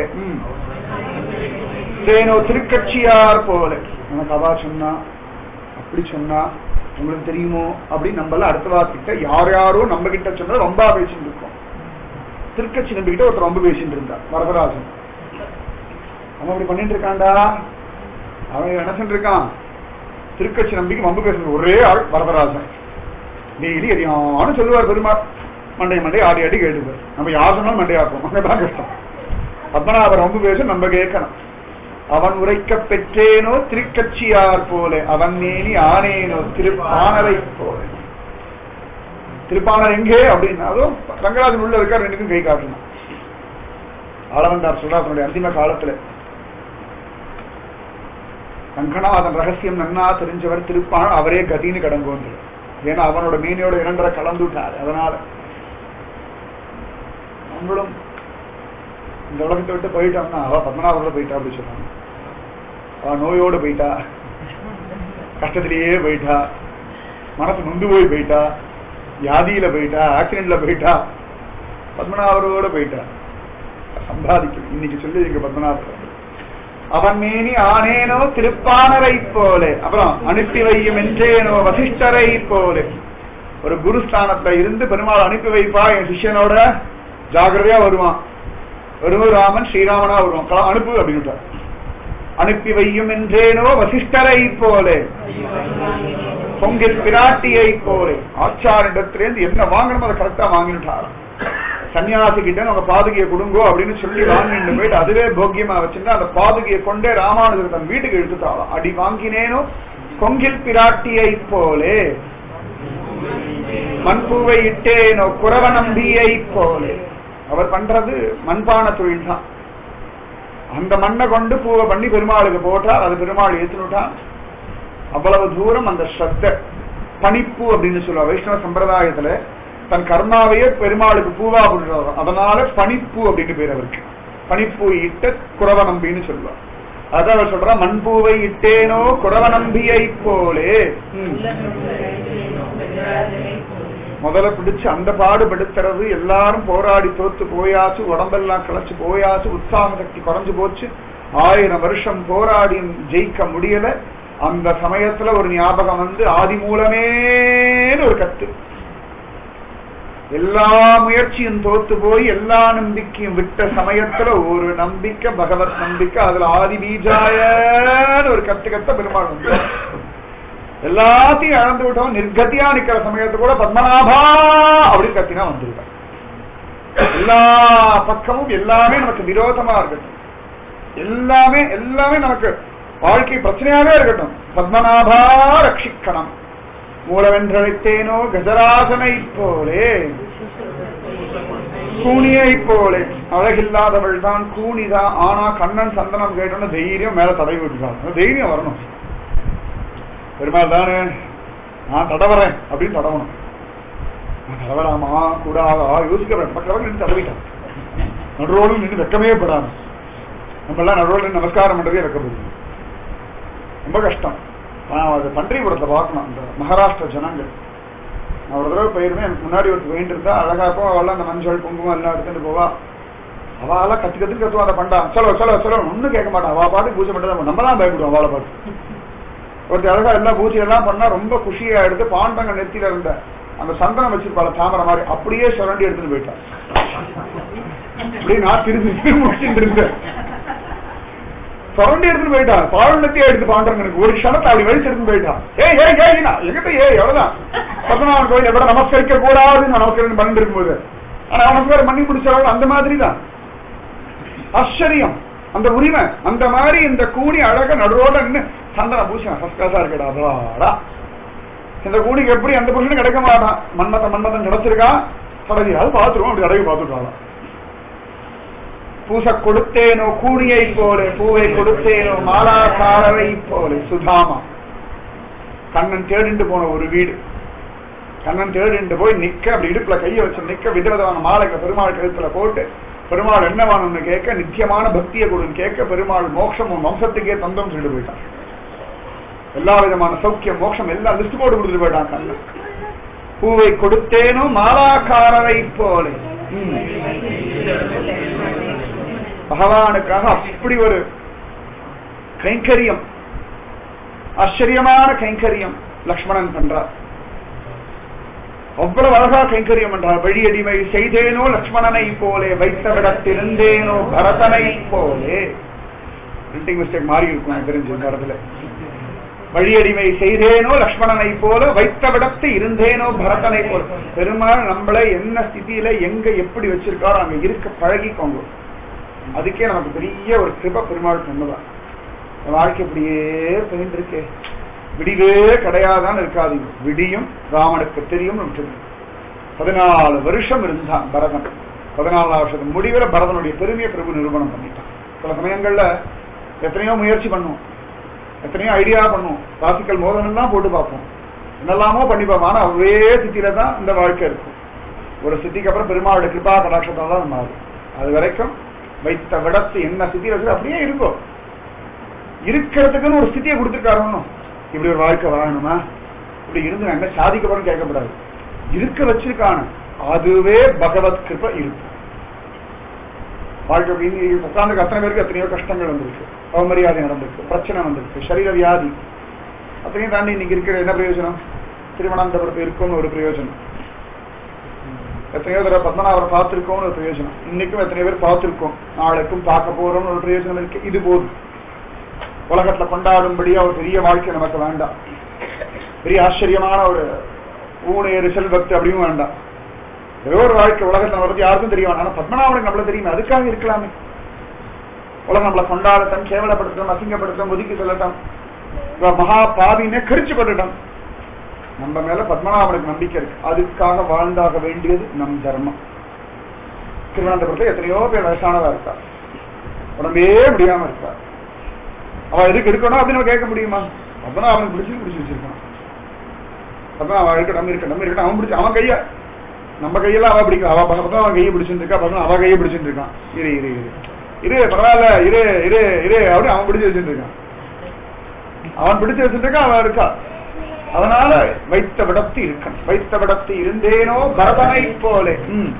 தேனோ திருக்கட்சியார் போல. எனக்கு அவா சொன்னா அப்படி சொன்னா உங்களுக்கு தெரியுமோ அப்படின்னு நம்மள அடுத்த வார்த்தை யார் யாரோ நம்ம கிட்ட சொன்னா ரொம்ப பேசிட்டு இருக்கோம். திருக்கட்சி நம்பிக்கிட்ட ஒருத்தர் ரொம்ப பேசிட்டு இருந்தா வரதராஜன். அவன் அப்படி பண்ணிட்டு இருக்காண்டா, அவன் என்ன சென்று இருக்கான் திருக்கட்சி நம்பிக்கை வம்பு பேசுறது ஒரே ஆள் வரதராஜன். டெய்லி எரியானு சொல்லுவார் பெருமாள், மண்டை ஆடி ஆடி கேட்டுப்பார். நம்ம யார் சொன்னாலும் மண்டையாப்போம், அங்கதான் கஷ்டம். பத்மநாபர் வம்பு பேச நம்ம கேட்கணும். அவன் உரைக்க பெற்றேனோ திருக்கட்சியார் போல அவன் மேனி ஆனேனோ திருப்பானரை போல. திருப்பானர் எங்கே அப்படின்னாலும் ரங்கராஜன் உள்ள இருக்கார், 2க்கும் கை காட்டணும். ஆளவந்தார் சொல்றார் தன்னுடைய அந்திம காலத்துல ரங்கநாதன் ரகசியம் நன்னா தெரிஞ்சவர் திருப்பான அவரே கதின்னு கடங்கோன்று. ஏன்னா அவனோட மீனியோட 2.5 கலந்துட்டார். அதனால நம்மளும் இந்த உலகத்தை விட்டு போயிட்டோம்னா அவ பத்மநாபரோட போயிட்டா அப்படி சொன்னாங்க. அவ நோயோடு போயிட்டா, கஷ்டத்திலேயே போயிட்டா, மனசு நொந்து போயிட்டா, வியாதியில போயிட்டா, ஆக்சிடென்ட்ல போயிட்டா, பத்மநாபரோட போயிட்டா. சம்பாதிக்கும் இன்னைக்கு சொல்லி எங்க பத்மநாபர் அவன் மேனி ஆனேனோ திருப்பானரை போல. அப்புறம் அனுப்பி வையும் என்றேனோ வசிஷ்டரை போல. ஒரு குருஸ்தானத்துல இருந்து பெருமாள் அனுப்பி வைப்பா என் சிஷ்யனோட ஜாகிரதையா வருவான். வருவது ராமன் ஸ்ரீராமனா வருவான். அனுப்பு அப்படின்னு அனுப்பி வையும் என்றேனோ வசிஷ்டரை போலே பொங்கில் பிராட்டியை போலே. ஆச்சாரிடத்திலேருந்து என்ன வாங்கணும் அதை கரெக்டா வாங்கிட்டார். சன்னியாசி கிட்ட நம்ம பாதுகையை கொடுங்கோ அப்படின்னு சொல்லி வாங்கிட்டு போயிட்டு அதுவே போக்கியமா வச்சுட்டு அந்த பாதுகையை கொண்டே ராமானுஜர் தன் வீட்டுக்கு எடுத்துட்டாலும். அடி வாங்கினேனோ பொங்கில் பிராட்டியை போலே மண்பூவை இட்டேனோ குறவ நம்பியை போலே. அவர் பண்றது மண்பான தொழில் தான். அந்த மண்ணை கொண்டு பூவை பண்ணி பெருமாளுக்கு போட்டார். அது பெருமாள் ஏற்றுட்டான். அவ்வளவு தூரம் அந்த ஸ்ரத்த பனிப்பூ அப்படின்னு சொல்லுவா. வைஷ்ணவ சம்பிரதாயத்துல தன் கர்மாவையே பெருமாளுக்கு பூவா போடுறாரு. அதனால பனிப்பூ அப்படின்னு பேர் அவருக்கு. பனிப்பூ இட்ட குறவ நம்பின்னு சொல்லுவா. அதான் அவர் சொல்றா மண்பூவை இட்டேனோ குறவ நம்பியை போலே. முதல்ல பிடிச்சு அந்த பாடுபடுத்துறது. எல்லாரும் போராடி தோத்து போயாச்சு, உடம்பெல்லாம் கிளச்சு போயாச்சு, உற்சாக சக்தி குறைஞ்சு போச்சு. 1000 வருஷம் போராடி ஜெயிக்க முடியல. அந்த சமயத்துல ஒரு ஞாபகம் வந்து ஆதி மூலமேன்னு ஒரு கத்து. எல்லா முயற்சியும் தோத்து போய் எல்லா நம்பிக்கையும் விட்ட சமயத்துல ஒரு நம்பிக்கை பகவத் நம்பிக்கை. அதுல ஆதி பீஜாயன்னு ஒரு கத்த பெருமாள் வந்து எல்லாத்தையும் இழந்து விட்டோம். நிர்கதியா நிக்கிற சமயத்து கூட பத்மநாபா அப்படின்னு கத்தினா வந்துருக்க. எல்லா பக்கமும் எல்லாமே நமக்கு விரோதமா இருக்கட்டும், எல்லாமே எல்லாமே நமக்கு வாழ்க்கை பிரச்சனையாவே இருக்கட்டும், பத்மநாபா ரட்சிக்கணும். மூலவென்றழைத்தேனோ கஜராசனை போலே கூனியை போலே. அழகில்லாதவள் தான் கூனிதான். ஆனா கண்ணன் சந்தனம் கேட்டோன்னு தைரியம் மேல தடவி விட்டுருக்காங்க. தைரியம் வரணும். பெருமாள் தானே நான் தடவறேன் அப்படின்னு தடவணும். நான் தடவலாமா கூடாதா யோசிக்கிறேன். பக்கத்தில் தடவிட்டான். நடுரோடு நின்று வெக்கமே படாது. நம்ம எல்லாம் நடுரோடு நமஸ்காரம் பண்றதே வெக்கப்படுது. ரொம்ப கஷ்டம். அது பன்றிபுரத்தை பார்க்கணும். அந்த மகாராஷ்டிர ஜனங்கள். நான் ஒரு தடவை போயிருந்தேன். எனக்கு முன்னாடி ஒரு போயிட்டு இருந்தா அழகாப்போ அவெல்லாம் அந்த மஞ்சள் குங்குமம் எல்லாம் எடுத்துட்டு போவா. அவெல்லாம் கத்துன்னு கத்துவா. அதை பண்ணா சொல்ல சொல்ல சொல்ல ஒன்னும் கேட்க மாட்டான். அவள் பாட்டு பூஜை மட்டும் நம்ம தான் பயப்படுவோம். அவளை பாட்டு ஒருத்தர் அழகா எல்லா பூஜையெல்லாம் பண்ணா ரொம்ப குஷியா எடுத்து பாண்டங்க நெத்தியில இருந்த அந்த சந்தனம் வச்சிருப்பாள தாமரை மாதிரி அப்படியே சுரண்டி எடுத்துட்டு போயிட்டான். அப்படி நான் திரும்பி முடிச்சுட்டு இருந்தேன். சுரண்டி எடுத்துட்டு போயிட்டான். பாவனத்தையே எடுத்து பாண்டவங்களுக்கு ஒரு க்ஷணத்தை அப்படி வழிச்சு எடுத்து போயிட்டான். எங்கிட்ட எவ்வளவுதான் பத்மநாபன் கோயில் எவ்வளவு நமஸ்கரிக்க கூடாதுன்னு நமஸ்காரம் பண்ணிட்டு இருக்கும்போது ஆனா நமஸ்காரம் பண்ணி முடிச்சவர்கள் அந்த மாதிரி தான். ஆச்சரியம் அந்த உரிமை. அந்த மாதிரி இந்த கூணி அழக நடுவோட சந்தன பூஷன் ஃபர்ஸ்ட் கிளாஸா இருக்கடா. இந்த கூணிக்கு எப்படி அந்த புருஷனும் கிடைக்க மாட்டான். மன்மதன் கிடைச்சிருக்கா படகு அது பாத்துருவோம். அப்படி அடகு பாத்துட்டான். பூச கொடுத்தேனோ கூணியை போலே பூவை கொடுத்தேனோ மாலாசாரரை போலே. சுதாமா கண்ணன் தேடிண்டு போன ஒரு வீடு. கண்ணன் தேடிண்டு போய் நிக்க அப்படி இடுப்புல கையை வச்சு நிக்க விதவிதமான மாலைகளை பெருமாள் கழுத்துல போட்டு பெருமாள் என்ன வேணும்னு கேட்க நித்தியமான பக்தியை கொடுன்னு கேட்க பெருமாள் மோட்சம் வம்சத்துக்கே தந்தம் சொல்லிட்டு போயிட்டான். எல்லா விதமான சௌக்கியம் மோட்சம் எல்லாம் லிஸ்ட் போட்டு கொடுத்துட்டு போயிட்டான் கண்ணன். பூவை கொடுத்தேனோ மாலாக்காரரை போலே. பகவானுக்காக அப்படி ஒரு கைங்கரியம், ஆச்சரியமான கைங்கரியம் லக்ஷ்மணன் பண்றார். அவ்வளவு அழகா கைங்கரியம் பண்றார். வழியடிமை செய்தேனோ லக்ஷ்மணனை போலே வைத்த விடத்திருந்தேனோ பரதனை போலே. பிரிண்டிங் மிஸ்டேக் மாறி இருக்கும் எனக்கு தெரிஞ்ச இடத்துல. வழியடிமை செய்தேனோ லக்ஷ்மணனை போல வைத்த விடத்து இருந்தேனோ பரதனை போல. பெருமாள் நம்மளை என்ன ஸ்திதியில எங்க எப்படி வச்சிருக்காரோ அங்க இருக்க பழகிக்கோங்க. அதுக்கே நமக்கு பெரிய ஒரு கிருப பெருமாள் சொன்னதான். வாழ்க்கை இப்படியே போயிட்டு இருக்கே, விடிவே கிடையாதான் இருக்காதீங்க. விடியும் ராமனுக்கு தெரியும். 14 வருஷம் இருந்தான் பரதன். 14 வருஷத்துக்கு முடிவுல பரதனுடைய பெருமையை பிரபு நிரூபணம் பண்ணிட்டான். சில சமயங்கள்ல எத்தனையோ முயற்சி பண்ணுவோம், எத்தனையோ ஐடியா பண்ணுவோம், கிளாசிக்கல் மோதனம் தான் போட்டு பார்ப்போம், என்னெல்லாமோ பண்ணி பார்ப்போம். ஆனா ஒரே ஸ்திதியில தான் இந்த வாழ்க்கை இருக்கும். ஒரு ஸ்திதிக்கு அப்புறம் பெருமாளுடைய கிருபா கடாட்சத்தால் தான் மாறும். அது வரைக்கும் வைத்த விடத்து என்ன ஸ்திதியில இருக்கு அப்படியே இருக்கும். இருக்கிறதுக்குன்னு ஒரு ஸ்திதியை கொடுத்துருக்காரு. இப்படி ஒரு வாழ்க்கை வாழணுமா, இப்படி இருந்து என்ன சாதிக்கப்படும் கேட்கப்படாது. இருக்க வச்சிருக்கான அதுவே பகவத் கிருபை இருக்கு. வாழ்க்கை உட்கார்ந்து அத்தனை பேருக்கு எத்தனையோ கஷ்டங்கள் வந்திருக்கு, அவமரியாதை நடந்திருக்கு, பிரச்சனை வந்திருக்கு, சரீர வியாதி, அத்தனையும் தாண்டி இன்னைக்கு இருக்கிற என்ன பிரயோஜனம்? திருவனந்தபுரத்து இருக்கும்னு ஒரு பிரயோஜனம், எத்தனையோ தடவை பத்மநாபரை பார்த்திருக்கோம்னு ஒரு பிரயோஜனம், இன்னைக்கும் எத்தனை பேர் பார்த்திருக்கோம், நாளைக்கும் பார்க்க போறோம்னு ஒரு பிரயோஜனம் இருக்கு. இது போதும். உலகத்துல கொண்டாடும்படியா ஒரு பெரிய வாழ்க்கை நமக்கு வேண்டாம், பெரிய ஆச்சரியமான ஒரு ஊனேறு செல்வத்து அப்படியும் வேண்டாம். ஏதோ ஒரு வாழ்க்கை உலகத்தை நம்மளை பத்தி யாருக்கும் தெரிய வேண்டாம். ஆனா பத்மநாபனுக்கு நம்மள தெரியுமே, அதுக்காக இருக்கலாமே. உலகம் நம்மளை கொண்டாடட்டும், கேவலப்படுத்தட்டும், அசிங்கப்படுத்தம், ஒதுக்கி சொல்லட்டும், மகா பாவினே கரிச்சு பட்டுட்டோம், நம்ம மேல பத்மநாபனுக்கு நம்பிக்கை இருக்கு, அதுக்காக வாழ்ந்தாக வேண்டியது நம் தர்மம். திருவனந்தபுரத்துல எத்தனையோ பேர் வயசானதா இருக்கா, உடம்பே முடியாம இருக்கா, அவ எதுக்கு இருக்கணும் அப்படின்னு நம்ம கேட்க முடியுமா? பத்மநாபனுக்கு பிடிச்சு வச்சிருக்கான். பத்மநாபன் இருக்கட்டும், அவன் பிடிச்ச அவன் கைய, நம்ம கையெல்லாம் அவ பிடிக்கும், அவ பக்கத்துல அவன் கையை பிடிச்சிட்டு இருக்கா, பக்கம் அவ கையை பிடிச்சிட்டு இருக்கான். இரு பரவாயில்ல, இரு அப்படின்னு அவன் பிடிச்சு வச்சுட்டு இருக்கான், அவன் பிடிச்சு வச்சுட்டு இருக்கான், அவன் இருக்கா. அதனால வைத்த விடத்து இருக்கணும். வைத்த விடத்து இருந்தேனோ பரதனை போலே,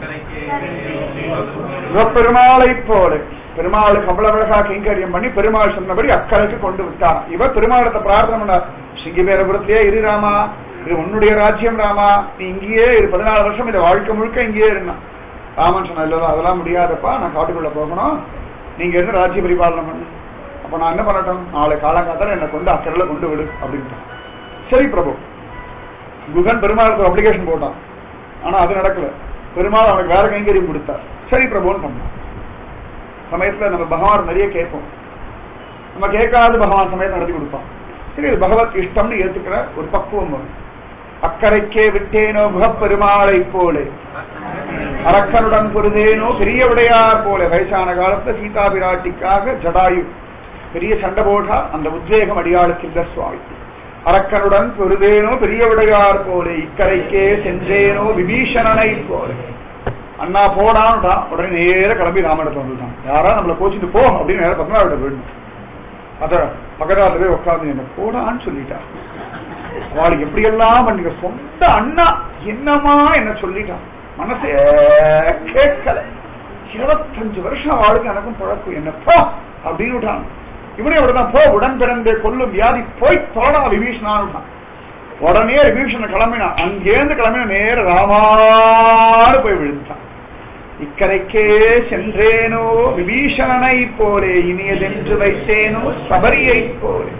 பெருமாளை போலே. பெருமாளுக்கு அவ்வளவு அழகா கைங்கரியம் பண்ணி பெருமாள் சொன்னபடி அக்கறைக்கு கொண்டு விட்டான். இவ பெருமாளத்தை பிரார்த்தனை பண்ணார், சிங்கிபேரபுரத்திலே இரு ராமா, இது உன்னுடைய ராஜ்யம் ராமா, நீ இங்கேயே இரு, 14 வருஷம் இந்த வாழ்க்கை முழுக்க இங்கேயே இருந்தான். ராமன் சொன்ன, இல்ல அதெல்லாம் முடியாதப்பா, நான் காட்டுக்குள்ள போகணும், நீங்க இருந்து ராஜ்ய பரிபாலனம் பண்ணு. அப்ப நான் என்ன பண்ணட்டும், நாளை காலங்காத்தால என்னை கொண்டு அக்கறையில கொண்டு விடு அப்படின்ட்டான். சரி பிரபு. குகன் பெருமாளுக்கு அப்ளிகேஷன் போட்டான், ஆனா அது நடக்கல. பெருமாள் அவனுக்கு வேற கைங்கரியம் கொடுத்தார். சரி பிரபுன்னு பண்ணான். சமயத்துல நம்ம பகவான் நிறைய கேட்போம், நம்ம கேட்காத பகவான் சமயத்தை நடத்தி கொடுப்பான். சரி, இது பகவத் இஷ்டம்னு ஏத்துக்கிற ஒரு பக்குவம் வரும். அக்கறைக்கே விட்டேனோ முகப்பெருமாளை போலே, அரக்கனுடன் பொருதேனோ பெரிய உடையார் போல. வயசான காலத்துல சீதா பிராட்டிக்காக ஜடாயு பெரிய சண்டை போட்டா, அந்த உத்வேகம் அடியாளுக்கு இல்ல சுவாமி. அரக்கனுடன் பொருதேனோ பெரிய உடையார் போலே, இக்கரைக்கே சென்றேனோ விபீஷணனை போல. அண்ணா போடான்ட்டான், உடனே நேர கிளம்பி ராமனிடத்துல வந்துட்டான். யாரா நம்மளை கோச்சிட்டு போ அப்படின்னு நேரம் பத்மநாப போயிடணும். அத பகராலவே உட்காந்து என்ன போடான்னு சொல்லிட்டா. அவளுக்கு எப்படியெல்லாம் பண்ணிக்க, சொந்த அண்ணா என்னமா என்ன சொல்லிட்டான், மனசே கேட்கல. 25 வருஷம் அவளுக்கு எனக்கும் பழக்கம், என்ன போ அப்படின்னு விட்டான். இவனே அப்படிதான், போ உடன் பிறந்தே கொல்லும் வியாதி போய் தோடா விபீஷணான்னு. உடனே விபீஷண கிளம்பினான். அங்கேருந்து கிளம்பின நேர ராமான்னு போய் விழுந்தான். இக்கரைக்கே சென்றேனோ விபீஷணனை போலே, இனியதென்று வைத்தேனோ சபரியை போலே.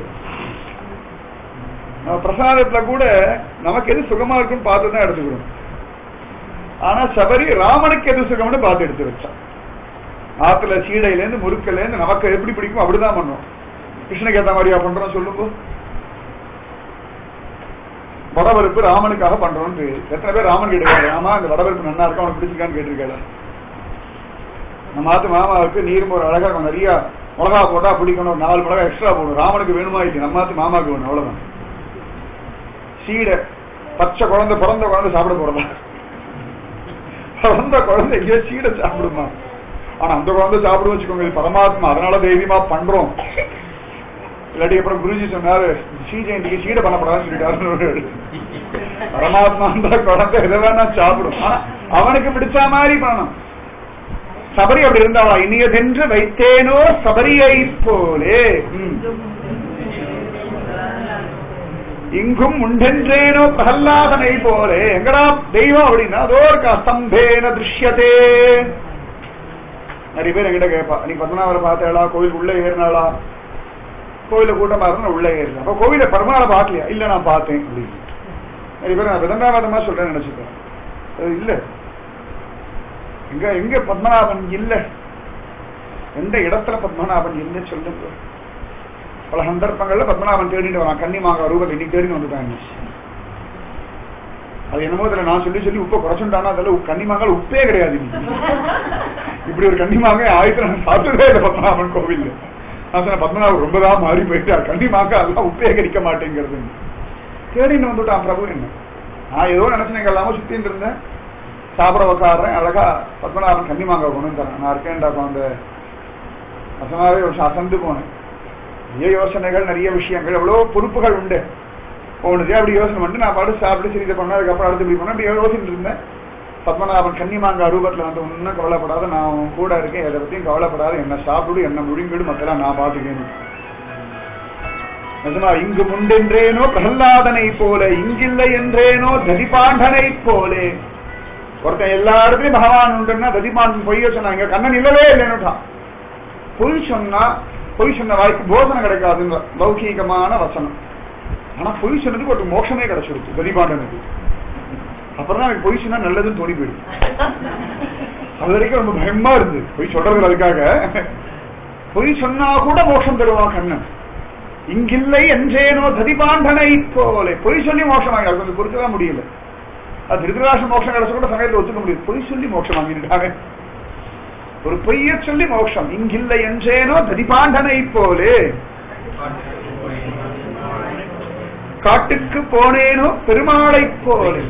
நம்ம பிரசாதத்துல கூட நமக்கு எது சுகமா இருக்குன்னு பார்த்துதான் எடுத்துக்கிறோம். ஆனா சபரி ராமனுக்கு எது சுகம்னு பார்த்து எடுத்து வச்சான். ஆத்துல சீடையில இருந்து முறுக்கல இருந்து நமக்கு எப்படி பிடிக்கும் அப்படிதான் பண்ணுவோம். கிருஷ்ணனுக்கு ஏற்ற மாதிரியா பண்றோம் சொல்லுங்க. வடவருப்பு ராமனுக்காக பண்றோம்னு எத்தனை பேர் ராமன் கேட்டுருக்காரு, ஆமா இந்த வடவருப்பு நல்லா இருக்கா, அவனுக்கு பிடிச்சிருக்கான்னு கேட்டிருக்காரு. நம்ம மாத்து மாமாவுக்கு நீரும் ஒரு அழகா நிறைய மிளகா போட்டா பிடிக்கணும், 4 மிளகா எக்ஸ்ட்ரா போடணும். ராமனுக்கு வேணுமா இல்லை, நம்ம மாத்து மாமாவுக்கு வேணும், அவ்வளவுதான். சீடை பச்சை குழந்தை பிறந்த குழந்தை சாப்பிட போறதா, பிறந்த குழந்தை எங்கேயோ சீடை சாப்பிடுமா. ஆனா அந்த குழந்தை சாப்பிடும் வச்சுக்கோங்க, இது பரமாத்மா, அதனால தெய்வமா பண்றோம். இல்லாட்டி அப்புறம் குருஜி சொன்னாரு, ஸ்ரீ ஜெயந்திக்கு சீடை பண்ணப்படாதுன்னு சொல்லிட்டாரு. பரமாத்மா அந்த குழந்தை எதை வேணா சாப்பிடும், ஆனா அவனுக்கு பிடிச்ச மாதிரி பண்ணணும். சபரி அப்படி இருந்தாவா, இனியதென்று வைத்தேனோ சபரியை போலே, இங்கும் உண்டென்றேனோ பிரகல்லாதனை போலே. எங்கடா தெய்வம் அப்படின்னா அதோ இருக்கா, ஸ்தம்பேன திருஷ்யத்தே. நிறைய பேர் என்கிட்ட கேட்பா, நீ பத்மநாபரை பார்த்தேளா, கோவில் உள்ள ஏறினாளா? கோவில கூட்டமா இருந்தா உள்ள ஏறினா. அப்ப கோவில பரமாவை பார்க்கலையா? இல்ல நான் பார்த்தேன் அப்படின்னு. நிறைய பேர் நான் விதண்டாவாதமா சொல்றேன்னு நினைச்சுக்கிறேன். அது இல்ல. எங்க எங்க பத்மநாபன் இல்ல, எந்த இடத்துல பத்மநாபன் இல்ல சொல்லுங்க. பல சந்தர்ப்பங்கள்ல பத்மநாபன் தேடிட்டு வரான், கன்னிமாங்க ரூபத்தை இன்னைக்கு தேடிட்டு வந்துட்டாங்க. அது என்னமோ இதுல நான் சொல்லி சொல்லி உப்பை குறைச்சுட்டானா, அதெல்லாம் கன்னிமாங்கால உப்பே கிடையாது. இப்படி ஒரு கன்னிமாங்க ஆயிரத்தி நான் சாப்பிட்டதே இல்லை பத்மநாபன் கோவில். நான் சொன்ன பத்மநாபன் ரொம்பதான் மாறி போயிட்டார், கன்னிமாங்க அதெல்லாம் உப்பே கடிக்க மாட்டேங்கிறது. தேடின்னு வந்துட்டான் பிரபு. என்ன நான் ஏதோ நினைச்சு எல்லாமே சுத்தின்னு இருந்தேன், சாப்பிட உட்காடுறேன், அழகா பத்மநாபன் கன்னிமாங்க கொண்டு தரேன். நான் இருக்கேன்டா அந்த அசனாவே அசந்து போனேன். நிறைய யோசனைகள், நிறைய விஷயங்கள், எவ்வளவு பொறுப்புகள் உண்டு. போனதே அப்படி யோசனை பண்ணிட்டு நான் பாட்டு சாப்பிட்டு சரி இதை பண்ண, அதுக்கப்புறம் அடுத்து இப்படி பண்ண, அப்படி யோசிச்சுட்டு இருந்தேன். பத்மநாபன் கன்னிமாங்கா ரூபத்துல வந்து ஒன்னும் கவலைப்படாத, நான் உன் கூட இருக்கேன், எதை பத்தியும் கவலைப்படாத, என்ன சாப்பிடு, என்ன முழுங்கிடு, மத்தெல்லாம் நான் பாத்துக்கேன். நிஜமா இங்கு முண்டென்றேனோ பிரகலாதனை போல, இங்கில்லை என்றேனோ ததிபாண்டனை போலே. ஒருத்தன் எல்லா இடத்துலயும் பகவான் உண்டுன்னா ததிபாண்டன் பொய்ய சொன்னாங்க, கண்ணன் இல்லவே இல்லைன்னுட்டான். பொய் சொன்னா பொய் சொன்ன வாய்ப்பு போதனை கிடைக்காதுன்ற லௌகீகமான வசனம். ஆனா பொய் சொன்னதுக்கு ஒரு மோட்சமே கிடைச்சிருக்கு ததிபாண்டனுக்கு. அப்புறம் தான் எனக்கு பொய் சொன்னா நல்லதுன்னு தோணி போயிடுது. அது வரைக்கும் ரொம்ப பயமா இருந்து பொய் சொல்றது. அதுக்காக பொய் சொன்னா கூட மோட்சம் தருவான் கண்ணன். இங்கில்லை என்றேனோ ததிபாண்டனை போலே. பொய் சொல்லி மோட்சம் வாங்கி கொஞ்சம் பொறுத்துதான் முடியல. அது திருதராஷ்டிர மோட்சம் கிடைச்ச கூட சமயத்தில் ஒத்துக்க முடியும். பொய் சொல்லி மோட்சம் வாங்கிட்டாங்க. ஒரு பொய்ய சொல்லி மோட்சம். இங்கில்லை என்றேனோ ததிபாண்டனை போலே, காட்டுக்கு போனேனோ பெருமாளை போலே.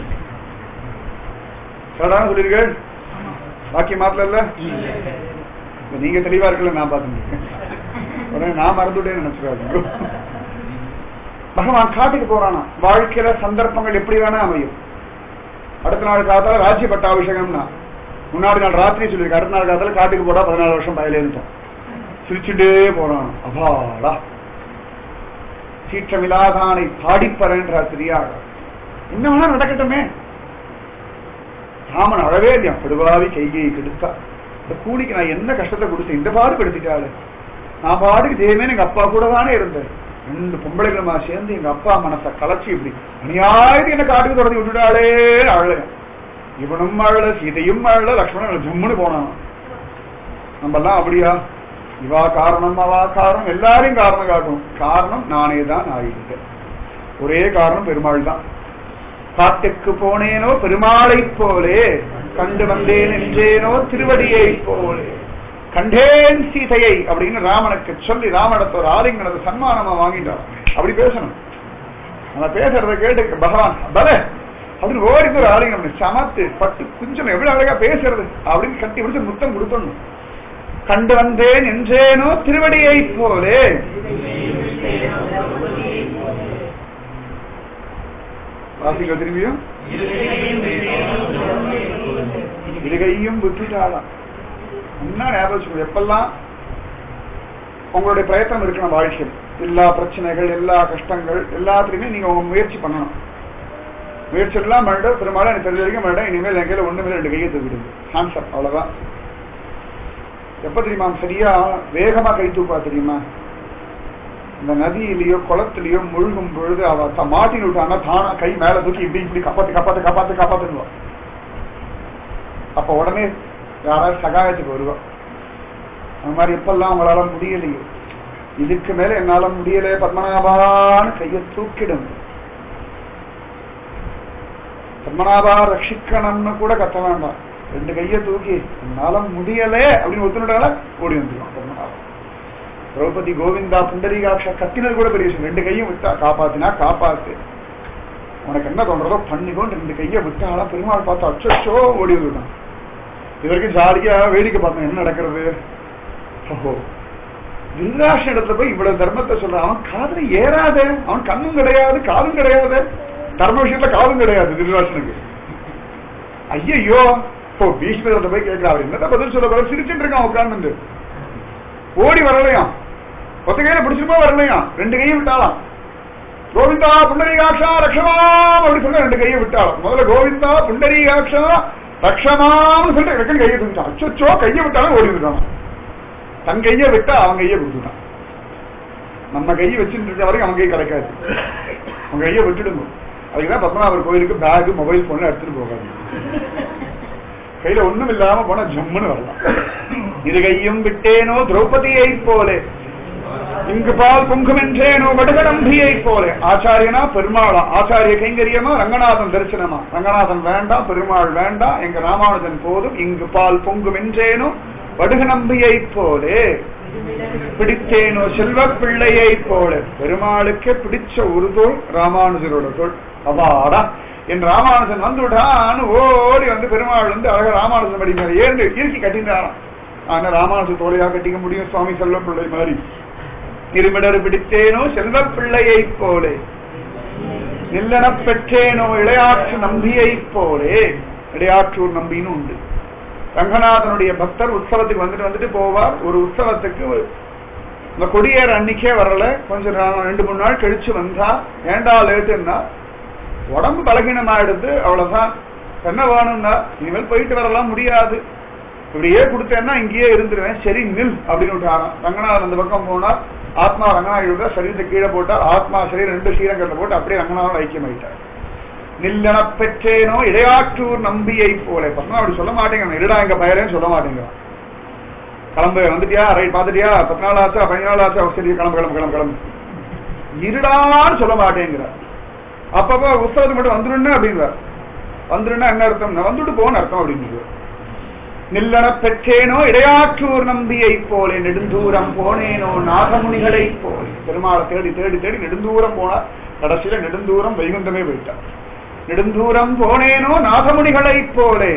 சொல்றீர்கள் பாக்கி மாத்தல. நீங்க தெளிவா இருக்கல, நான் பார்த்துருக்கேன். உடனே நான் மறந்துட்டேன்னு நினைச்சுக்காது. பகவான் காட்டுக்கு போறானா. வாழ்க்கையில சந்தர்ப்பங்கள் எப்படி வேணா அமையும். அடுத்த நாள் காலத்தால ராஜ்ய பட்டாபிஷேகம்னா முன்னாடி நாள் ராத்திரி சொல்லியிருக்கு. அடுத்த நாள் காலத்தால காட்டுக்கு போடா 14 வருஷம் பயலேருந்தோம். சிரிச்சுட்டே போறான். அபாடா சீற்றமில்லாதானை பாடிப்பறன்றார் திரியாக. என்ன வேணா நடக்கட்டுமே. ராமன் அழவே இல்லையா. படுவாவி கைகையை கெடுத்தா. இந்த கூலிக்கு நான் என்ன கஷ்டத்தை கொடுத்தேன், இந்த பாடு படுத்திட்டாள். நான் பாடுக்கு தேவையே எங்க அப்பா கூட தானே இருந்தேன். 2 பொம்பளைகளுமா சேர்ந்து எங்க அப்பா மனசை கலச்சி இப்படி அநியாயத்துக்கு என்ன காட்டுக்கு தொடர்ந்து விட்டுட்டாளே அழல. இவனும் அழல, சீதையும் அழல, லக்ஷ்மணன் ஜம்முன்னு போனான். நம்ம எல்லாம் அப்படியா? இவா காரணம் அவா காரணம் எல்லாரையும் காரணம் காட்டும். காரணம் நானே தான் ஆகிட்டேன். ஒரே காரணம் பெருமாள் தான். காட்டுக்கு போனேனோ பெருமாளை போலே, கண்டு வந்தேன் என்றேனோ திருவடியை போலே. கண்டேன் சீதையை அப்படின்னு ராமனுக்கு சொல்லி ராமனத்தை ஒரு ஆலிங்கனது சன்மானமா வாங்கிட்டான். அப்படி பேசணும். நம்ம பேசுறத கேட்டு பகவான் பல அப்படின்னு ஓடிக்கு ஒரு ஆலிங்கனம் சமத்து பட்டு குஞ்சம் எவ்வளவு அழகா பேசுறது அப்படின்னு கட்டி பிடிச்சு முத்தம் கொடுக்கணும். கண்டு வந்தேன் என்றேனோ திருவடியை போலே. வாசிக்க திரும்பியும் இருகையும் விட்டுட்டாளாம். என்ன ஞாபகம், எப்பெல்லாம் உங்களுடைய பிரயத்தனம் இருக்கணும் வாழ்க்கையில். எல்லா பிரச்சனைகள், எல்லா கஷ்டங்கள் எல்லாத்துலயுமே நீங்க உங்க முயற்சி பண்ணணும். முயற்சி எல்லாம் பண்ணிட்டு பெரும்பாலும் எனக்கு தெரிஞ்ச வரைக்கும் பண்ணிட்டேன். இனிமேல் என் கையில 1 மேல 2 கையை தூக்கிடுது. கான்செப்ட் அவ்வளவுதான். எப்ப தெரியுமா சரியா வேகமா கை தூப்பா தெரியுமா? இந்த நதியிலயோ குளத்திலயோ முழுகும் பொழுது அவ மாட்டின்னு விட்டான்னா தானா கை மேல தூக்கி இப்படி இப்படி காப்பாத்து காப்பாத்து காப்பாத்து காப்பாத்துவா. அப்ப உடனே யாராவது சகாயத்துக்கு வருவா. அந்த மாதிரி எப்பெல்லாம் உங்களால முடியலையோ, இதுக்கு மேல என்னால முடியல பத்மநாபான்னு கையை தூக்கிடும். பத்மநாபா ரட்சிக்கணும்னு கூட கத்த வேண்டாம். 2 கையை தூக்கி என்னால முடியல அப்படின்னு ஒத்துனுட்டால ஓடி வந்துடும் பத்மநாபா. திரௌபதி கோவிந்தா புண்டரீகாட்சா கத்தினது கூட பெரிய விஷயம். 2 கையும் விட்டா காப்பாத்தினா காப்பாத்து, உனக்கு என்ன தோன்றதோ பண்ணிக்கோன்னு 2 கையை விட்டாலா பெருமாள் பார்த்தா அச்சோ ஓடி வந்துட்டான். இது வரைக்கும் ஜாலியா வேடிக்கை பார்த்தேன் என்ன நடக்கிறது. ஓஹோ திருதராஷ்டிர இடத்துல போய் இவ்வளவு தர்மத்தை சொல்றான். அவன் காதுல ஏறாத, அவன் கண்ணும் கிடையாது காதும் கிடையாது. தர்ம விஷயத்துல காதும் கிடையாது திருதராஷ்டிரனுக்கு. ஐயோ பீஷ்மரத்தை போய் கேட்கிறான். அவர் என்னதான் பதில் சொல்ல போற? சிரிச்சுட்டு இருக்கான் உட்கார்ந்து. ஓடி வரலையாம், ஒத்த கையில பிடிச்சிருப்பா வரலையாம். 2 கையும் விட்டாலாம். கோவிந்தா புண்டரீகாட்சா ரக்ஷமாம் அப்படி சொல்ல 2 கையை விட்டாலும். முதல்ல கோவிந்தா புண்டரீகாட்சா ரக்ஷமான்னு சொல்லிட்டு ரெக்கன் கையை தூக்கிட்டான். அச்சோ கையை விட்டாலும் ஓடி விட்டான். தன் கையை விட்டா அவன் கையை கொடுத்துட்டான். நம்ம கையை வச்சுட்டு இருக்க வரைக்கும் அவன் கை கிடைக்காது. அவன் கையை விட்டுடுங்க. அதுக்குதான் பத்மநாபர் கோயிலுக்கு பேக் மொபைல் போன்ல எடுத்துட்டு போகாது. கையில ஒண்ணும் இல்லாம போனா ஜம்முன்னு வரலாம். இரு கையும் விட்டேனோ திரௌபதியை போலே, இங்கு பால் பொங்கும் என்றேனோ வடுகடம்பியை போலே. ஆச்சாரியனா பெருமாளா, ஆச்சாரிய கைங்கரியமா ரங்கநாதன் தரிசனமா. ரங்கநாதன் வேண்டாம், பெருமாள் வேண்டாம், எங்க ராமானுஜன் போதும். இங்கு பால் பொங்கும் என்றேனோ வடுகநம்பியை போலே, பிடித்தேனோ செல்வ பிள்ளையை போல. பெருமாளுக்கு பிடிச்ச ஒரு தோல் ராமானுஜரோட தோல். அவாடா என் ராமானுஜன் வந்து விடான்னு ஓடி வந்து பெருமாள் வந்து அழகா ராமானுஜன் படி மேல ஏந்து இறுக்கி கட்டின்றாராம். ஆனா ராமானுஜ தோலையா கட்டிக்க முடியும் சுவாமி செல்வ பிள்ளை மாதிரி. இருமிடர் பிடித்தேனோ செல்வ பிள்ளையை போலே, நில்லன பெற்றேனோ இளையாற்று நம்பியை போலே. இளையாற்றூர் நம்பின்னு உண்டு. ரங்கநாதனுடைய பக்தர் உற்சவத்துக்கு வந்துட்டு போவார். ஒரு உற்சவத்துக்கு இந்த கொடியேற அன்னைக்கே வரல, கொஞ்சம் 2-3 நாள் கழிச்சு வந்தா, ஏண்டா லேட்டுன்னா உடம்பு பலகீனமாயிடுது, அவ்வளவுதான், என்ன வேணும்னா இனிமேல் போயிட்டு வரலாம் முடியாது, இப்படியே கொடுத்தேன்னா இங்கேயே இருந்துருவேன், சரி நில் அப்படின்னு விட்டாராம். ரங்கநாதன் அந்த பக்கம் போனா ஆத்மா ரங்கநாதன் சரீரத்தை கீழே போட்டா, ஆத்மா சரீரம் 2 ஸ்ரீரங்கத்தை போட்டு அப்படியே ரங்கநாதன் ஐக்கியமாயிட்டார். நில்லன பெற்றேனோ இடையாற்றூர் நம்பியை போல. பசங்க அப்படி சொல்ல மாட்டேங்க, இருடா எங்க பயரேன்னு சொல்ல மாட்டேங்கிறான். கிளம்பு, வந்துட்டியா, ரைட் பாத்துட்டியா, 10 நாள் ஆச்சா 15 நாள் ஆச்சா, சரி கிளம்பு கிளம்பு கிளம்பு கிளம்பு, இருடான்னு சொல்ல மாட்டேங்கிறார். அப்பப்ப புத்தகத்துக்கு மட்டும் வந்துருன்னு அப்படிங்கிறார். வந்துருன்னா என்ன அர்த்தம், வந்துட்டு போன அர்த்தம் அப்படின்னு. நில்லன பெற்றேனோ இடையாற்றூர் நம்பியை போலே, நெடுந்தூரம் போனேனோ நாகமுனிகளை போலே. பெருமாளை தேடி தேடி தேடி நெடுந்தூரம் போனார், கடைசியில நெடுந்தூரம் வைகுந்தமே போயிட்டார். நெடுந்தூரம் போனேனோ நாகமுனிகளை போலே,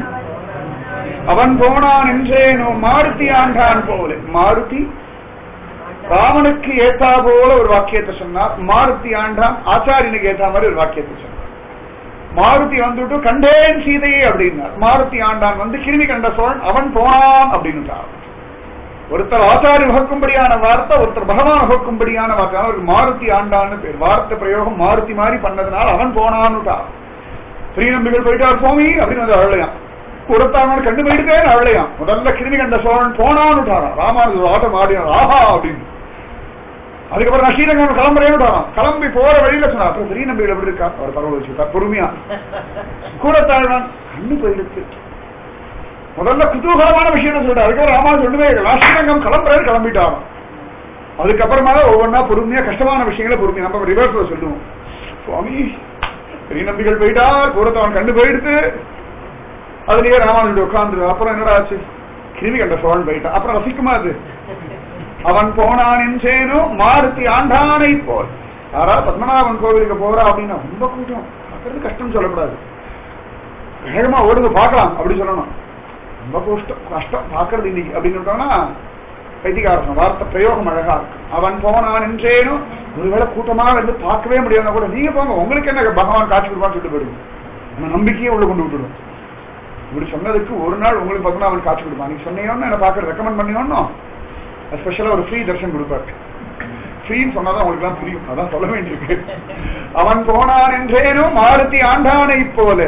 அவன் போனான் என்றேனோ மாருதி ஆண்டான் போலே. மாருதி ராமனுக்கு ஏத்தா போல ஒரு வாக்கியத்தை சொன்னார், மாருதி ஆண்டான் ஆச்சாரியனுக்கு ஏத்தா மாதிரி ஒரு வாக்கியத்தை சொன்னார். மாருதி வந்துட்டு கண்டேன் சீதையே அப்படின்னார், மாருதி ஆண்டான் வந்து கிருமி கண்ட சோழன் அவன் போனான் அப்படின்னு. ஒருத்தர் ஆச்சாரிய வகுக்கும்படியான வார்த்தை, ஒருத்தர் பகவான் வகுக்கும்படியான வார்த்தை, அவருக்கு மாருதி ஆண்டான்னு பேர். வார்த்தை பிரயோகம் மாருதி மாதிரி பண்ணதுனால அவன் போனான்னுட்டா. ஸ்ரீநம்பிகள் போயிட்டார் சுவாமி அப்படின்னு வந்து அழலையாம், கொடுத்தாங்க கண்டு போயிட்டேன்னு அழலையாம். முதல்ல கிருமி கண்ட சோழன் போனான்னுட்டாரா, ராமானுஜர் ஆட்டம் ஆடினார் ஆஹா அப்படின்னு. அதுக்கப்புறம் நான் ஸ்ரீரங்கம் கிளம்புறேன்னு கிளம்பி போற வழியில சொன்னா, அப்புறம் ஸ்ரீநம்பிகள் எப்படி இருக்கா, அவர் பரவ வச்சுட்டா பொறுமையா. கூடத்தாழ்வான் கண்ணு போயிடுச்சு. முதல்ல குதூகலமான விஷயம் சொல்றாரு, அதுக்கப்புறம் ராமானுஜர் சொல்லுவே ஸ்ரீரங்கம் கிளம்புறேன்னு கிளம்பிட்டாராம். அதுக்கப்புறமா ஒவ்வொன்னா பொறுமையா கஷ்டமான விஷயங்களை பொறுமையா நம்ம ரிவர்ஸ்ல சொல்லுவோம். சுவாமி ஸ்ரீநம்பிகள் போயிட்டார், கூடத்தாழ்வான் கண்ணு போயிடுத்து, அதுலயே ராமானுஜர் உட்கார்ந்து அப்புறம் என்னடா ஆச்சு, கிருமி கண்ட சோழன் போயிட்டான், அப்புறம் ரசிக்குமா அது. அவன் போனான் என்றேனோ மாருதி ஆண்டானை போல். யாராவது பத்மநாபன் கோவிலுக்கு போறா அப்படின்னா ரொம்ப கூட்டம், பார்க்கறது கஷ்டம் சொல்லக்கூடாது, வேகமா ஓடுங்க பார்க்கலாம் அப்படி சொல்லணும். ரொம்ப கஷ்டம் பார்க்கறது இன்னைக்கு அப்படின்னு பைத்திகாரம். வார்த்தை பிரயோகம் அழகா இருக்கு. அவன் போனான் என்றேனோ, ஒருவேளை கூட்டமா வந்து பார்க்கவே முடியாத கூட நீங்க போங்க, உங்களுக்கு என்ன பகவான் காட்சி கொடுப்பான்னு சொல்லிட்டு போயிடுங்க, நம்ம நம்பிக்கையே உள்ள கொண்டு விட்டுடும். இப்படி சொன்னதுக்கு ஒரு நாள் உங்களுக்கு பத்மநாபன் காட்சி கொடுப்பான். நீங்க சொன்னீங்கன்னா என்ன பார்க்கறது ரெக்கமெண்ட் பண்ணியோன்னு ஸ்பெஷலா ஒரு ஃப்ரீ தர்ஷன் கொடுப்பாரு. ஃப்ரீன்னு சொன்னாதான் உங்களுக்கு எல்லாம் புரியும், அதான் சொல்ல வேண்டியிருக்கு. அவன் போனான் என்றேனோ மாருதி ஆண்டானை போல.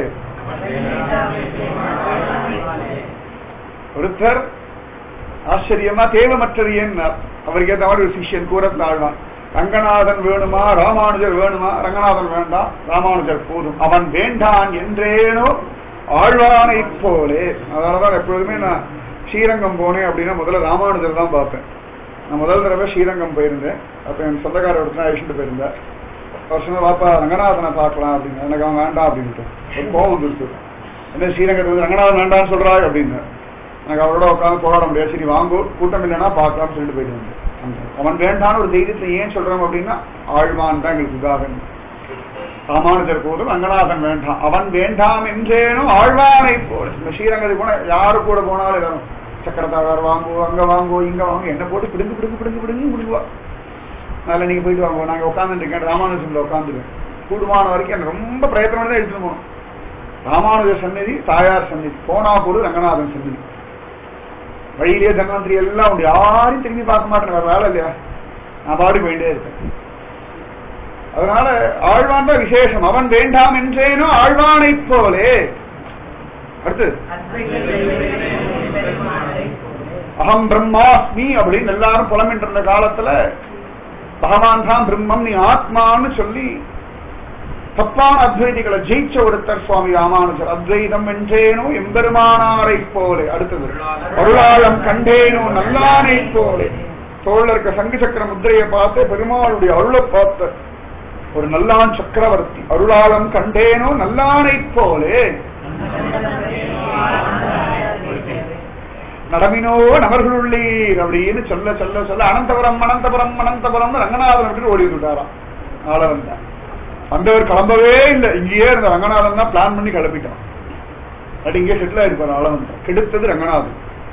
ஒருத்தர் ஆச்சரியமா தேவமற்றறியன், அவருக்கு ஏற்ற மாதிரி ஒரு சிஷ்யன் கூறத்தாழ்வான். ரங்கநாதன் வேணுமா ராமானுஜர் வேணுமா, ரங்கநாதன் வேண்டாம் ராமானுஜர் போதும், அவன் வேண்டான் என்றேனோ ஆழ்வானை போலே. அதனாலதான் எப்பொழுதுமே நான் ஸ்ரீரங்கம் போனேன் அப்படின்னா முதல்ல ராமானுஜர் தான் பார்ப்பேன். நான் முதல் தடவை ஸ்ரீரங்கம் போயிருந்தேன், அப்ப என் சொந்தக்கார ஒருத்தர் அழிச்சுட்டு போயிருந்தேன். அவர் சொன்ன பாப்பா ரங்கநாதனை பார்க்கலாம் அப்படின்னு, எனக்கு அவன் வேண்டாம் அப்படின்ட்டு ஒரு கோவம் வந்துருக்கு. என்ன ஸ்ரீரங்கத்தில் வந்து ரங்கநாதன் வேண்டான்னு சொல்றாரு அப்படின்னு, எனக்கு அவரோட உட்காந்து போராட முடியாது, சரி வாங்கோ கூட்டம் இல்லைன்னா பார்க்கலாம்னு சொல்லிட்டு போயிட்டு வந்தேன். அவன் வேண்டான்னு ஒரு தைரியத்தை ஏன் சொல்றோம் அப்படின்னா, ஆழ்வான் தான் எங்களுக்கு உதாரணம். ராமானுஜர் போதும் ரங்கநாதன் வேண்டாம், அவன் வேண்டாம் என்றேனும் ஆழ்வானை போல. இந்த ஸ்ரீரங்கத்துக்கு போனா யாரு கூட போனாலும் எல்லாரும் சக்கரத்தாழ்வார் வாங்கோ அங்க வாங்கோ இங்க வாங்கோ என்ன போட்டு பிடுங்கு பிடுங்கு பிடுங்கு பிடுங்கு பிடுங்குவா. அதனால நீங்க போயிட்டு வாங்க, நாங்க உட்காந்துட்டு இருக்கேன் ராமானுஜன்ல உட்காந்துருவேன். கூடுமான வரைக்கும் எனக்கு ரொம்ப பிரயத்தனம் தான் எடுத்துட்டு போகணும். ராமானுஜர் சந்நிதி, தாயார் சந்நிதி, போனா போது ரங்கநாதன் சந்நிதி. வழியிலேயே தன்வந்திரி எல்லாம் உண்டு, யாரையும் திரும்பி பார்க்க மாட்டேன், வேற வேலை இல்லையா, நான் பாடி போயிட்டே இருக்கேன். அதனால ஆழ்வான் தான் விசேஷம். அவன் வேண்டாம் என்றேனோ ஆழ்வானை போலே. அடுத்து அகம் பிரம்மாஸ்மி அப்படின்னு எல்லாரும் புலமிட்டு இருந்த காலத்துல பகவான் தான் பிரம்மம், நீ ஆத்மான்னு சொல்லி தப்பான அத்வைதிகளை ஜெயிச்ச ஒருத்தர் சுவாமி ராமானுஜர். அத்வைதம் என்றேனோ எம்பெருமானாரை போலே. அடுத்தது அருளாளம் கண்டேனோ நல்லானை போலே. தோல்ல இருக்க சங்கு சக்கர முத்திரையை பார்த்து பெருமாளுடைய அருளை பார்த்த ஒரு நல்லான் சக்கரவர்த்தி. அருளாளம் கண்டேனோ நல்லானை போலே. நடமினோ நபர்களுள்ளீர் அப்படின்னு சொல்ல சொல்ல சொல்ல அனந்தபுரம் அனந்தபுரம் அனந்தபுரம் ரங்கநாதன் அப்படின்னு ஓடி விட்டாராம். ஆளவன் தான் வந்தவர் கிளம்பவே இல்லை, இங்கேயே இருந்த ரங்கநாதன் தான் பிளான் பண்ணி கிளம்பிட்டான். அப்படி இங்கே செட்டில் ஆயிருப்பார் ஆளவன். கெடுத்தது ரங்கநாதன்,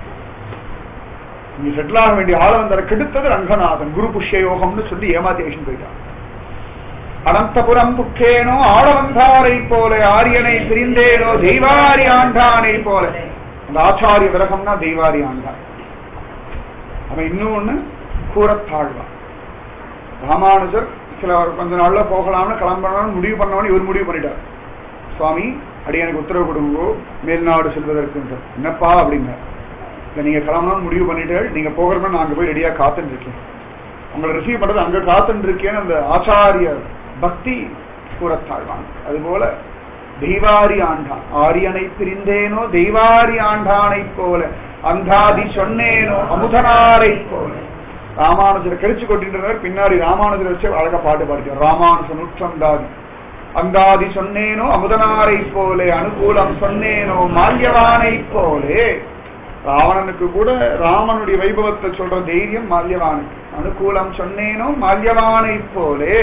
இங்க செட்டில் ஆக வேண்டிய ஆளவன் கெடுத்தது ரங்கநாதன். குரு புஷ்ய யோகம்னு சொல்லி ஏமாத்தி ஆக்ஷன் போயிட்டான். அனந்தபுரம் புக்கேனோ ஆளவந்தாரை போல, ஆரியனை பிரிந்தேனோ தெய்வாரி ஆண்டானை போல. அந்த ஆச்சாரிய விரகம்னா தெய்வாரி ஆண்டான். அவன் இன்னொன்னு கூறத்தாழ்வான். ராமானுஜர் சில கொஞ்ச நாள்ல போகலாம்னு கிளம்பணும்னு முடிவு பண்ணவனு இவர் முடிவு பண்ணிட்டார். சுவாமி அடியனுக்கு உத்தரவு கொடுங்கோ மேல்நாடு செல்வதற்கு. என்னப்பா அப்படின்னா, இல்ல நீங்க கிளம்பணும்னு முடிவு பண்ணிட்டு நீங்க போகிறப்ப நான் அங்க போய் ரெடியா காத்துட்டு இருக்கேன், உங்களை ரிசீவ் பண்றது அங்க காத்துட்டு இருக்கேன்னு அந்த ஆச்சாரிய பக்தி கூறத்தாழ்வான். அதுபோல தெய்வாரி ஆண்டான், ஆரியனை பிரிந்தேனோ தெய்வாரி ஆண்டானை போல, அந்தாதி சொன்னேனோ அமுதனாரை போல. ராமானுஜரை கழிச்சு கொட்டிட்டு பின்னாடி ராமானுஜரை வச்சு அழகா பாட்டு பாடிட்டார். ராமானுஜ நூற்றந்தாதி அந்தாதி சொன்னேனோ அமுதனாரை போலே, அனுகூலம் சொன்னேனோ மால்யவானை போலே. ராவணனுக்கு கூட ராமனுடைய வைபவத்தை சொல்ற தைரியம் மால்யவானுக்கு. அனுகூலம் சொன்னேனோ மால்யவானை போலே,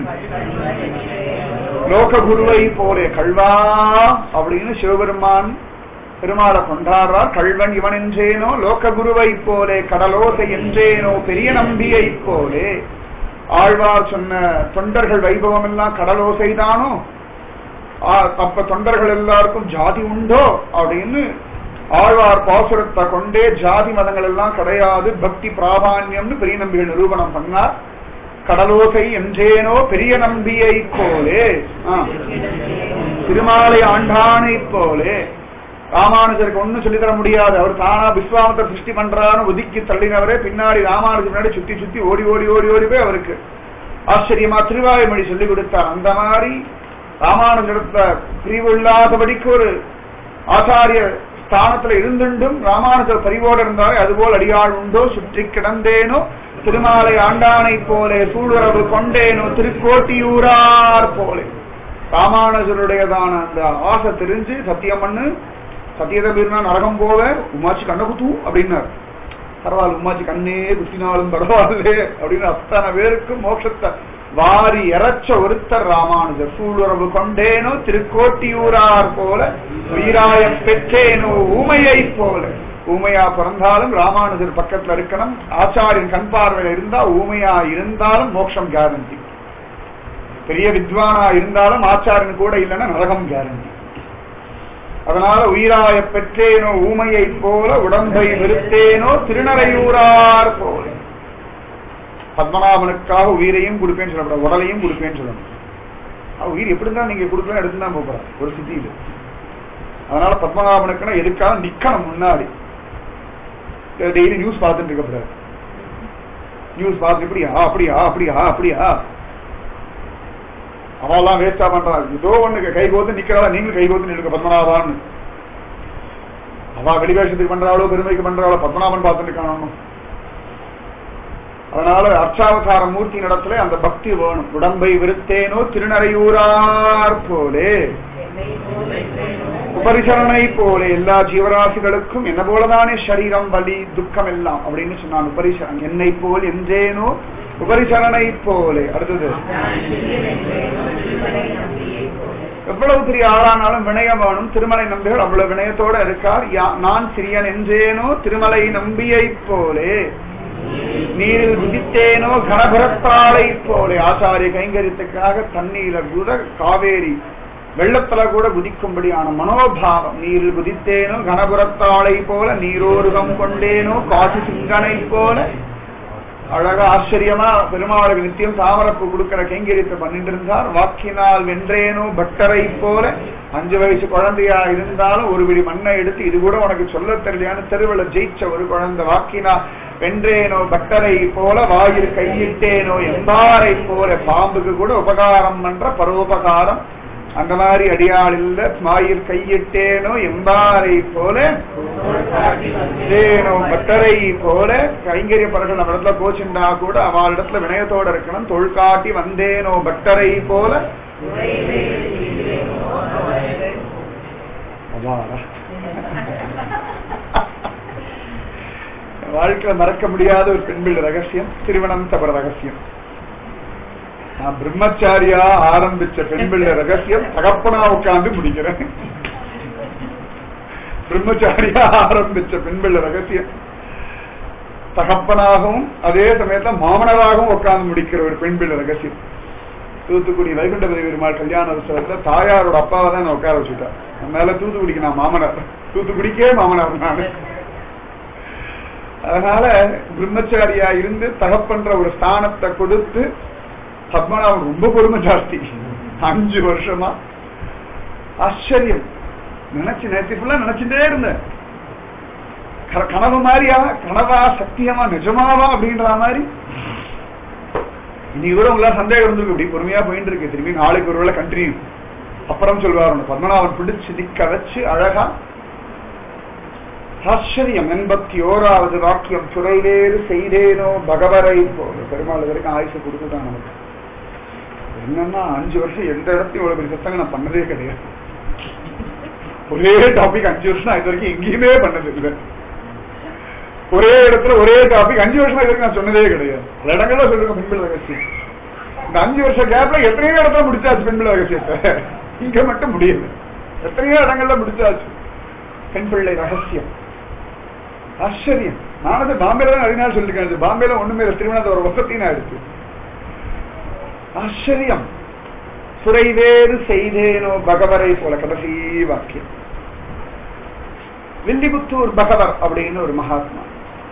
லோக குருவை போலே. கல்வா அப்படின்னு சிவபெருமான் பெருமாளை கொண்டாடுறார். கல்வன் இவன் என்றேனோ லோக குருவை போலே, கடலோசை என்றேனோ பெரிய நம்பியை போலே. ஆழ்வார் சொன்ன தொண்டர்கள் வைபவம் எல்லாம் கடலோசைதானோ, அப்ப தொண்டர்கள் எல்லாருக்கும் ஜாதி உண்டோ அப்படின்னு ஆழ்வார் பாசுரத்தை கொண்டே ஜாதி மதங்கள் எல்லாம் கிடையாது, பக்தி பிராபான்யம்னு பெரிய நம்பிகள் நிரூபணம் பண்ணார். கடலோசை என்றேனோ பெரிய நம்பியை போலே, திருமாலை ஆண்டானை போலே. ராமானுஜருக்கு ஒன்னும் சொல்லித்தர முடியாது, அவர் தானா விஸ்வாமத்தை சிருஷ்டி பண்றான்னு ஒதுக்கி தள்ளினவரே பின்னாடி ராமானுஜர் முன்னாடி சுத்தி சுத்தி ஓடி ஓடி ஓடி ஓடி போய் அவருக்கு ஆச்சரியமா திருவாய்மொழி சொல்லி கொடுத்தார். அந்த மாதிரி ராமானுஜரத்தை பிரிவு இல்லாதபடிக்கு ஒரு ஆச்சாரிய ஸ்தானத்துல இருந்துண்டும் ராமானுஜர் பரிவோடு இருந்தாரே, அதுபோல் அடியாள் உண்டோ சுற்றி கிடந்தேனோ திருமாலை ஆண்டானை போலே, சூடுறவு கொண்டேனோ திருக்கோட்டியூரார் போலே. ராமானுஜருடையதான அந்த ஆசை தெரிஞ்சு சத்தியம் பண்ணு, சத்தியத்தை மீறினா நரகம் போவ, உமாச்சி கண்ணை குத்து அப்படின்னார். பரவாயில்ல, உமாச்சி கண்ணே குத்தினாலும் பரவாயில்ல அப்படின்னு அத்தனை பேருக்கு மோட்சத்தை வாரி இறைச்ச ஒருத்தர் ராமானுஜர். சூளுறவு கொண்டேனோ திருக்கோட்டியூரார் போல, உயிராய பெற்றேனோ ஊமையை போல. ஊமையா பிறந்தாலும் ராமானுஜர் பக்கத்துல இருக்கணும், ஆச்சாரியன் கண் பார்வையில இருந்தா ஊமையா இருந்தாலும் மோட்சம் கேரண்டி. பெரிய வித்வானா இருந்தாலும் ஆச்சாரியன் கூட இல்லைன்னா நரகம் கேரண்டி. அதனால உயிராய பெற்றேனோ ஊமையை போல, உடம்பை வெறுத்தேனோ திருநறையூரார் போல. பத்மநாபனுக்காக உயிரையும் கொடுப்பேன்னு சொல்லப்படாது, உடலையும் கொடுப்பேன்னு சொல்லணும். உயிர் எப்படி இருந்தா நீங்க கொடுக்கலாம் எடுத்துதான் போறாரு ஒரு சித்தியில. அதனால பத்மநாபனுக்குன்னா எதுக்காக நிக்கணும் முன்னாடி. டெய்லி நியூஸ் பார்த்துட்டு இருக்க, நியூஸ் பார்த்து இப்படியா அப்படியா அப்படியா அப்படியா அவெல்லாம் வேஸ்டா பண்றாங்க. ஏதோ ஒண்ணு கை கோத்து நிக்கிறதா, நீங்களும் கை கோத்து நிற்க பத்மநாபான்னு. அவ வெளிவேஷத்துக்கு பண்றாளோ பெருமைக்கு பண்றாளோ, பத்மநாபன் பார்த்துட்டு காணணும். அதனால அர்ச்சாவதார மூர்த்தி நடத்துல அந்த பக்தி வேணும். உடம்பை விருத்தேனோ திருநறையூரார் போலே, உபரிசரணை போலே. எல்லா ஜீவராசிகளுக்கும் என்ன போலதானே சரீரம் வலி துக்கம் எல்லாம் அப்படின்னு சொன்னான். உபரிசரண் என்னை போல் என்றேனோ உபரிசரணை போலே. அடுத்தது எவ்வளவு பெரிய ஆளானாலும் வினயம் வேணும். திருமலை நம்பிகள் அவ்வளவு வினயத்தோட இருக்கார். நான் சிறியன் என்றேனோ திருமலை நம்பியை போலே, நீரில் குதித்தேனோ கனபுரத்தாளை போலே. ஆச்சாரிய கைங்கரியத்துக்காக தண்ணீர கூட காவேரி வெள்ளத்துல கூட குதிக்கும்படியான மனோபாவம். நீரில் குதித்தேனோ கனபுரத்தாளை போல, நீரோருகம் கொண்டேனோ காசி சிங்கனை போல. அழகா ஆச்சரியமா பெருமாளுக்கு நித்தியம் தாமரப்பு கொடுக்கிற கைங்கரியத்தை பண்ணிட்டு இருந்தார். வாக்கினால் வென்றேனோ பட்டரை போல. 5 வயசு குழந்தையா இருந்தாலும் ஒரு பிடி மண்ணை எடுத்து இது கூட உனக்கு சொல்ல தெரியலையான்னு தெருவில் ஜெயிச்ச ஒரு குழந்தை. வாக்கினா வென்றேனோ பட்டரை போல, வாயில் கையிட்டேனோ எம்பாரை போல. பாம்புக்கு கூட உபகாரம் பண்ற பரோபகாரம் அந்த மாதிரி அடியாள் இல்ல. வாயில் கையிட்டேனோ எம்பாரை போல, பட்டரை போல. கைங்கரியப்பர்கள் நம்ம இடத்துல கோச்சிண்டா கூட அவள் இடத்துல வினயத்தோட இருக்கணும். தொல்காட்டி வந்தேனோ பட்டரை போல. வாழ்க்கையில மறக்க முடியாத ஒரு பெண்பிள் ரகசியம் திருவனந்தபுர ரகசியம். நான் பிரம்மச்சாரியா ஆரம்பிச்ச பெண்பிள்ள ரகசியம் தகப்பனா உட்காந்து முடிக்கிறேன். பிரம்மச்சாரியா ஆரம்பிச்ச பெண்பிள்ள ரகசியம் தகப்பனாகவும் அதே சமயத்துல மாமனராகவும் உட்கார்ந்து முடிக்கிற ஒரு பெண்பிள்ள ரகசியம். தூத்துக்குடி வைகுண்டபதி பெருமாள் கல்யாண உற்சவத்துல தாயாரோட அப்பாவை தான் நான் உட்கார வச்சுட்டேன். அதனால தூத்துக்குடிக்கு நான் மாமனார், தூத்துக்குடிக்கே மாமனார். நான் அதனால பிரம்மச்சாரியா இருந்து தகப்பன்ற ஒரு ஸ்தானத்தை கொடுத்து பத்மநாபன் ரொம்ப பொறுமை ஜாஸ்தி. 5 வருஷமா ஆச்சரியம். நினைச்சு நேற்று ஃபுல்லா நினைச்சுட்டே இருந்தேன். கனவு மாதிரியா, கனவா சத்தியமா நிஜமாவா அப்படின்ற மாதிரி. இன்னைக்கு கூட உங்களா சந்தேகம் இருந்திருக்கு. இப்படி பொறுமையா போயிட்டு இருக்கு. திரும்பி நாளைக்கு ஒரு வேளை கண்டினியூ. அப்புறம் சொல்வார் பத்மநாபன் பிடிச்சு நிக்க வச்சு அழகா. ஆச்சரியம். 81வது வாக்கியம். சுரைவேறு செய்தேனோ பகவரை போல. பெருமாள் வரைக்கும் ஆயுசு கொடுத்துதான் நமக்கு. என்னன்னா 5 வருஷம் எந்த இடத்தையும் இவ்வளவு பெரிய சத்தங்க நான் பண்ணதே கிடையாது. ஒரே டாபிக் 5 வருஷம் இது வரைக்கும் எங்கேயுமே பண்ணது இல்லை. ஒரே இடத்துல ஒரே டாபிக் 5 வருஷமா இது வரைக்கும் நான் சொன்னதே கிடையாது. பல இடங்கள்ல சொல்லுங்க பெண்பிள் ரகசியம். இந்த 5 வருஷ கேப்ல எத்தனையோ இடத்துல முடிச்சாச்சு பெண்பிள் ரகசியத்தை. இங்க மட்டும் முடியல. எத்தனையோ இடங்கள்ல முடிச்சாச்சு பெண் பிள்ளை ரகசியம். ஆச்சரியம். நானது பாம்பேல தான் நிறைய நாள் சொல்லிருக்கேன். பாம்பேல ஒண்ணுமே திருவனந்தபுரம் வசத்தினா இருக்கு. ஆச்சரியம். சுரைவேறு செய்தேனோ பகவரை போல. கடைசி வாக்கியம். வில்லிபுத்தூர் பகவர் அப்படின்னு ஒரு மகாத்மா.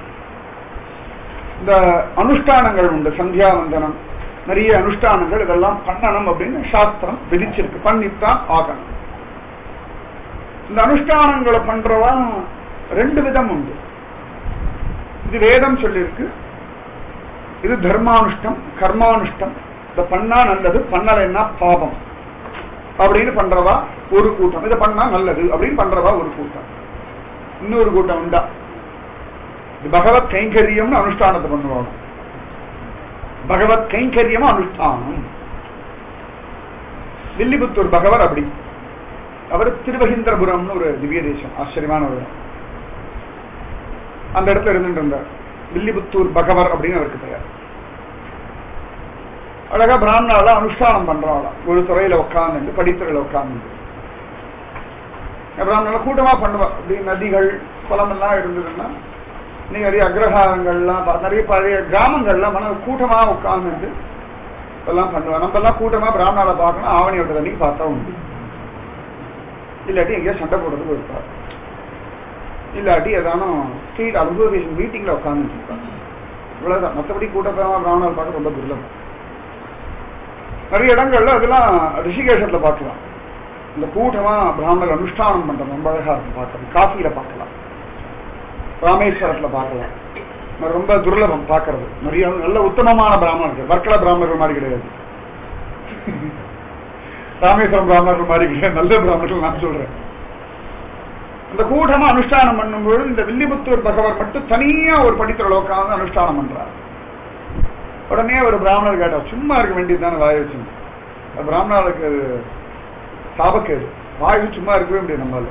இந்த அனுஷ்டானங்கள் உண்டு. சந்தியாவந்தனம், நிறைய அனுஷ்டானங்கள், இதெல்லாம் பண்ணணும் அப்படின்னு சாஸ்திரம் விதிச்சிருக்கு. பண்ணித்தான் ஆகணும். இந்த அனுஷ்டானங்களை பண்றவா 2 விதம் உண்டு. இது வேதம் சொல்லிருக்கு. இது தர்மானுஷ்டம், கர்மானுஷ்டம். இதை பண்ணா நல்லது, பண்ணலைன்னா பாபம் அப்படின்னு பண்றவா ஒரு கூட்டம். இதை பண்ணா நல்லது அப்படின்னு பண்றவா ஒரு கூட்டம். இன்னொரு கூட்டம் உண்டா, இது பகவத் கைங்கரியம்னு அனுஷ்டானத்தை பண்ணுவாங்க. பகவத் கைங்கரியம் அனுஷ்டானம். வில்லிபுத்தூர் பகவர் அப்படி. அவர் திருவஹிந்திரபுரம்னு ஒரு திவ்ய தேசம், ஆச்சரியமான ஒரு அந்த இடத்துல இருந்துட்டு இருந்தார். வில்லிபுத்தூர் பகவர் அப்படின்னு அவருக்கு பெயர். அழகா பிராமணால அனுஷ்டானம் பண்றாங்களா. ஒரு துறையில உட்கார்ந்து, படித்துறையில உட்கார்ந்து பிராமணால கூட்டமா பண்ணுவா. அப்படி நதிகள் குளம் எல்லாம் இருந்ததுன்னா நீங்க நிறைய அக்ரஹாரங்கள்லாம் நிறைய பழைய கிராமங்கள்லாம் கூட்டமா உட்கார்ந்து எல்லாம் பண்ணுவா. நம்ம எல்லாம் கூட்டமா பிராமணால பார்க்கணும். ஆவணியோட தண்ணிக்கு பார்த்தா உண்டு. இல்லாட்டி எங்கேயா சண்டை போடுறதுக்கு இருப்பார். இல்லாட்டி ஏதானும் ஸ்ட்ரீட் அசோசியேஷன் மீட்டிங்ல உட்கார்ந்து இருப்பார். இவ்வளவுதான். மற்றபடி கூட்டமா பிராமணால் பார்க்க ரொம்ப துர்லபம். நிறைய இடங்கள்ல அதெல்லாம் ரிஷிகேஷத்துல பார்க்கலாம். இந்த கூட்டமா பிராமணர் அனுஷ்டானம் பண்றது ரொம்ப அழகா இருக்கும் பார்க்கறது. காசியில பார்க்கலாம், ராமேஸ்வரத்துல பார்க்கலாம். ரொம்ப துர்லபம் பார்க்கறது. நிறைய நல்ல உத்தமமான பிராமணர்கள், வர்க்கல பிராமணர்கள் மாதிரி கிடையாது. ராமேஸ்வரம் பிராமணர்கள் மாதிரி கிடையாது, நல்ல பிராமணர்கள் நான் சொல்றேன். அந்த கூட்டமா அனுஷ்டானம் பண்ணும்போது இந்த வில்லிபுத்தூர் பகவர் மட்டும் தனியா ஒரு படித்துறை உட்கார்ந்து அனுஷ்டானம் பண்றார். உடனே ஒரு பிராமணர் கேட்டா, சும்மா இருக்க வேண்டியதுதானே வாய் வச்சு. பிராமணர்களுக்கு சாபக்கேது, வாய் சும்மா இருக்கவே முடியாது நம்மளால.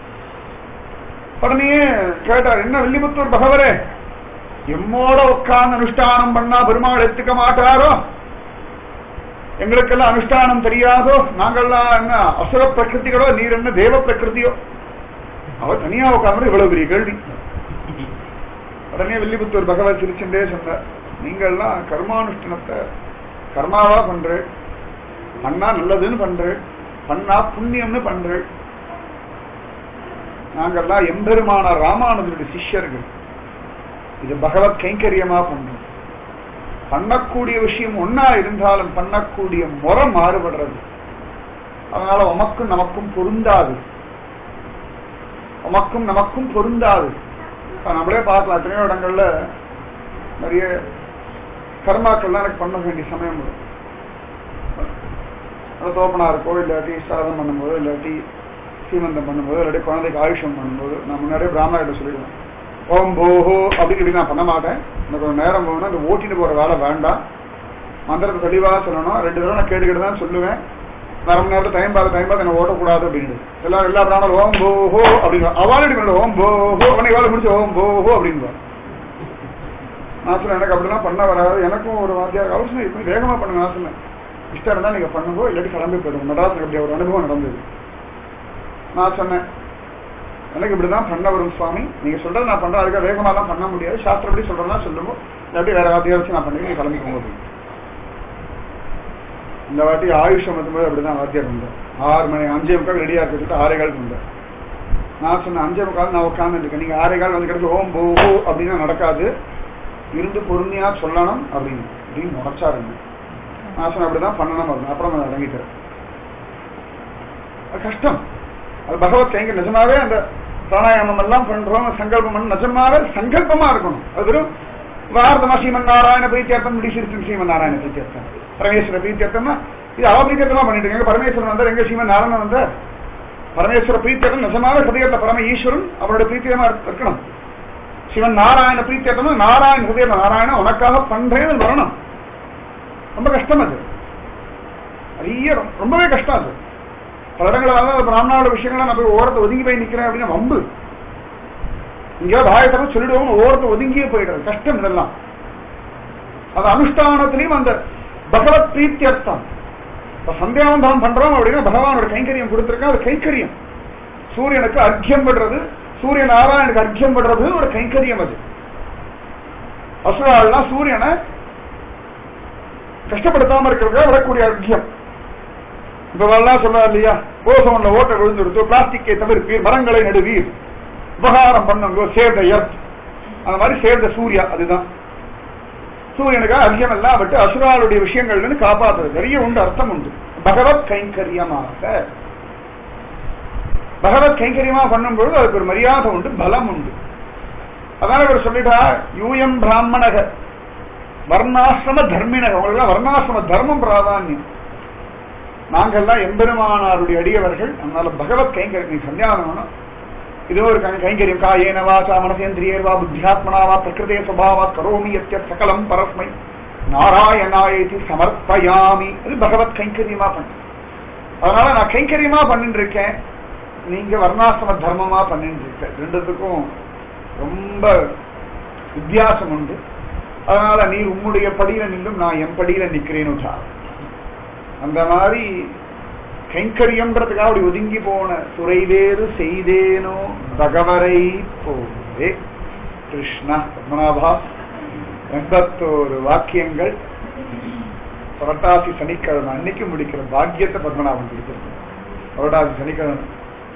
உடனே கேட்டார், என்ன வில்லிபுத்தூர் பகவரே, எம்மோட உட்கார்ந்து அனுஷ்டானம் பண்ணா பெருமாள் எடுத்துக்க மாட்டாரோ? எங்களுக்கெல்லாம் அனுஷ்டானம் தெரியாதோ? நாங்கள்லாம் என்ன அசுர பிரகிருதிகளோ, நீர் என்ன தேவ பிரகிருதியோ? அவர் தனியா உட்கார்ந்து இவ்வளவு பெரிய கேள்வி. உடனே வில்லிபுத்தூர் பகவத் சிரிச்சுட்டே சொன்னார், நீங்கள்லாம் கர்மானுஷ்டனத்தை கர்மாவா பண்ற, பண்ணா நல்லதுன்னு பண்ற, பண்ணா புண்ணியம்னு பண்ற. நாங்கள்லாம் எம்பெருமான ராமானுஜருடைய சிஷ்யர்கள். இது பகவத் கைங்கரியமா பண்றோம். பண்ணக்கூடிய விஷயம் ஒன்னா இருந்தாலும் பண்ணக்கூடிய முறை மாறுபடுறது. அதனால உமக்கும் நமக்கும் பொருந்தாது, உமக்கும் நமக்கும் பொருந்தாது. நம்மளே பார்க்கலாம், எத்தனையோ இடங்கள்ல நிறைய கர்மாக்கள்லாம் எனக்கு பண்ண வேண்டிய சமயம் வரும். தோப்பனா இருக்கோ, இல்லாட்டி சாதம் பண்ணும்போது, இல்லாட்டி சீமந்தம் பண்ணும்போது, இல்லாட்டி குழந்தைக்கு ஆயுஷம் பண்ணும்போது நான் முன்னாடியே பிராமணர்கிட்ட சொல்லிடுவேன், ஓம் போஹோ அப்படின்னு நான் பண்ண மாட்டேன். எனக்கு ஒரு நேரம் போகணும், இந்த ஓட்டிட்டு போற வேலை வேண்டாம், மந்திரத்தை தெளிவாக சொல்லணும். 2 தடவை நான் கேட்டுக்கிட்டு தான் சொல்லுவேன். 1/2 மணி நேரத்தில் டைம் பார்த்து என்ன ஓட்டக்கூடாது அப்படின்னு எல்லா பிராமணரும் ஓம் போஹோ அப்படின்னு அவாலடி பண்ண, ஓம் போஹோ உடனே வேலை முடிச்சு ஓம் போஹோ அப்படின்னு. நான் சொன்னேன், எனக்கு அப்படிலாம் பண்ண வராது, எனக்கும் ஒரு வாத்தியார் அவசியம் இப்போ வேகமாக பண்ணுங்க. நான் சொன்னேன், இஷ்டம் இருந்தால் நீங்கள் பண்ணுங்கோ, இல்லாட்டி கிளம்பி போயிடுங்க. மெட்ராஸுக்கு அப்படி ஒரு அனுபவம் நடந்தது. நான் சொன்னேன், எனக்கு இப்படிதான் பண்ண வரும் சுவாமி, நீங்க சொல்றது நான் பண்றேன், அதுக்காக வேகமாக தான் பண்ண முடியாது, சாஸ்திரப்படி சொல்றதா சொல்லுங்க, இல்லாட்டி வேற வாத்தியார் வச்சு நான் பண்ணி நீங்க கிளம்பி போகும்போது. இந்த வாட்டி ஆயுஷம் வரும்போது அப்படிதான் வாத்தியார் வந்தார். 6 மணி 5:45 ரெடியா இருக்க சொல்லிட்டு 6:15 வந்தார். நான் சொன்ன 5:15 நான் உட்கார்ந்து இருக்கேன். நீங்க 6:15 வந்து கிடக்கு ஓம் போ அப்படின்னா நடக்காது, இருந்து பொறுமையா சொல்லணும் அப்படின்னு முறைச்சாருங்க. நான் சொன்ன அப்படிதான் பண்ணணும் அப்படின்னு. அப்புறம் நான் இறங்கிட்டேன். அது கஷ்டம். அது பகவத் கைங்க நிஜமாவே அந்த பிராணாயாமம் எல்லாம் பண்றோம், சங்கல்பம் பண்ண நிஜமாவே சங்கல்பமா இருக்கணும். அது வெறும் வார்த்தமா ஸ்ரீமன் நாராயண பிரீத்தியர்த்தம் முடிச்சிருக்கு. ஸ்ரீமன் நாராயண பிரீத்தியர்த்தம், பரமேஸ்வர பிரீத்தியர்த்தம்னா இது அவபிரீத்தியர்த்தமா பண்ணிட்டு இருக்காங்க. பரமேஸ்வரன் வந்தார், எங்க ஸ்ரீமன் நாராயணன் வந்தார். பரமேஸ்வர பிரீத்தியர்த்தம் நிஜமாவே ஹிருதயத்துல பரம ஈஸ்வரன் அவரோட பிரீத்தியமா இருக்கணும். சிவன் நாராயண பிரீத்தியர்த்தம் நாராயண ஹிருதயம், நாராயண உனக்காக பண்றேன்னு வரணும். ரொம்ப கஷ்டம் அது, நிறைய ரொம்பவே கஷ்டம் அது. பல இடங்களாக பிராமணோட விஷயங்கள நான் போய் ஓரத்தை ஒதுங்கி போய் நிக்கிறேன் அப்படின்னா வம்பு. இங்க வாயத்தர சொல்லிடுவோம், ஓரத்தை ஒதுங்கியே போயிடுறது கஷ்டம். இதெல்லாம் அது அனுஷ்டானத்திலையும் அந்த பகவத் பிரீத்தியர்த்தம். இப்ப சந்தியாவந்தனம் பண்றோம் அப்படின்னா பகவானோட கைங்கரியம் கொடுத்திருக்கா. அது கைங்கரியம். சூரியனுக்கு அர்க்கியம் விடுறது, சூரிய நாராயணுக்கு அர்க்கியம் விடுறது ஒரு கைங்கரியம். அது அசுராள்லாம் சூரியனை கஷ்டப்படுத்தாம இருக்கிறதுக்காக விடக்கூடிய அர்க்கியம். இப்ப எல்லாம் சொல்றாரு இல்லையா, ஓசோன்ல ஓட்ட விழுந்துடுத்து, பிளாஸ்டிக்கை தவிர்ப்பீர், மரங்களை நடுவீர், உபகாரம் பண்ணுங்க, சேர்ந்த எர்த். அந்த மாதிரி சேர்ந்த சூர்யா. அதுதான் சூரியனுக்கு அர்க்கியம் எல்லாம் விட்டு அசுராளுடைய விஷயங்கள்னு காப்பாற்றுறது. நிறைய உண்டு, அர்த்தம் உண்டு. பகவத் கைங்கரியமாக பகவத் கைங்கரியமா பண்ணும்பொழுது அதுக்கு ஒரு மரியாதை உண்டு, பலம் உண்டு. அதனால இவர் சொல்லிட்டா, யூயம் பிராமணக வர்ணாசிரம தர்மினக. உங்களுக்கு வர்ணாசிரம தர்மம் பிராதான்யம். நாங்கள்லாம் எம்பெருமானாருடைய அடியவர்கள். அதனால பகவத் கைங்கரியம் சந்தியாவனம் இது ஒரு கைங்கரியம். காயேன வாசா மனசேந்திரியர்வா புத்தியாத்மனாவா பிரகிருதே சுபாவா கரோமி யத்ய சகலம் பரஸ்மை நாராயணாயதி சமர்ப்பயாமி. இது பகவத் கைங்கரியமா பண்ண. அதனால நான் கைங்கரியமா பண்ணிட்டு இருக்கேன், நீங்க வர்ணாசிரம தர்மமா பண்ணிட்டு இருக்க. ரெண்டுத்துக்கும் ரொம்ப வித்தியாசம் உண்டு. அதனால நீ உம்முடைய படியில நின்றும் நான் என் படியில நிக்கிறேன்னு. அந்த மாதிரி கைங்கரியம்ன்றதுக்காக அப்படி ஒதுங்கி போன துறை வேறு செய்தேனோ பகவரை போவே. கிருஷ்ணா பத்மநாபா 81 வாக்கியங்கள் புரட்டாசி சனிக்கிழமை அன்னைக்கு முடிக்கிற பாக்கியத்தை பத்மநாபன் கொடுத்திருக்கோம். புரட்டாசி சனிக்கிழமை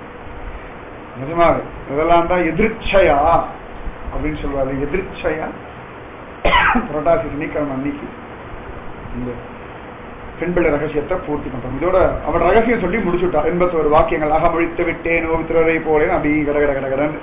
நிஜமாக இதெல்லாம் தான் எதிர்ச்சையா அப்படின்னு சொல்லுவாரு. எதிர்ச்சையா புரட்டாசி சனிக்கிழமை அன்னைக்கு இந்த பெண்பிள்ளை ரகசியத்தை பூர்த்தி பண்றோம். இதோட அவன் ரகசியம் சொல்லி முடிச்சுட்டா. 81 வாக்கியங்கள் அகமொழித்து விட்டேனோ திருவரை போலேன்னு அப்படி கடகடகடகடன்னு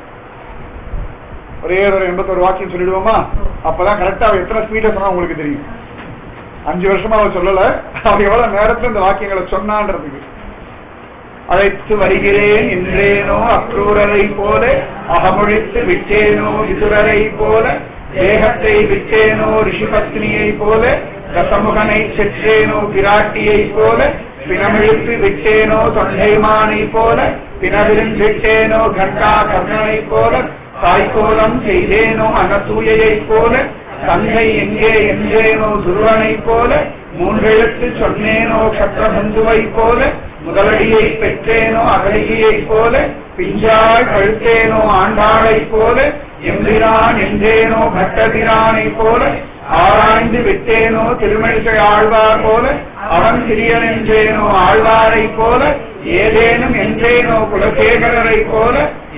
ஒரே ஒரு 81 வாக்கியம் சொல்லிடுவோமா? அப்பதான் கரெக்டா அவ எத்தனை ஸ்பீடா சொன்னா உங்களுக்கு தெரியும். 5 வருஷமா அவ சொல்லல, அவ எவ்வளவு நேரத்துல இந்த வாக்கியங்களை சொன்னான்றதுக்கு. அழைத்து வருகிறேன் என்றேனோ அக்ரூரரை போல, அகமொழித்து விட்டேனோ விதுரரை போல, தேகத்தை விட்டேனோ ரிஷிபத்னியை போல, ரசமுகனை செற்றேனோ பிராட்டியை போல, பிணமிழுத்து விட்டேனோ தொண்டைமானை போல, பிணவிலும் விட்டேனோ கண்டா கர்ணனை போல, தாய்கோலம் செய்தேனோ அனசூயை போல, தந்தை எங்கே என்றேனோ துருவனை போல, 3 எழுத்து சொன்னேனோ சத்ரபந்துவை போல, முதலடியை பெற்றேனோ அகலிகையை போல, பிஞ்சாய் கழுத்தேனோ ஆண்டாளை போல, எம்பிரான் என்றேனோ பட்டபிரானை போல, ஆராய்ந்து விட்டேனோ திருமழிசை ஆழ்வார் போல, அவன் சிறியன் என்றேனோ ஆழ்வாரை போல, ஏதேனும் என்றேனோ குலசேகரரை போல,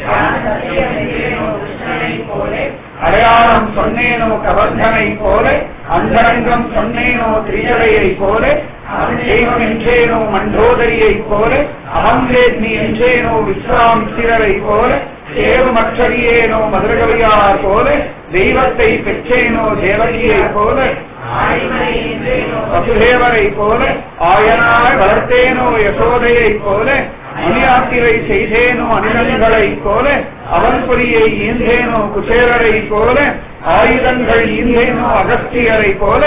அடையாளம் சொன்னேனோ கவர்தனை போல, அந்தரங்கம் சொன்னேனோ திரியலையை போல, தெய்வம் என்றேனோ மண்டோதரியை போல, அகம்பேத்னி என்றேனோ விஸ்வாமித்திரரை போல, தேவமற்றறியேனோ மதுரகவியார் போல, தெய்வத்தை பெற்றேனோ தேவகியை போல, வசுதேவரை போல, ஆயனாய் வளர்த்தேனோ யசோதையை போல, மணியாத்திரை செய்தேனோ அனிதங்களை போல, அவன்புரியை ஈந்தேனோ குசேரரை போல, ஆயுதங்கள் ஈந்தேனோ அகஸ்தியரை போல,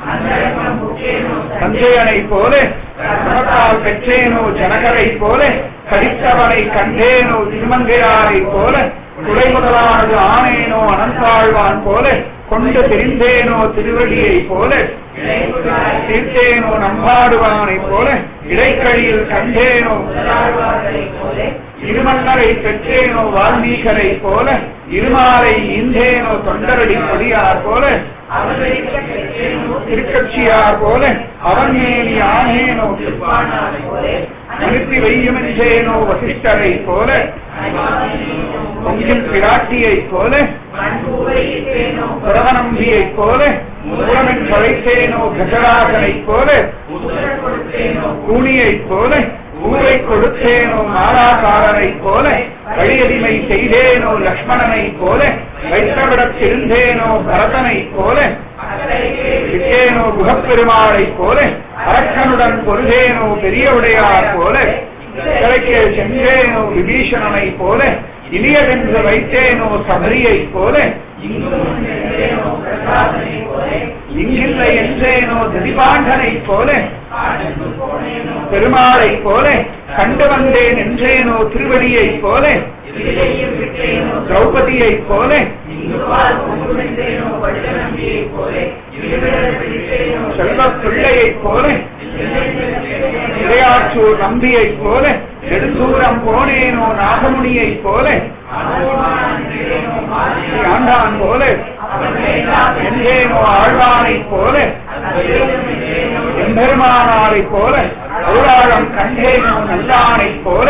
சஞ்சயனை போல, குணத்தால் பெற்றேனோ ஜனகரை போல, கடித்தவனை கண்டேனோ திருமங்கையாரை போல, குலை முதலானது ஆனேனோ அனந்தாழ்வான் போல, கொண்டு தெரிந்தேனோ திருவடியை போல, தீர்த்தேனோ நம்பாடுவானை போல, இடைக்கழியில் கண்டேனோ இருமன்னரை பெற்றேனோ வால்மீகரை போல, இருமாலை ஈந்தேனோ தொண்டரடி கொடியார் போல, திருக்கட்சியார் போல, அவன் மேனி ஆனேனோ அனுப்பி வையும் என்றேனோ வசிஷ்டரை போல பொங்கில் பிராட்டியை போல பிரவநம்பியை போல மூலமென் கழைத்தேனோ கஜராஜனை போல கூனியை போல ஊரை கொடுத்தேனோ மாலாகாரனை போல வழியடிமை செய்தேனோ லக்ஷ்மணனை போல வைத்தவிடத்திருந்தேனோ பரதனை போல விட்டேனோ குகப்பெருமாளை போல அரக்கனுடன் பொருதேனோ பெரிய உடையார் போல கிழக்கே சென்றேனோ விபீஷணனை போல இனியவென்று வைத்தேனோ சபரியை போல இங்கில்லை என்றேனோ திதிபாண்டனை போல பெருமாளை போல கண்டு வந்தேன் என்றேனோ திருவடியை போல திரௌபதியை போல செல்வ பிள்ளையை போல இடையாற்றூர் நம்பியை போல நெடுந்தூரம் போனேனோ நாகமுனியை போல ஆண்டான் போல என்றேனோ ஆழ்வானை போல எம்பெருமானாரை போல அருளாளம் கண்டேனோ நல்லானை போல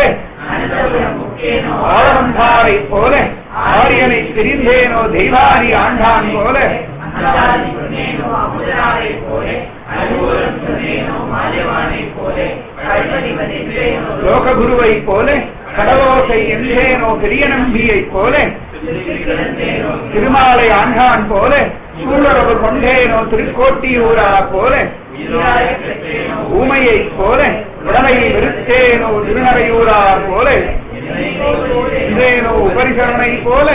ஆழந்தாரை போல ஆரியனை பிரிந்தேனோ தெய்வாரி ஆண்டான் போல லோககுருவை போல கடலோசை என்றேனோ பெரிய நம்பியை போல திருமாலை ஆண்டான் போல சூழரவு கொண்டேனோ திருக்கோட்டியூரா போல ஊமையை போல உடலையை வெறுத்தேனோ திருநறையூரார் போல என்றேனோ உபரிசரணை போல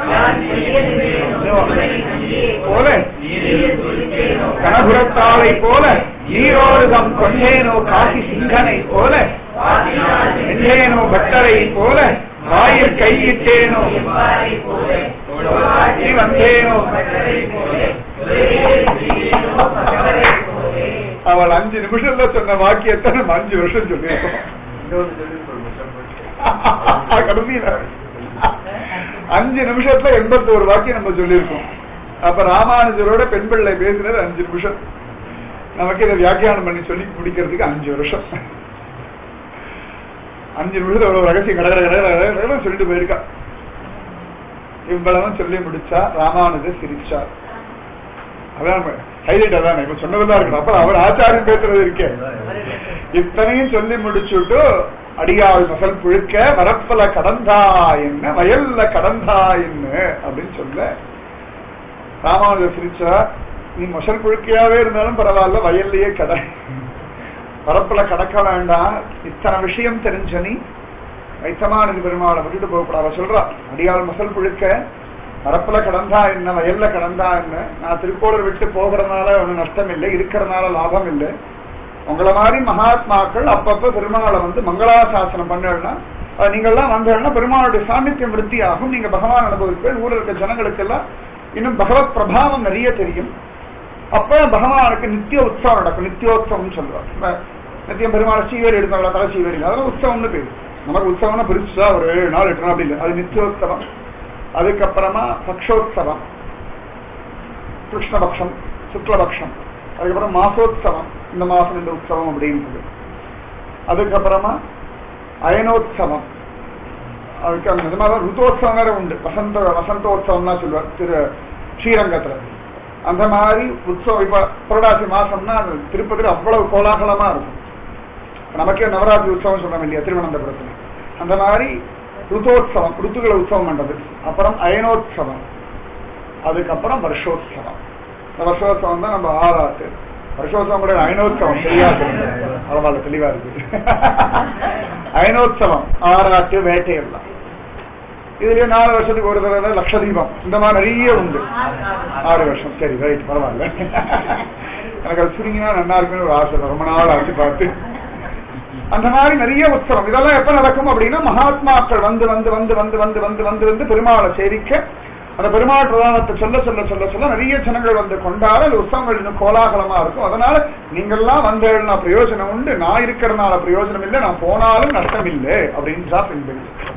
போல கனபுரத்தாளை போல நீரோருதம் கொண்டேனோ காசி சிங்கனை போல என்றேனோ பட்டரை போல வாயில் கையிட்டேனோ வந்தேனோ அவள் 5 நிமிஷத்துல சொன்ன வாக்கியத்தை நம்ம 5 வருஷம் சொல்லியிருக்கோம். கடைசியில 5 நிமிஷத்துல 81 வாக்கியம் நம்ம சொல்லியிருக்கோம். அப்ப ராமானுஜரோட பெண் பிள்ளை பேசினது 5 நிமிஷம். நமக்கு இதை வியாக்கியானம் பண்ணி சொல்லி முடிக்கிறதுக்கு 5 வருஷம். 5 நிமிஷத்துல அவ்வளவு ரகசியம் கடற்கரை சொல்லிட்டு போயிருக்கா. இவ்வளவும் சொல்லி முடிச்சா ராமானுஜர் சிரிச்சார். அதான் ஹைலைட். அதான் இப்ப சொன்னதெல்லாம் இருக்கு. அப்ப அவர் ஆச்சாரியம் பேசுறது இருக்கே. இத்தனையும் சொல்லி முடிச்சுட்டு அடியாள் மசல் புழுக்க வரப்பல கடந்தா என்ன வயல்ல கடந்தா என்ன அப்படின்னு சொல்ல ராமானுஜர் சிரிச்சா, நீ மசல் புழுக்கையாவே இருந்தாலும் பரவாயில்ல, வயல்லையே கடை, வரப்புல கடக்க வேண்டாம். இத்தனை விஷயம் தெரிஞ்ச நீ வைத்தமானது பெருமாளை விட்டுட்டு போகக்கூடாது. அவ சொல்றா, அடியாள் மசல் புழுக்க வரப்புல கடந்தா என்ன வயல்ல கடந்தா என்ன, நான் திருக்கோளூர் விட்டு போகிறதுனால ஒன்னும் நஷ்டம் இல்லை, இருக்கிறதுனால லாபம் இல்லை. உங்களை மாதிரி மகாத்மாக்கள் அப்பப்ப பெருமாளை மங்களாசாசனம் பண்ணா நீங்கள்லாம் வந்தா பெருமாளுடைய சாநித்தியம் விருத்தி ஆகும். நீங்க பகவான் அனுபவிப்பேன். ஊரில் இருக்க ஜனங்களுக்கு எல்லாம் இன்னும் பகவத் பிரபாவம் நிறைய தெரியும். அப்ப பகவானுக்கு நித்திய உற்சவம் நடக்கும். நித்தியோத்சவம் சொல்றாங்க. நித்தியம் பெருமாள் சீவேரி எடுத்தாங்களா, தலை சீவேரி, அதெல்லாம் உற்சவம்னு பேரு. நமக்கு உற்சவம்னா பெருசா ஒரு 7 நாள் 8 நாள் அப்படி இல்லை. அது நித்தியோத்சவம். அதுக்கப்புறமா பக்ஷோத்சவம், கிருஷ்ணபக்ஷம், சுக்லபக்ஷம். அதுக்கப்புறம் மாசோத்சவம், இந்த மாசம் இந்த உற்சவம் அப்படின்றது. அதுக்கப்புறமா அயனோத்சவம். அதுக்கு அந்த நிஜமாக ருத்தோத்சவம் வேற உண்டு. வசந்தோத்சவம்னா சொல்லுவார் திரு ஸ்ரீரங்கத்துல. அந்த மாதிரி உற்சவம். இப்ப புரட்டாசி மாசம்னா திருப்பதியில் அவ்வளவு கோலாகலமா இருக்கும். நமக்கே நவராத்திரி உற்சவம் சொல்றோம் இல்லையா திருவனந்தபுரத்துல. அந்த மாதிரி ருத்தோத்சவம், ருத்துக்களை உற்சவம் பண்றது. அப்புறம் அயனோத்சவம், அதுக்கப்புறம் வருஷோத்சவம். இந்த வருஷோத்சவம் தான் நம்ம ஆராத்து. வருஷோத்சவம் கூட அயனோத்சவம் தெரியாது, பரவாயில்ல தெளிவா இருக்கு. அயனோத்சவம், ஆராட்டு, வேட்டையெல்லாம். இதுலயே 4 வருஷத்துக்கு ஒரு தடவை லட்சதீபம், இந்த மாதிரி நிறைய உண்டு. 6 வருஷம், சரி ரைட், பரவாயில்ல. எனக்கு அது சுருங்கினா நல்லா இருக்குன்னு ஒரு ஆசை, ரொம்ப நாள் ஆச்சு பார்த்து. அந்த மாதிரி நிறைய உற்சவம். இதெல்லாம் எப்ப நடக்கும் அப்படின்னா மகாத்மாக்கள் வந்து வந்து வந்து வந்து வந்து வந்து வந்து வந்து பெருமாளை சேவிக்க, அந்த பெருமாள் பிரதானத்தை சொல்ல சொல்ல சொல்ல சொல்ல நிறைய ஜனங்கள் வந்து கொண்டாட அந்த உற்சவங்கள் இன்னும் கோலாகலமா இருக்கும். அதனால நீங்கள்லாம் வந்தேன்னா பிரயோஜனம் உண்டு, நான் இருக்கிறதுனால பிரயோஜனம் இல்லை, நான் போனாலும் நஷ்டம் இல்லை அப்படின்றா பெண்கள்.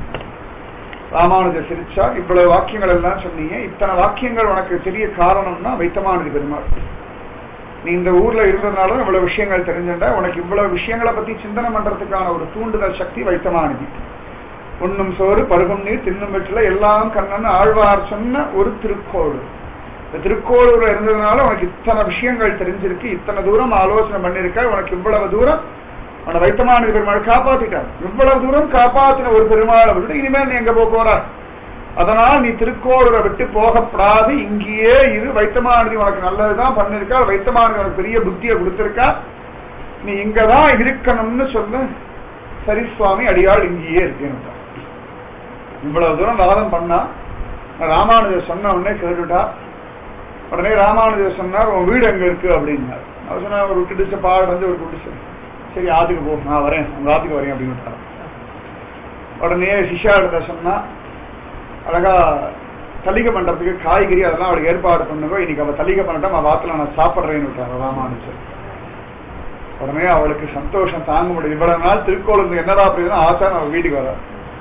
ராமானுஜர் சிரிச்சா, இவ்வளவு வாக்கியங்கள் எல்லாம் சொன்னீங்க, இத்தனை வாக்கியங்கள் உனக்கு தெரிய காரணம்னா வைத்தமானது பெருமாள். நீ இந்த ஊர்ல இருந்ததுனால இவ்வளவு விஷயங்கள் தெரிஞ்சுட்ட, உனக்கு இவ்வளவு விஷயங்களை பத்தி சிந்தனை பண்றதுக்கான ஒரு தூண்டுதல் சக்தி வைத்தமானது. உண்ணும் சோறு பருகும் நீர் தின்னும் வெற்றில எல்லாம் கண்ணன் ஆழ்வார் சொன்ன ஒரு திருக்கோடு. இந்த திருக்கோளூர்ல இருந்ததுனால உனக்கு இத்தனை விஷயங்கள் தெரிஞ்சிருக்கு, இத்தனை தூரம் ஆலோசனை பண்ணிருக்க, உனக்கு இவ்வளவு தூரம் உன வைத்தமானது பெருமாள் காப்பாத்திட்டார். இவ்வளவு தூரம் காப்பாத்தின ஒரு பெருமாளை விட்டு இனிமேல் நீ எங்க போற? அதனால் நீ திருக்கோளூரை விட்டு போகப்படாது, இங்கேயே இரு. வைத்தமானது உனக்கு நல்லதுதான் பண்ணிருக்கா, வைத்தமானது உனக்கு பெரிய புத்தியை கொடுத்திருக்கா, நீ இங்கதான் இருக்கணும்னு சொல்ல. சரி சுவாமி, அடியாள் இங்கேயே இருக்கேன்னு. இவ்வளவு தூரம் வாதம் பண்ணா ராமானுஜர் சொன்ன உடனே கேட்டுட்டா. உடனே ராமானுஜர் சொன்னார், உன் வீடு எங்க இருக்கு அப்படின்னார். அவர் சொன்னா, ஒரு குடிசை பாடு வந்து ஒரு குடிசை. சரி ஆத்துக்கு போ, நான் வரேன், உங்க ஆத்துக்கு வரேன் அப்படின்னு. உடனே சிஷாட்ட சொன்னா, அழகா தலிகை பண்றதுக்கு காய்கறி அதெல்லாம் அவளுக்கு ஏற்பாடு பண்ணுங்க, இன்னைக்கு அவ தலிகை பண்ணட்டும், அவ வாத்துல நான் சாப்பிட்றேன்னு விட்டார் ராமானுஜர். உடனே அவளுக்கு சந்தோஷம் தாங்க முடியும். இவ்வளவு நாள் திருக்கோளூர் என்னடா அப்படின்னா ஆசா நம்ம வீட்டுக்கு வர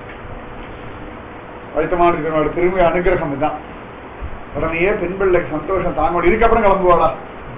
வைத்தமானது திரும்பி அனுகிரகம் இதுதான். உடனே பெண் பிள்ளைக்கு சந்தோஷம் தாங்க முடியும். இதுக்கப்புறம் கிளம்புவாளா?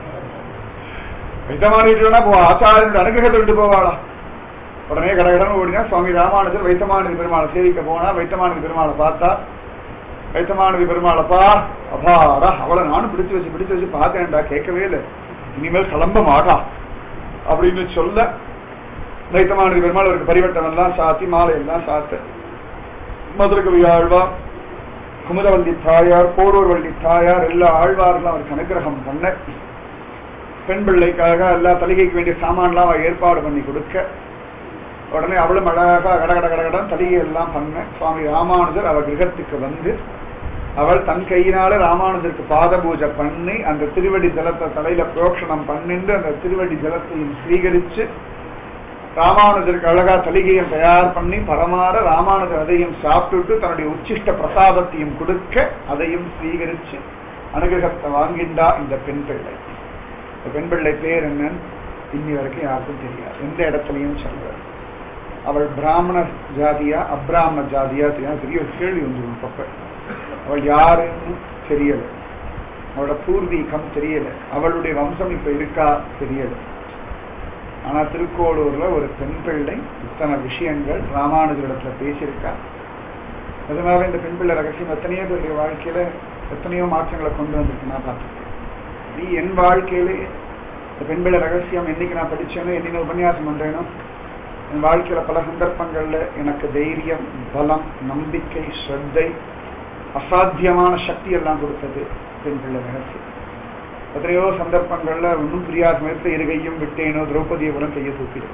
வைத்தமானதுனா ஆச்சாரியனுடைய அனுகிரகத்தை விட்டு போவாளா? உடனே கடகடன்னு ஓடினா சுவாமி ராமானுஜர் வைத்தமானது பெருமாளை சேவிக்க போனா. வைத்தமானது பெருமாளை பார்த்தா, வைத்தமானது பெருமாளப்பா அபாரா, அவளை நானும் பிடிச்சு வச்சு பார்த்தேன்டா, கேட்கவே இல்லை, இனிமேல் கிளம்ப மாட்டா அப்படின்னு சொல்ல வைத்தமானது பெருமாள் அவருக்கு பரிவட்டம் எல்லாம் சாத்தி மாலை எல்லாம் சாத்து மதுரகவி ஆழ்வார், குமுதவல்லி தாயார், போரூர் வள்ளி தாயார் எல்லா ஆழ்வார்களும் அவருக்கு அனுகிரகம் பண்ண, பெண் பிள்ளைக்காக எல்லா தலிகைக்கு வேண்டிய சாமான்லாம் அவர் ஏற்பாடு பண்ணி கொடுக்க, உடனே அவளும் அழகாக கடகடன் தலிகை எல்லாம் பண்ண. சுவாமி ராமானுஜர் அவர் கிரகத்துக்கு வந்து அவள் தன் கையினால ராமானுஜருக்கு பாத பூஜை பண்ணி அந்த திருவடி ஜலத்தை தலையில புரோக்ஷணம் பண்ணிட்டு அந்த திருவடி ஜலத்தையும் ஸ்வீகரிச்சு ராமானுஜருக்கு அழகா தலிகையும் தயார் பண்ணி பரமாற ராமானுஜர் அதையும் சாப்பிட்டுட்டு தன்னுடைய உச்சிஷ்ட பிரசாதத்தையும் கொடுக்க அதையும் ஸ்வீகரிச்சு அனுகிரகத்தை வாங்கிண்டா இந்த பெண் பிள்ளை. இந்த பெண் பிள்ளை பேர் என்னன்னு இன்னி வரைக்கும் யாருக்கும் தெரியாது, எந்த இடத்துலையும் சொல்றாரு. அவள் பிராமண ஜாதியா அப்ராமண ஜாதியா தெரியாது, பெரிய ஒரு கேள்வி வந்துடும். பப்ப அவள் யாருன்னு தெரியல, அவளோட பூர்வீகம் தெரியல, அவளுடைய வம்சம் இப்ப இருக்கா தெரியல. ஆனா திருக்கோளூர்ல ஒரு பெண் பிள்ளை இத்தனை விஷயங்கள் ராமானுஜரிடத்துல பேசியிருக்கா. அதனால இந்த பெண் பிள்ளை ரகசியம் எத்தனையோ பேருடைய வாழ்க்கையில எத்தனையோ மாற்றங்களை கொண்டு வந்திருக்கு. நான் பார்த்துருக்கேன். என் வாழ்க்கையில இந்த பெண் பிள்ளை ரகசியம் என்னைக்கு நான் படிச்சேனோ, என்னைக்கு உபன்யாசம் பண்றேனோ, என் வாழ்க்கையில பல சந்தர்ப்பங்கள்ல எனக்கு தைரியம், பலம், நம்பிக்கை, ஸ்ரத்தை, அசாத்தியமான சக்தி எல்லாம் கொடுத்தது பெண் பிள்ளை ரகசியம். எத்தனையோ சந்தர்ப்பங்கள்ல ஒன்றும் புரியாத சமயத்துல இருகையும் விட்டேனோ திரௌபதியை கூட கையை தூக்கிடு.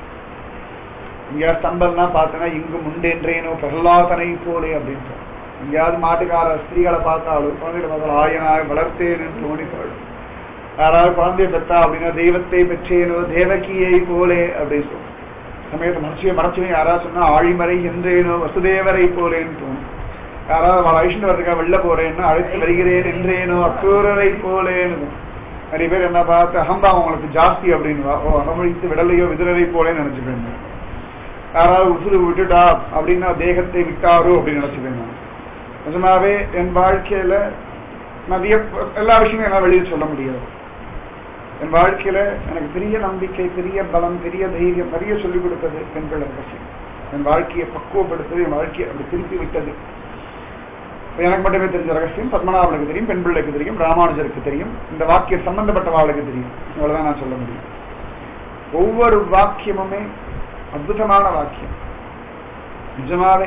எங்கேயாவது ஸ்தம்பல்லாம் பார்த்தேன்னா இங்கு முண்டேன்றேனோ பிரகலாதனை போலே அப்படின்னு. எங்கேயாவது மாட்டுக்கார ஸ்திரீகளை பார்த்தாலும் குழந்தைகளை பார்த்தாலும் ஆயனாய் வளர்த்தேன் என்று தோணிப்பாடும். யாராவது குழந்தைய பெற்றா அப்படின்னா தெய்வத்தை பெற்றேனோ தேவகியை போலே அப்படின்னு சொல்லுவோம். சமயத்தை மனசையும் யாராவது சொன்னா ஆழிமறை என்றேனோ வசுதேவரை போலேன்னு தோணும். யாராவது வைஷ்ணவத்துக்காக வெளில போறேன்னா அழைத்து வருகிறேன் என்றேனோ அக்ரூரரை போலேன்னு. நிறைய பேர் என்ன பார்த்து அகம்பாவம் உங்களுக்கு ஜாஸ்தி அப்படின்னு அகமழித்து விடலையோ விதிரரை போலேன்னு நினைச்சுப்பேன். யாராவது உசுறு விட்டுட்டா அப்படின்னா தேகத்தை விட்டாரோ அப்படின்னு நினைச்சுப்பேன். நிஜமாவே என் வாழ்க்கையில நிறைய எல்லா விஷயமும் என்னால் வெளியே சொல்ல முடியாது. என் வாழ்க்கையில எனக்கு பெரிய நம்பிக்கை, பெரிய பலம், பெரிய தைரியம் நிறைய சொல்லிக் கொடுத்தது பெண்கள் ரகசியம். என் வாழ்க்கையை பக்குவப்படுத்தது, என் வாழ்க்கையை அப்படி திருப்பி விட்டது. எனக்கு மட்டுமே தெரிஞ்ச ரகசியம் பத்மநாபனுக்கு தெரியும், பெண் பிள்ளைக்கு தெரியும், ராமானுஜருக்கு தெரியும், இந்த வாக்கிய சம்பந்தப்பட்டவாளுக்கு தெரியும். இவ்வளவுதான் நான் சொல்ல முடியும். ஒவ்வொரு வாக்கியமுமே அற்புதமான வாக்கியம். நிஜமாவே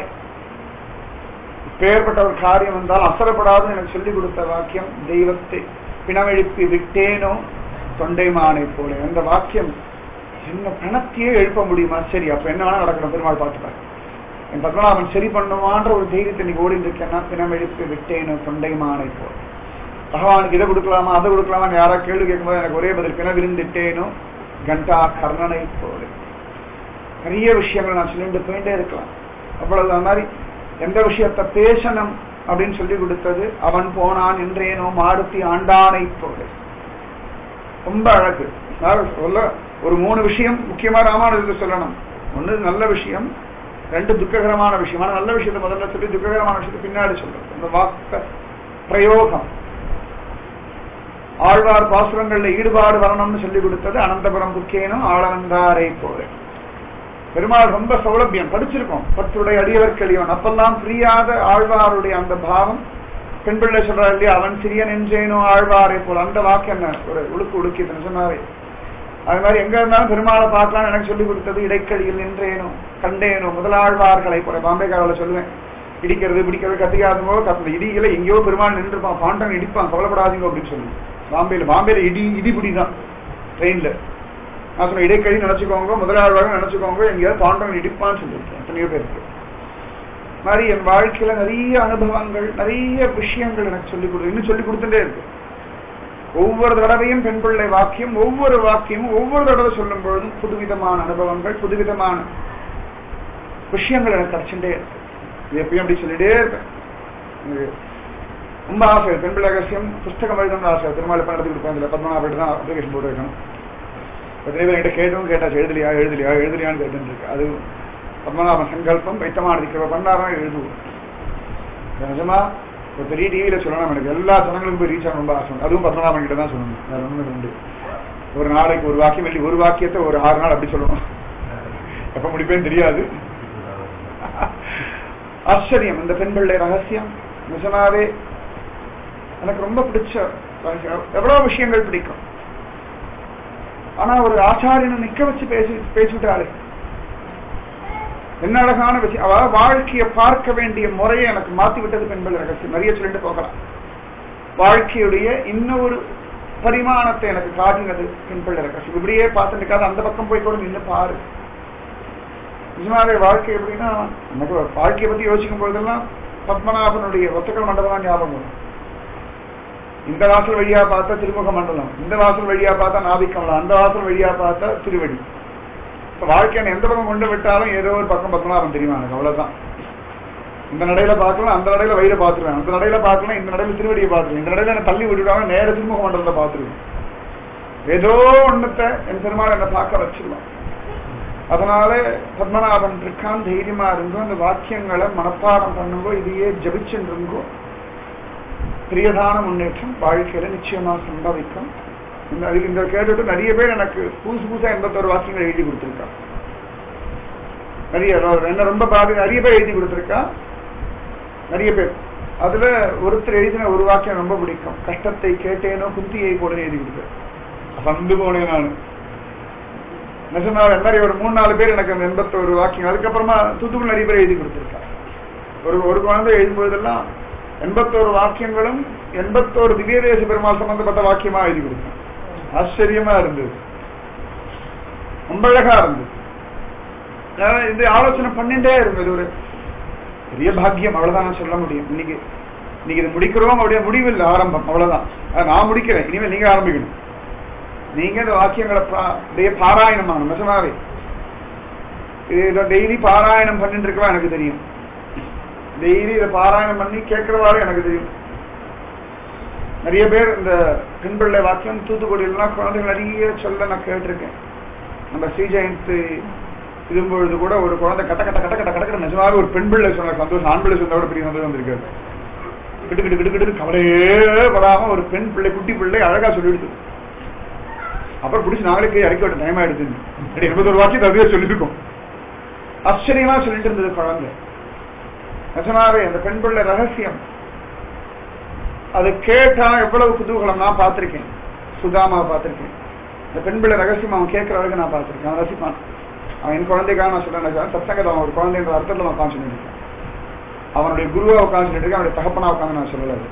பேர்பட்ட ஒரு காரியம் வந்தால் அசரப்படாதுன்னு எனக்கு சொல்லிக் கொடுத்த வாக்கியம் தெய்வத்தை பிணமெழுப்பி விட்டேனோ தொண்டைமானை போல. அந்த வாக்கியம் என்ன பணத்தையே எழுப்ப முடியுமா? சரி, அப்ப என்ன வேணா நடக்கணும், பெருமாள் பார்த்துப்பாரு. என் பத்மநாபன் சரி பண்ணுவான்ற ஒரு தைரியத்தை நீ ஓடி இருக்கேன்னா பிணம் எழுப்பி விட்டேனோ தொண்டைமானை போல. பகவானுக்கு இதை கொடுக்கலாமா அதை கொடுக்கலாமா யாராவது கேள்வி கேட்கும்போது எனக்கு ஒரே பதில் பிணவிருந்திட்டேனோ கண்டா கர்ணனை போல. நிறைய விஷயங்கள் நான் சொல்லிட்டு போயிட்டே இருக்கலாம். அவ்வளவு மாதிரி எந்த விஷயத்த பேசணும் அப்படின்னு சொல்லி கொடுத்தது அவன் போனான் என்றேனோ மாடுத்தி ஆண்டானை போல. ரொம்ப அழகு. ஒரு 3 விஷயம் முக்கியமா ராமானுஜருக்கு சொல்லணும். ஒண்ணு நல்ல விஷயம், 2 துக்ககரமான விஷயம். ஆனா நல்ல விஷயத்தை முதல்ல சொல்லி துக்ககரமான விஷயத்தை பின்னாடி சொல்றது. அந்த வாக்க பிரயோகம் ஆழ்வார் பாசுரங்கள்ல ஈடுபாடு வரணும்னு சொல்லி கொடுத்தது அனந்தபுரம் புக்கேனும் ஆளவந்தாரை போல. பெருமாள் ரொம்ப சௌலபியம் படிச்சிருக்கோம். பத்துடைய அடியவர் கலியவன் அப்பெல்லாம் புரியாத ஆழ்வாருடைய அந்த பாவம். பெண் பிள்ளை சொல்றாரு இல்லையா, அவன் சிறிய நெஞ்சேனோ ஆழ்வாரை போல, அந்த வாக்கு என்ன ஒரு உழுக்கு உழுக்கி சொன்னாரே. அது மாதிரி எங்க இருந்தாலும் பெருமாளை பார்க்கலாம் எனக்கு சொல்லிக் கொடுத்தது இடைக்கழியில் நின்றேனோ கண்டேனோ முதலாழ்வார்களை போல. பாம்பேக்காரில் சொல்லுவேன், இடிக்கிறது பிடிக்கிறது கத்திக்காதவோ கத்த இடிகளை எங்கேயோ பெருமாள் நின்றுப்பான், பாண்டன் இடிப்பான், கவலைப்படாதீங்க அப்படின்னு சொல்லுவேன். பாம்பேல இடிபிடி தான் ட்ரெயின்ல. நான் சொன்ன இடைக்கழி நினைச்சுக்கோங்க, முதலாழ்வார்கள் நினைச்சுக்கோங்க, எங்கேயாவது பாண்டன் இடிப்பான்னு சொல்லியிருக்கேன் எத்தனையோ பேருக்கு. மாதிரி என் வாழ்க்கையில நிறைய அனுபவங்கள் நிறைய விஷயங்கள் எனக்கு சொல்லிக் கொடுத்து இன்னும் சொல்லிக் கொடுத்துட்டே இருக்கு. ஒவ்வொரு தடவையும் பெண் பிள்ளை வாக்கியம் ஒவ்வொரு வாக்கியமும் ஒவ்வொரு தடவை சொல்லும் பொழுதும் புதுவிதமான அனுபவங்கள் புதுவிதமான விஷயங்கள் எனக்கு கிடைச்சுட்டே இருக்கு. இது எப்பயும் அப்படி சொல்லிட்டே இருப்பேன். எனக்கு ரொம்ப ஆசை பெண் பிள்ளை ரகசியம் புஸ்தகம் எழுதணும்னு ஆசை. திருமலை நடத்தி கொடுப்பேன். இதில் பத்மநாபட்டு தான் அப்ளிகேஷன் போட்டு வைக்கணும். எத்தனை பேர் என்கிட்ட கேட்டவும் கேட்டாச்சு, எழுதலையான்னு கேட்டுன்னு இருக்கு. அது பத்மநாபன் சங்கல்பம் வைத்தமானதிக்கிறவ பண்ணாதான் எழுதுவோம். நிஜமா ஒரு பெரிய டிவியில சொல்லணும், எனக்கு எல்லா ஜனங்களுக்கும் போய் ரீச் ஆக ரொம்ப ஆசை. அதுவும் பத்மநாபன் கிட்ட தான் சொல்லணும். வேற ஒண்ணு ரெண்டு ஒரு நாளைக்கு ஒரு வாக்கியம் இல்லை, ஒரு வாக்கியத்தை ஒரு 6 நாள் அப்படி சொல்லணும். எப்ப முடிப்பேன்னு தெரியாது. ஆச்சரியம் இந்த பெண் பிள்ளை ரகசியம் நிஜமாவே எனக்கு ரொம்ப பிடிச்ச ரகசியம். எவ்வளவு விஷயங்கள் பிடிக்கும். ஆனா ஒரு ஆச்சாரியனை நிக்க வச்சு பேசிவிட்டாரு. என்ன அழகான விஷயம். அவ வாழ்க்கையை பார்க்க வேண்டிய முறையை எனக்கு மாத்தி விட்டது பெண் பிள்ளை ரகசியம். நிறைய சொல்லிட்டு போகலாம். வாழ்க்கையுடைய இன்னொரு பரிமாணத்தை எனக்கு காட்டினது பெண் பிள்ளை ரகசியம். இப்படியே பார்த்துட்டு அந்த பக்கம் போய் கூட நின்று பாரு. நிஜமாவே வாழ்க்கை எப்படின்னா, எனக்கு வாழ்க்கையை பத்தி யோசிக்கும் பொழுதெல்லாம் பத்மநாபனுடைய ஒத்தக்கல் மண்டபம் தான் ஞாபகம் வரும். இந்த வாசல் வழியா பார்த்தா திருமுக மண்டலம், இந்த வாசல் வழியா பார்த்தா நாபிக்கமலம், அந்த வாசல் வழியா பார்த்தா திருவடி. வாழ்க்கையை எந்த பக்கம் கொண்டு விட்டாலும் ஏதோ ஒரு பக்கம் பத்மநாபன் தெரியுமா எனக்கு, அவ்வளவுதான். இந்த நடையில பார்க்கலாம், அந்த நடையில வயிறு பார்த்துருவேன், அந்த நடையில பார்க்கலாம், இந்த நடையில திருவடியை பார்த்துருவேன், இந்த நடையில என்ன தள்ளி விட்டுவிடாம நேர திருமுக மண்டலத்தை பார்த்துருவேன். ஏதோ ஒன்னத்தை என் பெருமாள் என்னை பார்க்க வச்சிருவான். அதனால பத்மநாபன் இருக்கான், தைரியமா இருந்தோம். அந்த வாக்கியங்களை மனப்பாடம் பண்ணும்போது இதையே ஜபிச்சுட்டு இருந்தோம். பிரியதான முன்னேற்றம் வாழ்க்கையில நிச்சயமா சம்பவிக்கும். இந்த கேட்டுட்டு நிறைய பேர் எனக்கு புதுசா 81 வாக்கியங்கள் எழுதி கொடுத்திருக்கா. நிறைய என்ன ரொம்ப நிறைய பேர் எழுதி கொடுத்திருக்கா. நிறைய பேர் அதுல ஒருத்தர் எழுதின ஒரு வாக்கியம் ரொம்ப பிடிக்கும். கஷ்டத்தை கேட்டேனோ குந்தியை போல எழுதி கொடுத்தேன். வந்து போனேன் நான். நிஜமாக மாதிரி ஒரு 3-4 பேர் எனக்கு அந்த 81 வாக்கியம். அதுக்கப்புறமா தூத்துக்குள் நிறைய பேர் எழுதி கொடுத்திருக்கா. ஒரு குழந்தை எழுதும்போதெல்லாம் 81 வாக்கியங்களும் 81 திவ்யதேச பெருமாள் சம்பந்தப்பட்ட வாக்கியமா எழுதி கொடுத்தேன். ஆச்சரியமா இருந்தது, ரொம்ப அழகா இருந்தது. இது ஆலோசனை பண்ணிட்டே இருந்தது. ஒரு பெரிய பாக்கியம், அவ்வளவுதான் நான் சொல்ல முடியும். இன்னைக்கு இது முடிக்கிறோம், அப்படியே முடிவில்லை, ஆரம்பம், அவ்வளவுதான். நான் முடிக்கிறேன், இனிமேல் நீங்க ஆரம்பிக்கணும். நீங்க இந்த வாக்கியங்களை பாராயணமான நிஜமாவே டெய்லி பாராயணம் பண்ணிட்டு இருக்கவா எனக்கு தெரியும். டெய்லி இதை பாராயணம் பண்ணி கேட்கிறவாறு எனக்கு தெரியும். நிறைய பேர் இந்த பெண் பிள்ளை வாக்கியம் தூத்துக்குடியிலாம் குழந்தைகள் நிறைய சொல்ல நான் கேட்டிருக்கேன். நம்ம ஸ்ரீ ஜெயந்தி இதும்பொழுது கூட ஒரு குழந்தை கட்ட கட்ட கட்ட கட்ட கட்ட நிஜமாவே ஒரு பெண் பிள்ளை சொன்ன சந்தோஷம், ஆண் பிள்ளை சொன்னோட பெரிய சந்தோஷம் வந்திருக்காரு. கிட்டு கிட்டு கிட்டு கிட்டு கவலையே படாம ஒரு பெண் பிள்ளை குட்டி பிள்ளை அழகா சொல்லிடுது. அப்புறம் பிடிச்சி நாளைக்கு இறக்கி விட்ட டைம் ஆயிடுச்சு. 81 வாக்கியம் அதுவே சொல்லியிருக்கோம். ஆச்சரியமா சொல்லிட்டு இருந்தது குழந்தை. நிஜமாவே அந்த பெண் பிள்ளை ரகசியம் அது கேட்டா எவ்வளவு குதூகலம். நான் பார்த்திருக்கேன், சுதாமாவை பார்த்திருக்கேன். இந்த பெண் பிள்ளை ரகசியம் அவன் கேட்கிற அளவுக்கு நான் பார்த்திருக்கேன். அவன் ரசிப்பான். அவன் என் குழந்தைக்காக நான் சொல்றேன், சத்சங்கத்தை அவன் ஒரு குழந்தைன்ற அர்த்தத்தில் நான் உட்காந்து சொல்லிட்டு இருக்கேன். அவனுடைய குருவா உட்காந்து சொல்லிட்டு இருக்கேன், அவனுடைய தகப்பனா உட்காந்து நான் சொல்லலாது.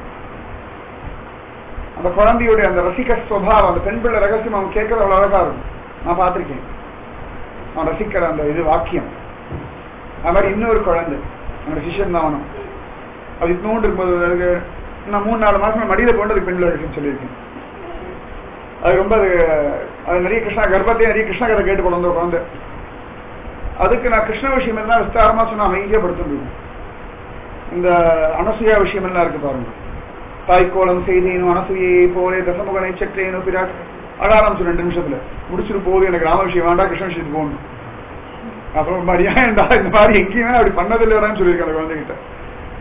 அந்த குழந்தையுடைய அந்த ரசிக ஸ்வபாவம், அந்த பெண் பிள்ளை ரகசியம் அவன் கேட்கறது அவ்வளவு அழகா இருக்கும். நான் பார்த்திருக்கேன் அவன் ரசிக்கிற அந்த இது வாக்கியம். அது மாதிரி இன்னொரு குழந்தை அவனுடைய சிஷ்யன் தான் அவனும். அது இன்னொன்று இருக்கும்போது நான் 3-4 மாசம் மடியில போட்டு அதுக்கு பெண் பிள்ளை ரகசியம் சொல்லியிருக்கேன். அது ரொம்ப அது நிறைய கிருஷ்ணா கர்ப்பத்தையும் நிறைய கிருஷ்ண கதை கேட்டு கொண்டு வந்த குழந்தை. அதுக்கு நான் கிருஷ்ண விஷயம் எல்லாம் விஸ்தாரமா சொன்னா அமைதியா படுத்துருக்கேன். இந்த அனசூயா விஷயம் எல்லாம் இருக்கு பாருங்க. தாய்க்கோளம் செய்தேனும் அனசூயை போலே தசமுகனை சற்றேனும் பிராட் அழாரம் சொல்லு 2 நிமிஷத்துல முடிச்சுட்டு போகுது. எனக்கு ராம விஷயம் வேண்டாம், கிருஷ்ண விஷயத்துக்கு போகணும். அப்புறம் மரியா இந்த மாதிரி எங்கேயுமே அப்படி பண்ணதில்லைன்னு சொல்லியிருக்கேன் அந்த குழந்தைகிட்ட.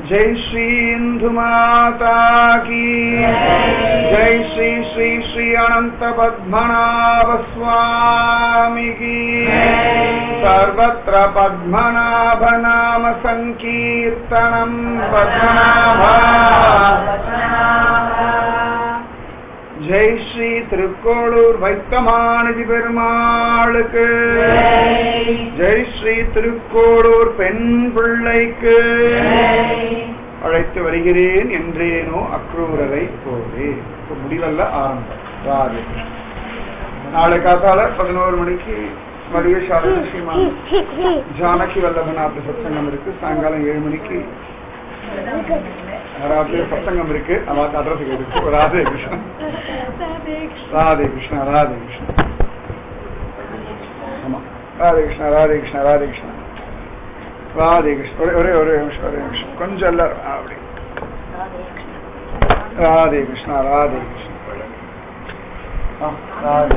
जय श्री इंदु माता की जय श्री श्री श्री अनंत पद्मनाभ स्वामी की सर्वत्र पद्मनाभ नाम संकीर्तनम पद्मनाभा जय श्री திருக்கோளூர் வைத்தமானதி பெருமாளுக்கு जय श्री திருக்கோளூர் பெண் பிள்ளைக்கு அழைத்து வருகிறேன் என்றேனோ அக்ரூரரை போலே. முடிவல்ல ஆரம்பம். ராஜே நாளை காத்தால 11 மணிக்கு மரியசாலை ஸ்ரீமான் ஜானகி வல்லபநாத் சத்சங்கம் இருக்கு. சாயங்காலம் 7 மணிக்கு ராத்திரி சத்சங்கம் இருக்கு. அவாக்கு அட்ரஸுக்கு இருக்கு. ராதே கிருஷ்ணா ராதே கிருஷ்ணா ராதே கிருஷ்ணா. ஆமா ராதே கிருஷ்ணா ராதே கிருஷ்ணா ராதே கிருஷ்ணா ராதே கிருஷ்ணா. ஒரே ஒரே நிமிஷம் ஒரே நிமிஷம் கொஞ்சம் எல்லாரும் அப்படி. ராதே கிருஷ்ணா ராதே கிருஷ்ணா ராதே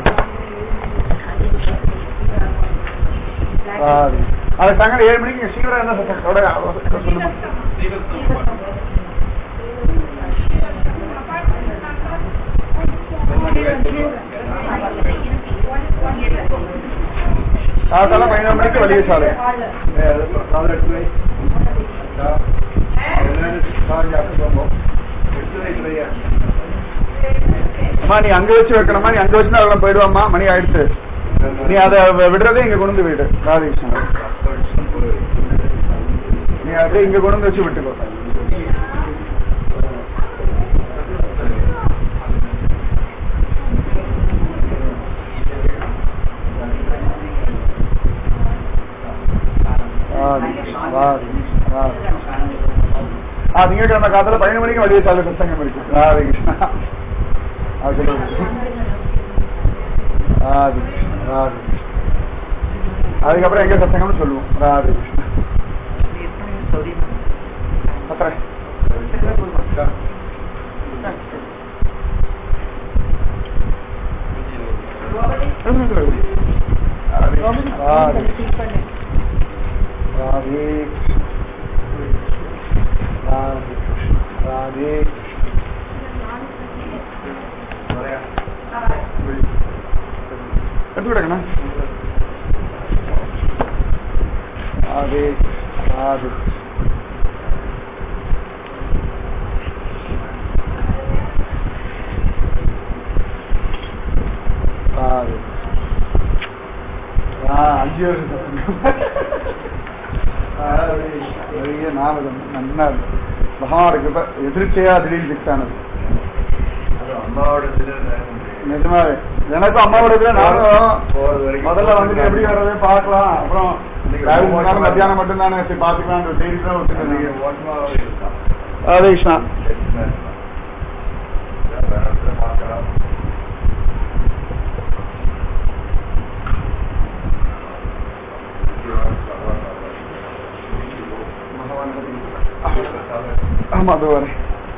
ராதே. அது சாயங்காலம் 7 மணிக்கு சீக்கிரம் என்ன சொல்லுமா. காத்தால 11 மணிக்கு வலிய சாலை. அம்மா நீ அங்க வச்சு வைக்கணுமா, நீ அங்க வச்சுனா அதெல்லாம் போயிடுவாம்மா, மணி ஆயிடுச்சு. நீ அதை விடுறதே இங்க கொண்டு வந்து விடு. ராதேகிருஷ்ணன் நீ அப்படியே இங்க கொண்டு வந்து வச்சு விட்டுக்கோ. திங்கட்கிழமை காலத்துல 11 மணிக்கு வழிய சாலை சத்தங்கம் இருக்கு. ராதே கிருஷ்ணா ராதே ராதே. அதுக்கப்புறம் எங்க சத்தங்கம்னு சொல்லுவோம். ராதே கிருஷ்ணா. எடுத்து விடுங்கண்ணா. ராதே ராதே. அஞ்சு வருஷம் நல்லா மகானுக்கு எதிர்ச்சையா திடீர்னு சிக்ஸானது. நிஜமாவே எனக்கும் அம்மாவோட இதுல நானும் முதல்ல வந்து எப்படி வர்றது பாக்கலாம், அப்புறம் மத்தியானம் மட்டும் தானே பாத்துக்கலாம் செய்தி தான் வச்சுருந்தீங்க. ராதே கிருஷ்ணா. ஆமா அது வரேன்.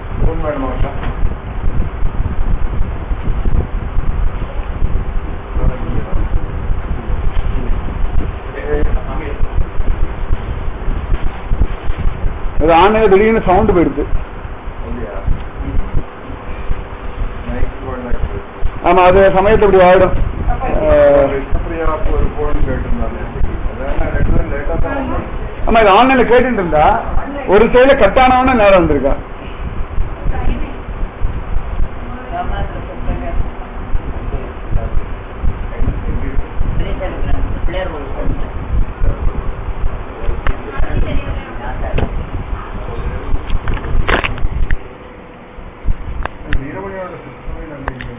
ஆன்லைன்ல திடீர்னு சவுண்ட் போயிடுது. ஆமா அது சமயத்து அப்படி ஆயிடும். ஆமா இது ஆன்லைன்ல கேட்டு இருந்தா ஒரு சைடுல கட் ஆனவன நேரம் வந்திருக்கா.